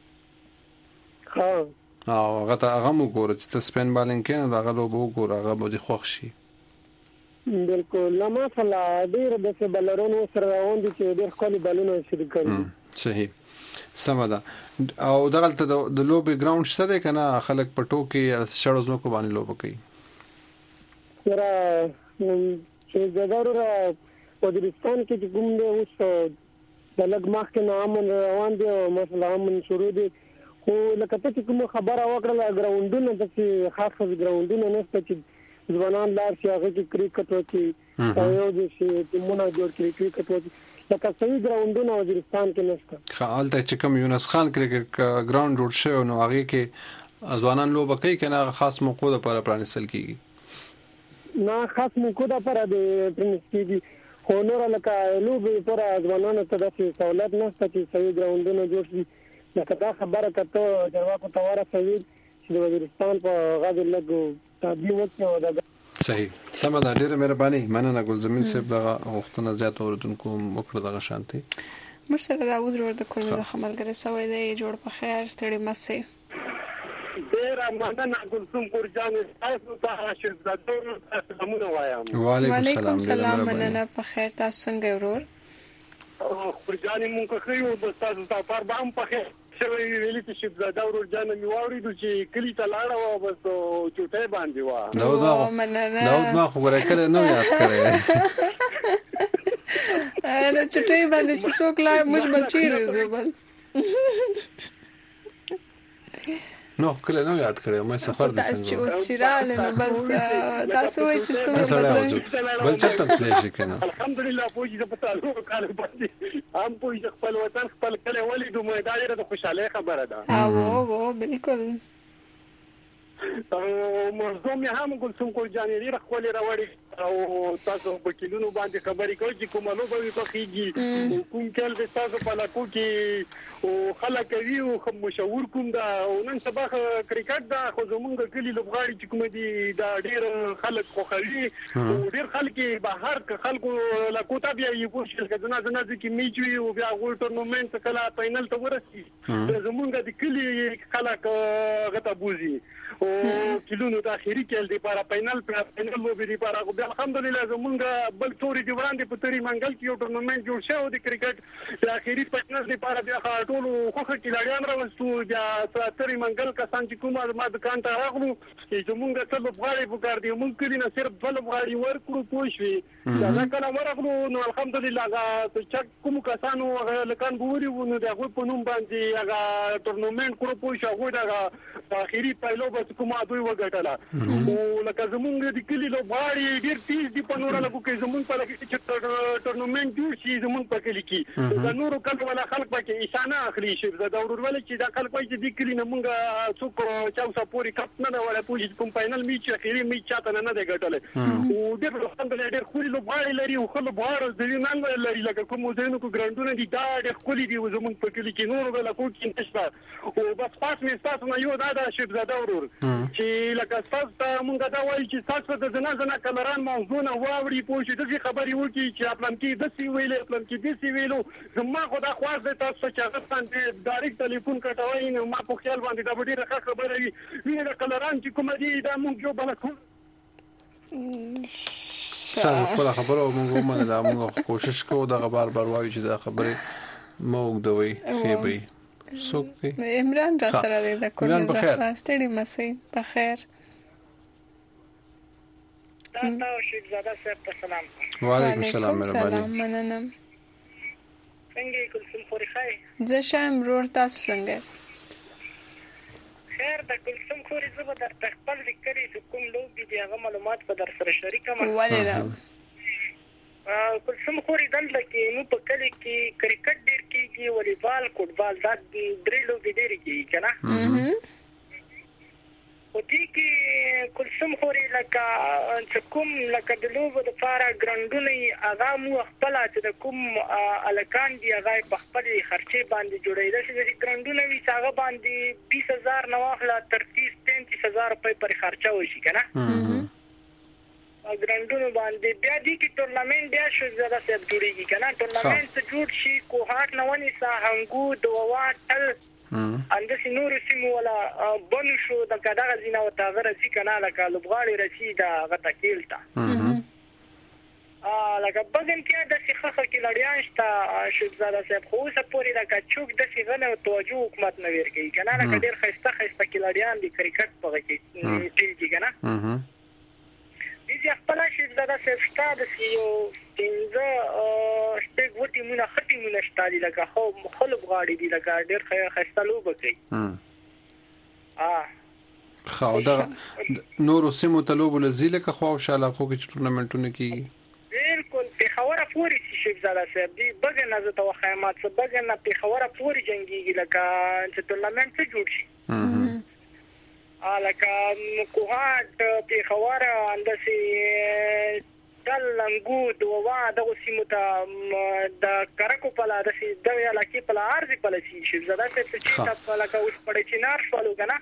ها او هغه ته هغه مو ګوره چې ته سپین بالینګ کې نه هغه لوبه وګوره هغه به دې خوښ شي. بالکل لما فلا ډېر د څه بلرونو سره روان دي چې ډېر ښکلي بالونه شروع کړي. صحیح سمه ده. او دغلته د لوبې ګراوند شته دی که نه خلک په ټوکې شړو ځمکو باندې لوبه کوي؟ یاره چې ضرور وزیرستان کې چې کوم دی اوس د لږ مخکې نه امن روان دی او مثلا امن شروع دی خو لکه ته چې کومه خبره وکړله ګراوندونه داسې خاص خاص ګراوندونه نشته چې ځوانان لار شي هغه کې کرکټ وکړي او یو د شي ټیمونه جوړ کړي کرکټ وکړي لکه صحیح ګراوندونه وزیرستان کې نشته. ښه هلته چې کوم یونس خان کرکټ ګراوند جوړ شوی نو هغې کې ځوانان لوبه کوي که نه خاص موقعو دپاره پرانیستل کېږي؟ نه خاص موقعو دپاره د پرانیستل کېږي خو نوره لکه لوبې لپاره ځوانانو ته داسې سهولت نشته چې صحیح ګراوندونه جوړ شي. لکه دا خبره که ته چارواکو ته ورسوي چې د وزیرستان په غږ لږ تعبیر وکړي. صحیح سمه ده ډېره مهرباني مننه ګل زمين صاحب دغه غوښتنه زیات اوریدونکو وکړه دغه شانتي. مرسله داود روډ د کورنۍ د خملګری سوی دی جوړ په خیر ستړي مسه. ډېره مننه ګلسوم ګورجان تاسو ته شهزاده سلامونه وایم. وعلیکم السلام مننه په خیر تاسو څنګه ورور؟ ګورجان مونږ خو یو د تاسو ته پر بام په خیر شوی ویلي چې شهزاده ورور جان مې واورېدو چې کلي ته لاړه وه بس چوټۍ باندې وه داود ما خو ګوره کله نه یاد کړی نه چوټۍ باندې چې څوک لاړ موږ به چیرې ځو بل نو کله نو یاد کړی مې سفر د څنګه چې اوس شراله نو بس تاسو وایئ چې څومره بدل بل چاته تللی شي کنه الحمدلله پوجي د پتا لو کار باندې هم پوجي خپل وطن خپل کله ولیدو مې دا ډېره د خوشاله خبره ده او او بالکل موضوع مې هم ګلسوم کول جانې ډېره ښکلې راوړې او تاسو په کلونو باندې خبرې کوئ چې کومه لوبه وي خوښېږي کوم کال د تاسو په علاقو کې خلک کوي او مشهور کوم ده او نن سبا کرکټ ده خو زمونږ کلي لوبغاړي چې کوم دي دا ډېر خلک خوښوي او ډېر خلک بهر خلکو علاقو ته بیا یې کوشش کوي ځنه ځنه چې میچ وي او بیا غوړ ټورنمنټ کله فاینل ته ورسي زمونږ د کلي خلک غته بوزي او کلونو د اخیری کال دی لپاره فاینل فاینل لوبي دی لپاره الحمدلله زمونږ بل توري دی وړاندې په تری منګل کې یو ټورنمنټ جوړ شو د کرکټ د اخیری فاینل لپاره بیا ټول خوخه کلاړیان راوستو بیا تری منګل کسان چې کومه ما دکان ته راغلو چې زمونږ څه لوبغاړي وکړ دی مونږ کلی نه صرف بل لوبغاړي ورکړو پوښوي دا کله ورغلو نو الحمدلله هغه چې کوم کسانو لکان ګوري نو دغه په نوم باندې هغه ټورنمنټ کړو پوښ هغه دا اخیری پایلو بس کومه دوی وګټله او لکه زمونږ د کلی لوبغاړي ډیر تیز دي په نور لکه کې زمونږ په لکه چې ټورنمنټ جوړ شي زمونږ په کلی کې دا نور کله ولا خلک پکې ایشانه اخلي شي دا ضرور ولې چې دا خلک وایي چې د کلی نه مونږ څوک چاوسا پوری کپ نه ولا پوجي کوم فاینل میچ اخیری میچ چاته نه دی ګټل او ډیر الحمدلله ډیر خوري لوبغاړي لري او خلک بهر ځي نه لري لکه کوم ځینو کو ګراوندونه دي دا ډیر خوري دي زمونږ په کلی کې نور ولا کو کې نشته او بس پاس می تاسو نه یو دا د شهزاده ورور چې لکه تاسو مونږ دا وایي چې تاسو د زنا زنا کمران موضوع نه واوري پوه شي د خبرې وکړي چې خپل کې د سی ویلې خپل کې د سی ویلو زما خو دا خواص د تاسو چې هغه باندې ډایرکټ ټلیفون کټوي نو ما په خیال باندې دا ډیره ښه خبره وي ویني د کلران چې کوم دي دا مونږ یو بل کو سره خپل خبره مونږ ومنله مونږ کوشش کوو دا بار بار وایو چې دا خبره موږ دوی خېبي څوک دی عمران را سره دی د کور نه ستړي مسي په خیر تاسو شهزاده صاحب ته سلام وعلیکم السلام مهرباني مننه څنګه کوم خوري خای زه شم رور تاسو څنګه خیر د کوم خوري زه به در خپل ذکر کوم لوبي دی هغه معلومات په در سره شریکم ولې نه کوم خوري دلته کې نو په کلی کې کرکټ ډیر کېږي والیبال فوټبال دا درې لوبي ډیر کېږي کنه او دې کې کوم خوري لکه چې کوم لکه د لوبو د فارا ګراوندونه هغه مو خپل چې د کوم الکان دی هغه په خپل خرچه باندې جوړېده چې د ګراوندونه وی هغه باندې بیس هزار نو اخلا تر تیس پینتیس هزار روپۍ پر خرچه وشي کنه ګراوندونه باندې بیا دې کې ټورنمنټ بیا شو زیاده سب جوړیږي کنه ټورنمنټ جوړ شي کوهات نه ونی ساهنګو دوه تل اندس نور سیمو ولا بن شو د کډه غزینه او تاغره سي کنه لکه لوبغاړي رسي دا غته کېلتا ا لکه بدن کې د شيخه کې لړیان شته شهزاده صاحب خو اوسه پوری لکه چوک د سیغنه توجه حکومت نه ورګي کنه لکه ډیر خسته خسته کې لړیان د کرکټ په کې ټیږي کنه دې خپل شهزاده صاحب شته د یو څنګه شپږ وټي مونږه خټي مونږه شتالي لکه خو خلک غاړي دي لکه ډېر خسته لوبه کوي اه خو دا نور سیمو تلوب لزیله که خو شاله خو کې ټورنمنټونه کیږي بالکل په خوره پوری شي زاده صاحب دی بګه نه زته وخیمات څه بګه نه په خوره پوری جنگيږي لکه چې ټورنمنټ څه جوړ شي اه لکه کوهات په خوره اندسي دلنګو دوه دغه سیمه ته د کرکو په لاره سي د علاقې په لار دي په لسی شي زړه ته چې تاسو لکه اوس پړې چنار شوالو کنه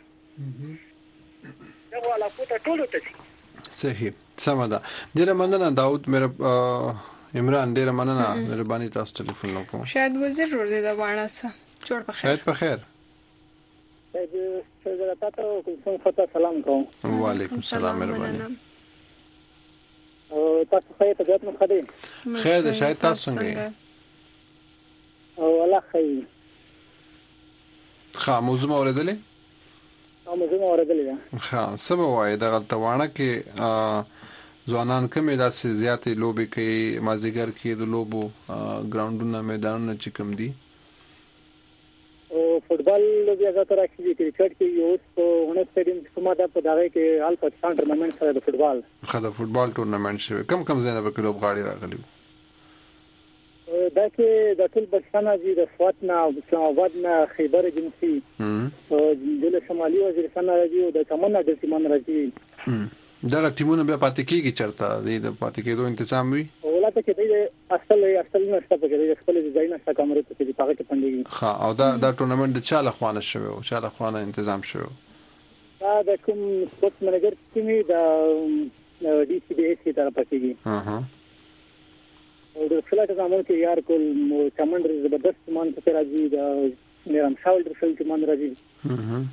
دغه علاقو ته ټولو ته صحیح سم ده ډیره مننه داود مې عمران ډیره مننه مهرباني تاسو ټلیفون وکړو شاید وزیر ور دي دا وانه سره جوړ په خیر شاید په خیر زه تاسو کوم څه سلام کوم وعلیکم السلام مهرباني او تاسو خیر ته ځات مو خدي خیر ده شاید تاسو څنګه او الله خیر ښه موضوع مو اورېدلې موضوع مو اورېدلې ښه څه به وایي دغه تواڼه کې ځوانان کمې داسې زیاتې لوبې کوي مازدیګر کې د لوبو ګراوندونه میدانونه چې کوم دي فوټبال لوبیا زیاتره کې کرکټ کې یو څو ونه سټیډیم کومه ده په دغه کې آل پاکستان ټورنمنت سره د فوټبال خا د فوټبال ټورنمنت شوی کم کم ځای نه به لوبغاړي راغلي دا کې د ټول پاکستان د سوات نه او اسلام آباد نه خیبر ایجنسی او د شمالي وزیرستان راځي او د چمن د سیمان راځي دا ټیمونه به پاتې کیږي چرته د پاتې کېدو تنظیم وي ولاته کې د اصل اصل نشته په کې د خپل ځای نشته کمرې ته چې پاګه کې پندېږي ها او دا دا ټورنمنت د چاله خوانه شوی او چاله خوانه تنظیم شوی دا د کوم سپورت منیجر ټیمي د ډي سي بي اس کی طرف پاتېږي ها ها او د خپل تضامن کې یار کول چمن زبردست مان ته راځي د میرام شاول در شل کې مان راځي ها ها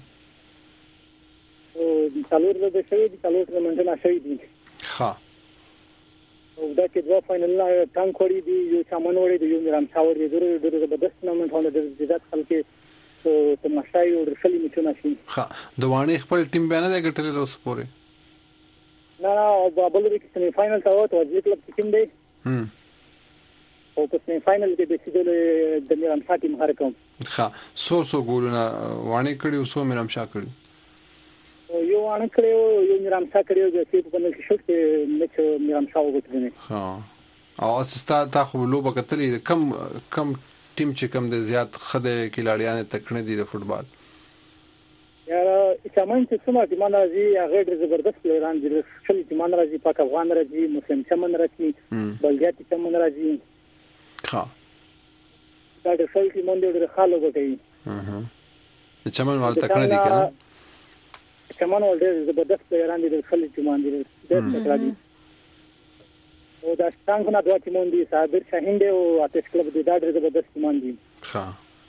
او د څلور د شوی د څلور ټورنمنټ نه شوی دي ها او دا کې دوه فائنل لا ټانک وړي دي یو چمن وړي دي یو میرام شاول دي ډېر ډېر زبردست ټورنمنټ باندې د ځات خلک او تماشای او رسلي میچونه شي ها د وانه خپل ټیم بیان نه غټل اوس پورې نه نه بابل کې سیمی فائنل ته وته ځکه کلب ټیم دی هم او په سیمی فائنل کې د سیدل د میرام شاه ټیم هر کوم ها سو سو ګولونه وانه کړي او سو میرام شاه کړي یو وانه کړي یو میرام شاه کړي چې په پنځه کې شوت میچ میرام شاه وګټل ها او استا تا خو لوبه کتلې کم کم ټیم چې کم د زیات خده کلاړیان تکنه دي د فوټبال یا چمن چې څومره ټیمان راځي هغه ډېر زبردست پلیران دي خپل ټیمان راځي پاک افغان راځي مسلم چمن راځي بلګیا چمن راځي ها دا د ټول ټیمان ډېر خاله وګټي ها ها چمن ول تکنه دي کنه چمن ول ډېر زبردست پلیران دي خپل ټیمان دي ډېر تکړه دي او دا څنګه نه دوه ټیمون دي صابر شاهین دی او آتش کلب دی دا ډېر زبردست ټیمان دي ها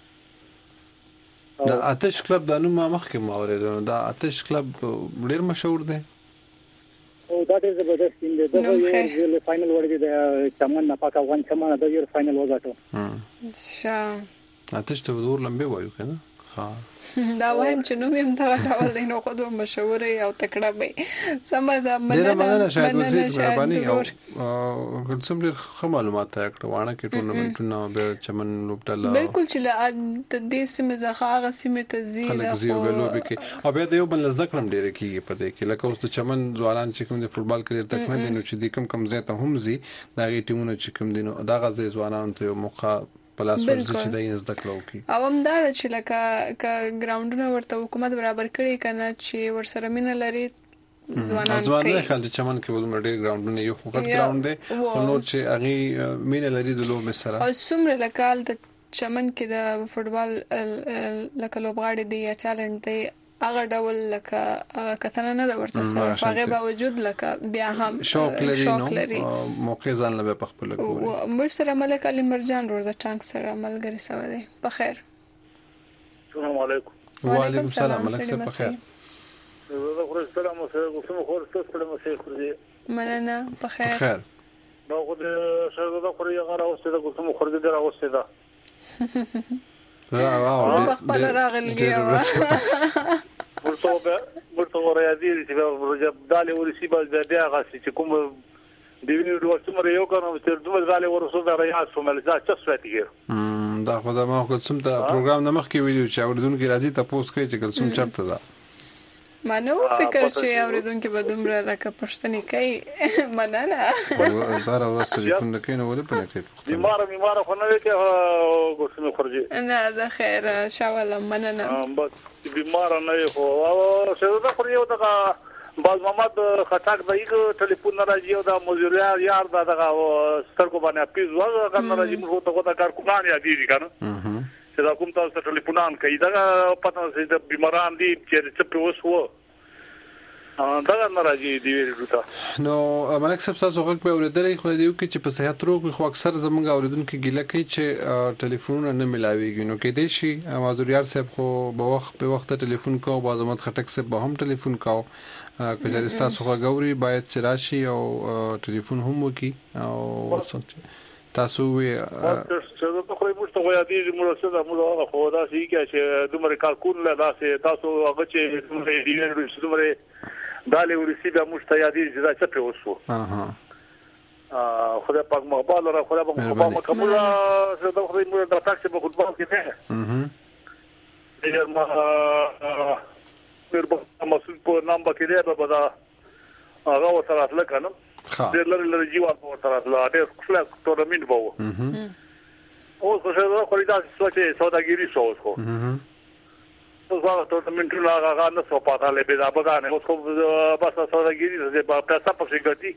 دا آتش کلب د نوم مخکې ما اوریدل دا آتش کلب ډېر مشهور دی او دا ډېر زبردست ټیم دی دا یو فائنل ورګي د چمن نه پاک افغان چمن دا یو فائنل وګټو ها شا آتش ته ور لمبه وایو کنه ها دا وایم چې نو مې دا ډول دی نو خو دوه مشهور او تکړه به سم ده مننه مننه شاید وزیر مهرباني او کوم ډېر خه معلومات راکړه وانه کې ټورنمنټونه به چمن لوبټل بالکل چې د دې سیمه زخه هغه سیمه ته زیاده خلک زیو به لوب کې او بیا د یو بل ذکر هم ډېر کیږي په دې کې لکه اوس د چمن ځوانان چې کوم د فوټبال کلیر تک نه دي نو چې د کم کم ځای ته هم زی دا غي ټیمونه چې کوم دي نو دا غزي ځوانان ته یو مخه پلاس ورزي چې دای نس دکلو کی او هم دا چې لکه ک ګراوندونه ورته حکومت برابر کړي کنه چې ورسره مين لري ځوانان ځوانان خل د چمن کې ودوم ډېر ګراوندونه یو فقط ګراوند دی خو نور چې اغي مين لري د لوب سره او سمره لکال د چمن کې د فوټبال لکه لوبغاړي دی یا ټالنت دی هغه ډول لکه کتنه نه د ورته سره هغه باوجود لکه بیا هم شوق لري نو موقع ځان له په خپل کوي مر سره ملک علي مرجان ور د ټانک سره ملګری سو دی په خیر السلام علیکم وعلیکم السلام ملک سره په خیر زه خو السلام علیکم کوم خو تاسو په مسیح خوري مننه په خیر خیر نو خو د شګه خوري هغه راوسته د کوم خوري د راوسته ده واو خپل راغلی ورته ورته وريادي چې دالي ورسي بل بیا غاسي چې کوم دیویني ډول څومره یو کنه چې دوه ځاله ورسو دا ریاض کومل ځا څه سوتیږي ام دا خو دا ما خو څوم ته پروګرام نه مخکې ویډیو چې اوردونکو راځي تاسو کوي چې څوم چرته ده منو فکر چې اوریدونکو به دومره لکه پښتني کوي مننه دا راوست ټلیفون نه کینو ولې په نکته بیمار بیمار خو نه وي چې ګوسمه خرجي نه دا خیر شاوله مننه بس بیمار نه خو او څه دا خو یو دا باز محمد خټاک دایګه ټلیفون راځي او دا مزوریا یار دا دا سترګو باندې پیز وغه کنه راځي موږ ته دا کار کومه یا دي کنه چې دا کوم تاسو ټلیفونان کوي دا پته چې د بیماران دي چې څه په وسو دا نه راځي دی ویلو نو ملک صاحب تاسو غوښ به اوریدلې خو دیو کې چې په صحت روغ خو اکثر زمونږ اوریدونکو ګیله کوي چې ټلیفونونه نه ملاويږي نو کې دی شي مازوریار صاحب خو په وخت په وخت ټلیفون کو بازمت خټک صاحب به هم ټلیفون کو کله تاسو غوړي باید چې راشي او ټلیفون هم وکي او تاسو وي څه ته خو موږ ته ته وایي دې موږ څه د موږ خو دا شي چې دومره کارکون له داسې تاسو هغه چې دومره ډیوډ دومره دالې ورسی به موږ ته یادې چې دا څه په وسو اه خدای پاک مقبول را خدای پاک مقبول مکمل زه دا خو موږ د تاکسي په فوتبال کې نه ډېر ما ډېر مسؤل په نام باندې به بدا هغه وسره اصله کنه ډېر لري لري جیوا په وسره اصله ډېر خلاص تورنمنت وو او څه څه خو دا څه سوداګری شو خو اوس هغه تورنمنت لا هغه نه سو پاتہ له بيدا بغانه اوس خو بس سوداګری زه په پیسې په څیر ګټي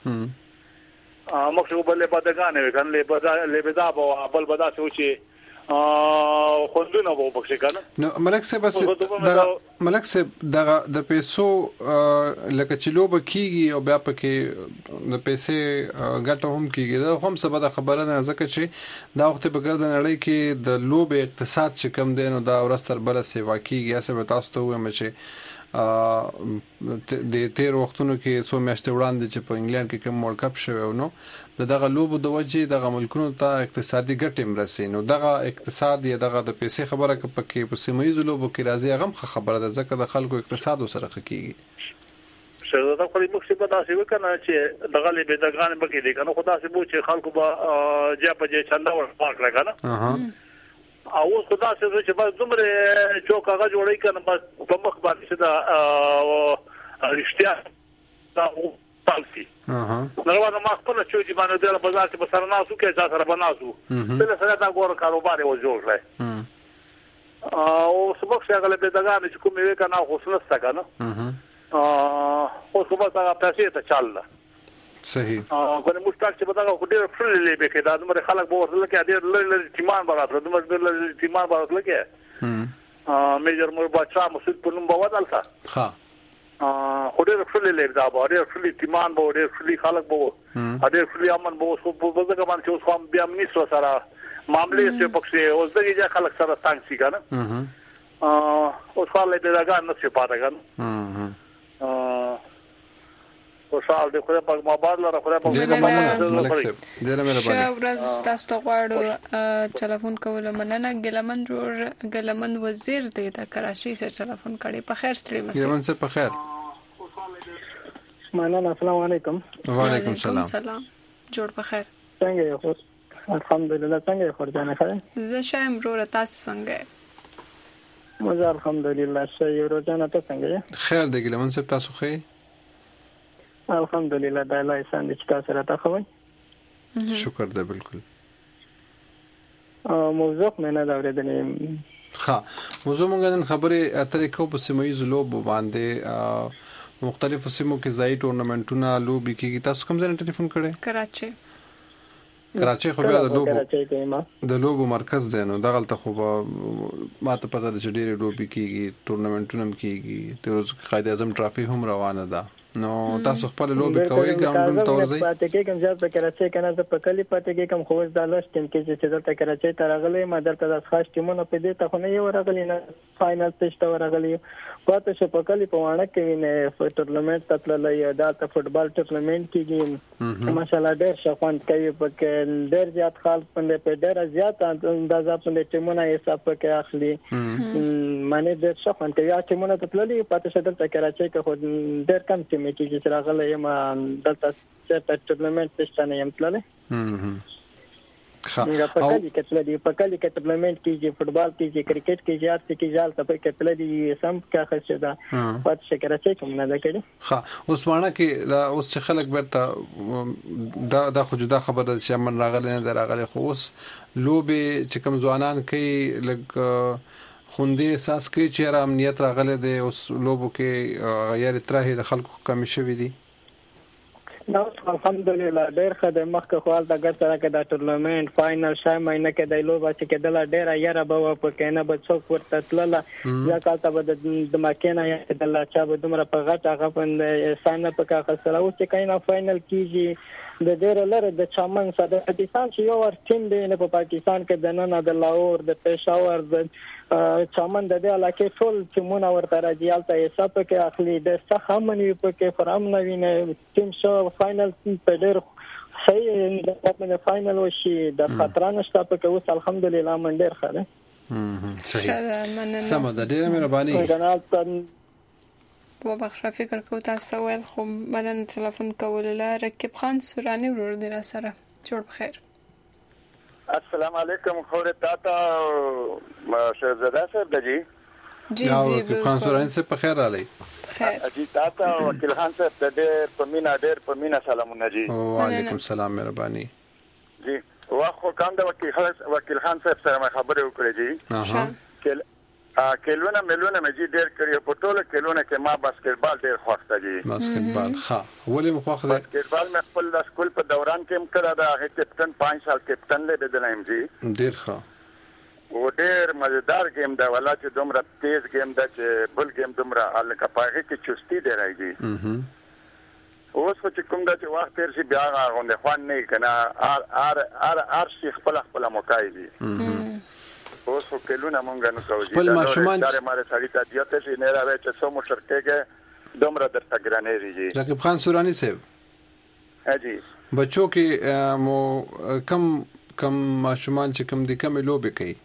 ا مخه بل له بدګانه وکړ له بدا له بيدا بل بدا سوچي ا خوندونه وو پکې کنه نو ملک صاحب بس دا ملک صاحب دا د پیسو لکه چلو بکیږي او بیا پکې د پیسې ګټه هم کیږي دا هم څه بده خبره نه ځکه چې دا وخت په ګرد نړۍ کې د لوب اقتصاد چې کم دی نو دا ورستر بل سیوا کیږي اسه به تاسو ته وایم چې د تیر وختونو کې څو میاشتې وړاندې چې په انګلند کې کوم ورلد کپ شوی نو دغه لوبو د وجې دغه ملکونو ته اقتصادي ګټې مرسي نو دغه اقتصاد یا دغه د پیسې خبره کې په سیمایي لوبو کې راځي هغه خبره ده ځکه د خلکو اقتصاد سره کیږي څه دا خو مخکې به تاسو وکنه چې دغه له بدګان بکې دي کنه خدا سي بو چې خلکو به جا په جې چنده ور پاک راکنه او خدا سي چې بس دومره چوک هغه جوړی کنه بس په مخ باندې دا رښتیا دا پالسي اها نو ما خپل چې باندې د بازار کې بسره ناسو کې ځا سره بناسو بل سره دا ګور کاروبار و جوړ لای او سبق څنګه له بدګان چې کومې وکنه خو سنسته کنه اها او څه به تاسو پیسې ته چاله صحیح اه کنه مستاق چې بداغه خو ډېر فرلی لې به کې دا دومره خلک به ورته کې ډېر لږ لږ تیمان برابر دومره ډېر لږ تیمان برابر کې هم اه میجر مور بچا مسعود په نوم بوادل کا ها اه خو ډېر فرلی لې دا به ډېر فرلی تیمان به ډېر فرلی خلک به ډېر فرلی امن به اوس په بزګه باندې اوس هم بیا منیسو سره معاملې څه پکې اوس دغه خلک سره څنګه شي کنه اه اوس خلک دې راګان نه څه پاتې کنه اه خوشحال دی خدای پاک ماباد لره خدای پاک ملک صاحب ډیره مهرباني شاورز تاسو ته غواړو ټلیفون کوله مننه ګلمن جوړ ګلمن وزیر دی د کراچۍ سره ټلیفون کړي په خیر ستړي مسه ګلمن صاحب په خیر مننه السلام علیکم وعلیکم السلام سلام جوړ په خیر څنګه یو الحمدلله څنګه یو خورجانه خیر زه شایم رو تاسو څنګه مزه الحمدلله شایم روزانه ته څنګه خیر دی ګلمن صاحب تاسو خیر الحمدلله د الله احسان دې چې تاسو راته خوي شکر دې بالکل موضوع مې نه دا ورېدلې ها موضوع مونږ نن خبرې اترې کو په سیمایي لوب باندې مختلفو سیمو کې ځای ټورنمنټونه لوبي کېږي تاسو کوم ځای ټلیفون کړئ کراچۍ کراچۍ خو بیا د لوبو د لوبو مرکز دی نو دغه ته خو ما ته پته ده چې ډېرې لوبي کېږي ټورنمنټونه هم کېږي د ورځې قائد اعظم ټرافي هم روانه ده نو تاسو خپل لوبي کوي ګراوندونو ته ورځي پاتې کې کوم ځای په کراچۍ کنه زه په کلی پاتې کې کوم خو د لاس ټیم کې چې دلته کراچۍ ته راغلی ما دلته د خاص ټیمونو په دې ته خو نه یو راغلی نه فائنل ته راغلی پاتې شو په کلی په وانه کې نه ټورنمنت ته تللی دا ته فوتبال ټورنمنت کېږي ماشاءالله ډېر شخوند کوي په کې ډېر زیات خلک په ډېر زیات اندازه په ټیمونو حساب کې اخلي معنی ډېر شخوند کوي ټیمونو ته تللی پاتې شو دلته کراچۍ کې خو ډېر کم ټیم کې چې راغلی یم دلته چې ټورنمنت پښته نه یم تللی ها په کلی کې تللی په کلی کې ټورنمنت کې فوتبال کې کرکټ کې زیات کې ځال ته کې تللی سم کا خاصه ده پات شکر چې کوم نه کړي ها عثمانه کې دا اوس چې خلک برته دا د خو جدا خبره چې من راغلی نه راغلی خو اوس لوبي چې کوم ځوانان کوي لګ خوندې احساس کوي چې را امنیت راغله د اوس لوبو کې غیر ترې د خلکو کمی شوی دي نو الحمدلله ډېر خدای مخکې خپل د ګټ سره کې د ټورنمنت فائنل شای مینه کې د لوبه چې کې د ډېر یاره به په کې نه به څوک ورته تلله یا کالته به د ماکینه یا د الله چا به دومره په غټ هغه په سانه په کا خسره او چې کینا فائنل کیږي د ډېر لره د چمن سره د پاکستان چې یو ور ټیم دی نه په پاکستان کې د نن د لاهور د پېښور د چمن د دې علاقې ټول ټیمونه ورته راځي البته حساب کې اخلي د څه هم نه په کې فرام نه ویني ټیم شو فائنل په ډېر صحیح د په فائنل وشي د خطر نشته په کې اوس الحمدلله من ډیر ښه ده. صحیح سم ده. ډیره مهرباني. و بخښه فکر کو تاسو ول خو مننه ټلیفون کولله. رکیب خان سورانی ورور دی را سره. جوړ بخیر. السلام علیکم خور تاتا شهزاده صاحب دجی جی جی رکیب خان سورانی سے په خیر علی. خیر جی تاتا وکیل خان صاحب ته ډېر په مینا ډېر په مینا سلامونه جی. وعلیکم السلام مهرباني. جی واخو کوم د وکیل وکیل خان صاحب سره خبرې وکړې جی. کله کلونه ملونه مې ډېر کړی په ټوله کلونه کې ما باسکټبال ډېر خوښ دی. باسکټبال ښه ولې مو خوښ دی؟ باسکټبال مې خپل د سکول په دوران کې هم کړی دا هغه کپټن پنځه سال کپټن لیدلم جی. ډېر ښه و ډېر مزیدار گیم دا ولا چې دومره تیز گیم دا چې بل گیم دومره الکه پاغه کې چستی دی راځي. اوس چې کوم دا چې وخت تیر شي بیا غونډه خوان نه کنه ار ار ار ار شي خپل خپل موقعي دي. اوس په کلونه مونږ نه کوو خپل ماشومان چې ماره سړی ته دیته شي نه راوي چې سمو شرکېږي دومره درته ګرانې دي. رکیب خان سورانی صاحب اجي بچو کې مو کم کم ماشومان چې کم دي کم لوبي کوي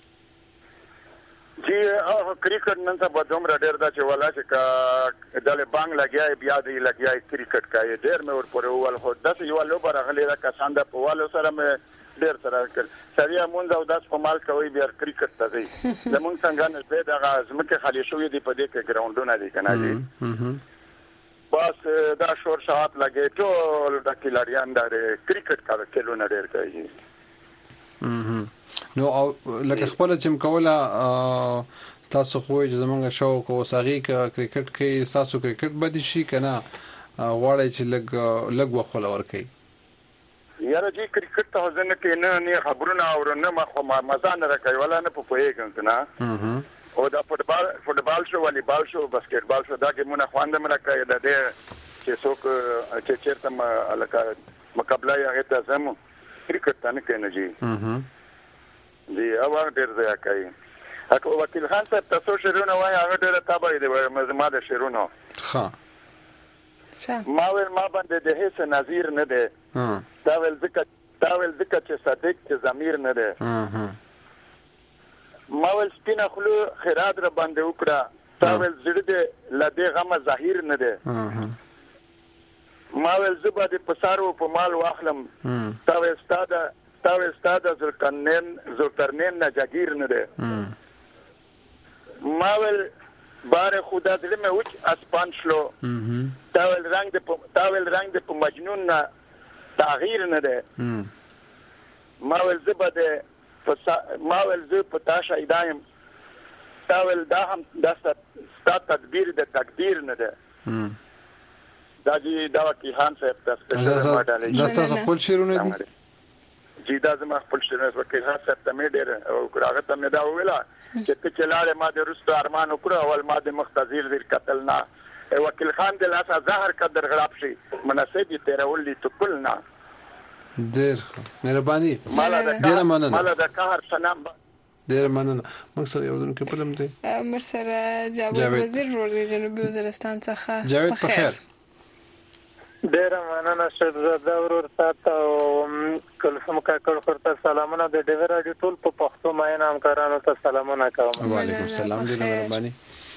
جی او کرکټ نن څه په دومره ډېر دا چې ولا چې کا دله بانګ لګیا بیا دی لګیا کرکټ کوي ډېر مې ور پورې ول خو داسې یو لوبه راغلی دا کسان د په والو سره مې ډېر سره کړ سړیا مونږ او داس په مال کوي بیا کرکټ ته ځي. زمونږ څنګه نه په دغه ځمکه خالی شوې دي په دې کې ګراوندونه دي کنه جی. بس دا شور شاعت لګي ټول د کلاریان د کرکټ کار کلونه ډېر کوي. نو او لکه خپل چې کوله تاسو خو چې زمونږ شوق او ساغي ک کرکټ کې تاسو کرکټ بد شي کنه واړی چې لګ لګ وخل ور کوي. یاره جی کرکټ ته ځنه کې نه نه خبرونه او نه ما مزه نه راکوي ولا نه پوهیږم کنه. او دا فوټبال فوټبال شو والیبال شو باسکټبال شو دا ګیمونه خواند مې راکوي د دې چې څوک چې چیرته الکه مقابله یې هغه ته زمو کرکټ ته نه کوي جی. جی او ډېر ځای کوي. اکو وکیل خان صاحب تاسو شیرونه وای هغه ډېر تابع دی مزما د شیرونو. ښه ما ول ما باندې د هیڅ نظیر نه دی. دا ول ذکر دا ول ذکر چې صادق چې ضمیر نه دی. ما ول سپینه خلو خیرات را باندې وکړه دا ول زړه دې لدې غم ظاهر نه دی. ما ول زبا دې پسارو په مال واخلم دا ول ستاده دا ول ستاده زلقرنین زلقرنین نه جاگیر نه دی. ما ول بار خدا دې مې وچ اسپان شلو دا ول رنگ دې دا ول رنگ دې په مجنون نه تغییر نه دی. ما ول زبا دې ما ول زه په تاسو ایدایم دا ول دا هم دا ستا تدبیر د تقدیر نه دی. دا جی دا وکیل خان صاحب تاسو ته ماډالې دا تاسو خپل شیرونه دي جی دا زما خپل شیرونه وکیل خان صاحب ته مې ډېر او کراغه ته مې دا ویلا چې ته چلاړې ما د رستو ارمان وکړو اول ما د مختزیر دیر قتل نه وکیل خان د لاسه زهر قدر غراب شي مناسب تیرا ولي تکلنا. ډېر مهرباني ډېر مننه مالا د قهر سلام ډېر مننه. موږ سره یو ځل کې پلم دی موږ سره جاوید وزیر ورور دی جنوبي وزیرستان څخه. جاوید په خیر. ډېر مننه شهزاده ورور تاسو کلثوم کاکړ خورته سلامونه د ډیوی راډیو ټول په پښتو ماین همکارانو ته سلامونه کوم. وعلیکم السلام ډېر مهرباني.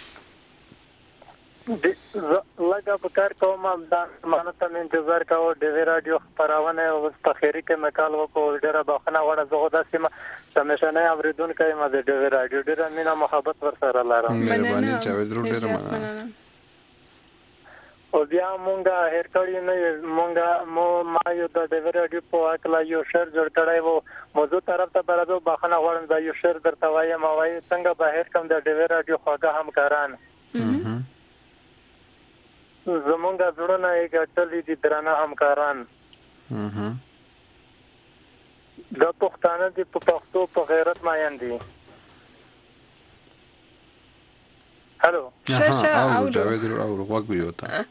لږه په کار کوم دا مانه ته انتظار کاوه ډیوی راډیو خبرونه او په خیری کې مکال وکړ ډیره بخنه وړه زغه د سیمه همیشه اوریدونکو ما د ډیوی راډیو ډیره مینا محبت ورسره لرم. مهرباني جاوید ورور ډیره مننه. او بیا مونږه هر کړی نه مونږه مو ما یو د ډیوی راډیو په اکلا یو شر جوړ کړای وو موضوع طرف ته برابر بخنه غوړم دا یو شر درته وایم وای څنګه بهر کم د ډیوی راډیو خواږه همکاران زمونږه زړونه یې ګټلې دي درانه همکاران. د پښتانه دي په پښتو په غیرت ماین دي. هلو شاشه او جاوید او وګ ویوتا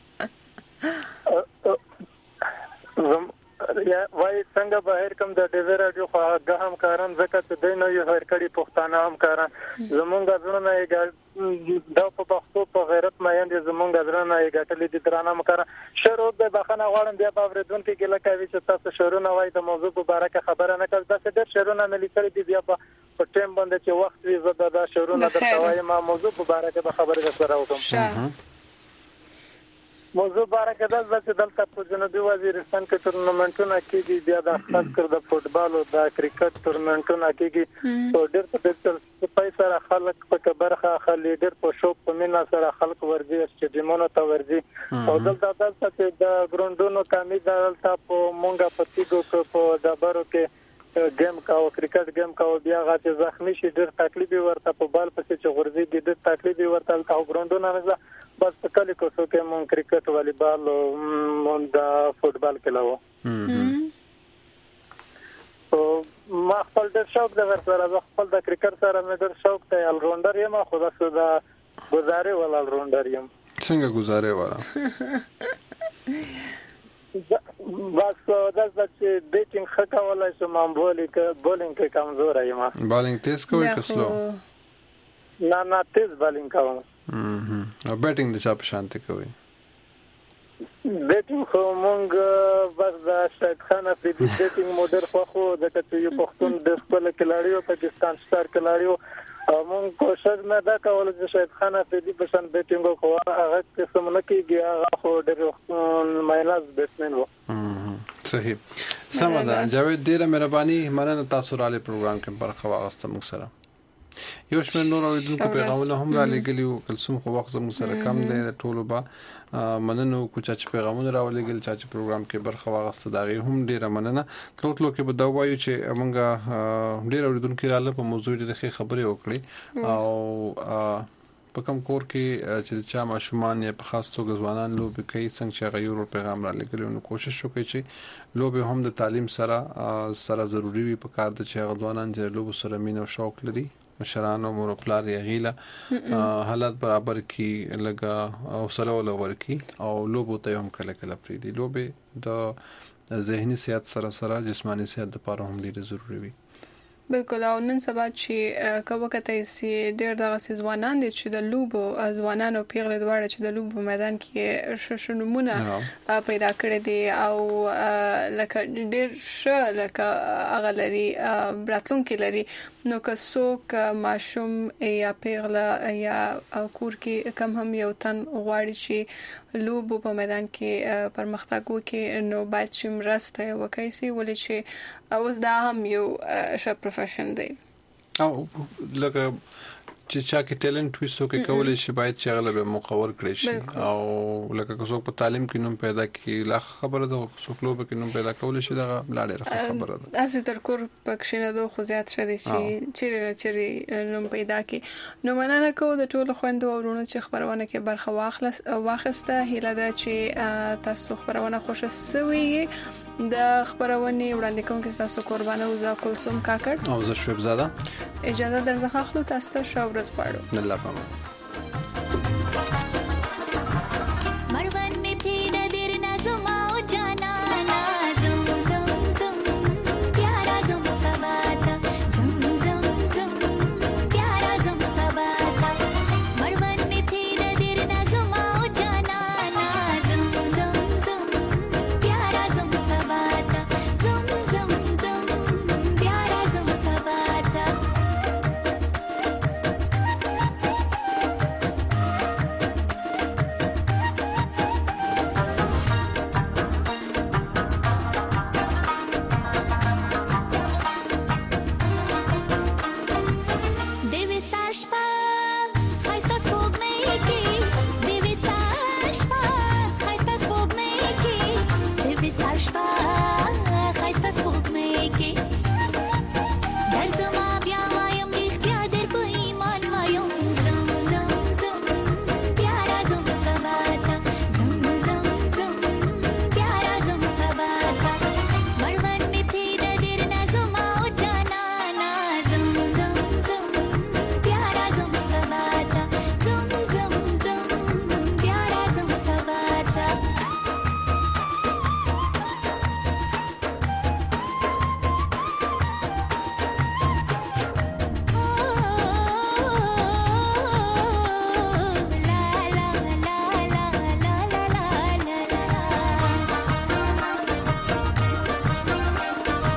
یا وای څنګه بهر کوم د ډیوی راډیو خواږه همکاران زکه چې دای نو یو هر کړي پښتانه همکاران زمونږ ځړنه یې د په پښتو په غیرت ماین دي زمونږ ځړنه یې ګټلې دي درانه مکر شروع به بخنه غواړم بیا په ورېدون کې ګله کوي چې تاسو شروع وای د موضوع په اړه کې خبره نه کړم دا څه ډېر شروع نه ملي کړی دي بیا په ټیم باندې چې وخت وي زه دا شروع نه درته ما موضوع په اړه کې خبره سره وکم موضوع باره کې دا چې دلته په جنوبي وزیرستان کې تورنمنټونه کېږي بیا د خاص کر د فوټبال او د کرکټ تورنمنټونه کېږي او ډېر په ډېر په سره خلک په برخه خلک ډېر په شوق په مینا سره خلک ورځي سټډیمونو ته ورځي او دلته دلته چې د ګراوندونو کمی دلته په مونږه پتیګو په دبرو کې گیم کا او کرکټ گیم کا او بیا غاټ زخمی شي ډېر تکلیف ورته په بال پسې چې ورځي ډېر تکلیف ورته او ګراوندونه نه بس په کلی کو څو کې مون کرکټ والیبال او مون د فوټبال کې لاو او ما خپل د شوق د ورسره خپل د کرکټ سره مې د شوق ته ال راونډر یم خو دا څه د گزارې ولا ال راونډر یم څنګه گزارې ولا بس دا چې بیټینګ خکا ولا سم بولینګ بولینګ کې کمزور یم بالینګ تیز کوي کسلو نه نه تیز بالینګ کوم هم او بیټینګ د چا په شانته کوي بیټینګ خو مونږ بس دا شاید خان په دې بیټینګ موډر خو خو د کته یو پښتون د خپل کلاړیو پاکستان ستار کلاړیو مونږ کوشش نه دا کول چې شاید خان په دې په شان بیټینګ خو هغه قسم نه کیږي هغه خو ډېر مایناز بیټسمن وو صحیح سمدا جاوید ډیره مهرباني مننه تاسو را لې پروګرام کې برخه واغسته موږ سره یو شمېر نور اوریدونکو پیغامونه هم را لګلیو کلسوم خو وخت زموږ سره کم دی د ټولو به مننه کو چې پیغامونه را ولګل چې پروګرام کې برخه واغسته دا غي هم ډیره مننه ټولو کې به دا وایو چې موږ ډیر اوریدونکو را ل په موضوع ډیره خبرې وکړي او په کوم کور کې چې چا ماشومان یا په خاص توګه ځوانان لوب کوي څنګه چې غيور پیغام را لګلیو نو کوشش وکړي چې لوب هم د تعلیم سره سره ضروری وي په کار د چې ځوانان چې لوب سره مين او شوق لري مشرانو مور پلار یې غیله حالات برابر کی لگا او سره ولور کی او لوبو ته هم کله کله پری دی لوبه د ذهني صحت سره سره جسمانی صحت لپاره هم ډیره ضروری وي بالکل او نن سبا چې کومه کته سي ډېر دغه ځوانان دي چې د لوبو ځوانانو پیغله دواړه چې د لوبو میدان کې ششنمونه پیدا کړی دي او لکه ډېر ښه لکه هغه لري براتلونکو لري نو که څوک ماشوم یا پیغله یا کور کې کم هم یو تن غواړي چې لوبو په میدان کې پرمختګ وکړي نو باید چې مرسته وکړي سي ولې چې اوس دا هم یو ښه پروفیشن دی او لکه چې چا کې ټیلنټ وي څوک کولای شي باید چې هغه به مقور کړی شي او لکه څوک په تعلیم کې نوم پیدا کړي لا خبره ده څوک لوب کې نوم پیدا کولای شي دا لاړه خبره ده اسې تر کور پکښینه دوه خو زیات شوی شي چې چې نوم پیدا کړي نو مننه کوم د ټولو خويندو او ورونو چې خبرونه کې برخه واخلص واخسته هیله ده چې تاسو خبرونه خوشو سوي د خبرونه وړاندې کوم کې تاسو قربانه وزا کلثوم کاکړ او زه شویب زاده اجازه درڅخه اخلو تاسو ته شاو ورځ پاړو الله پامه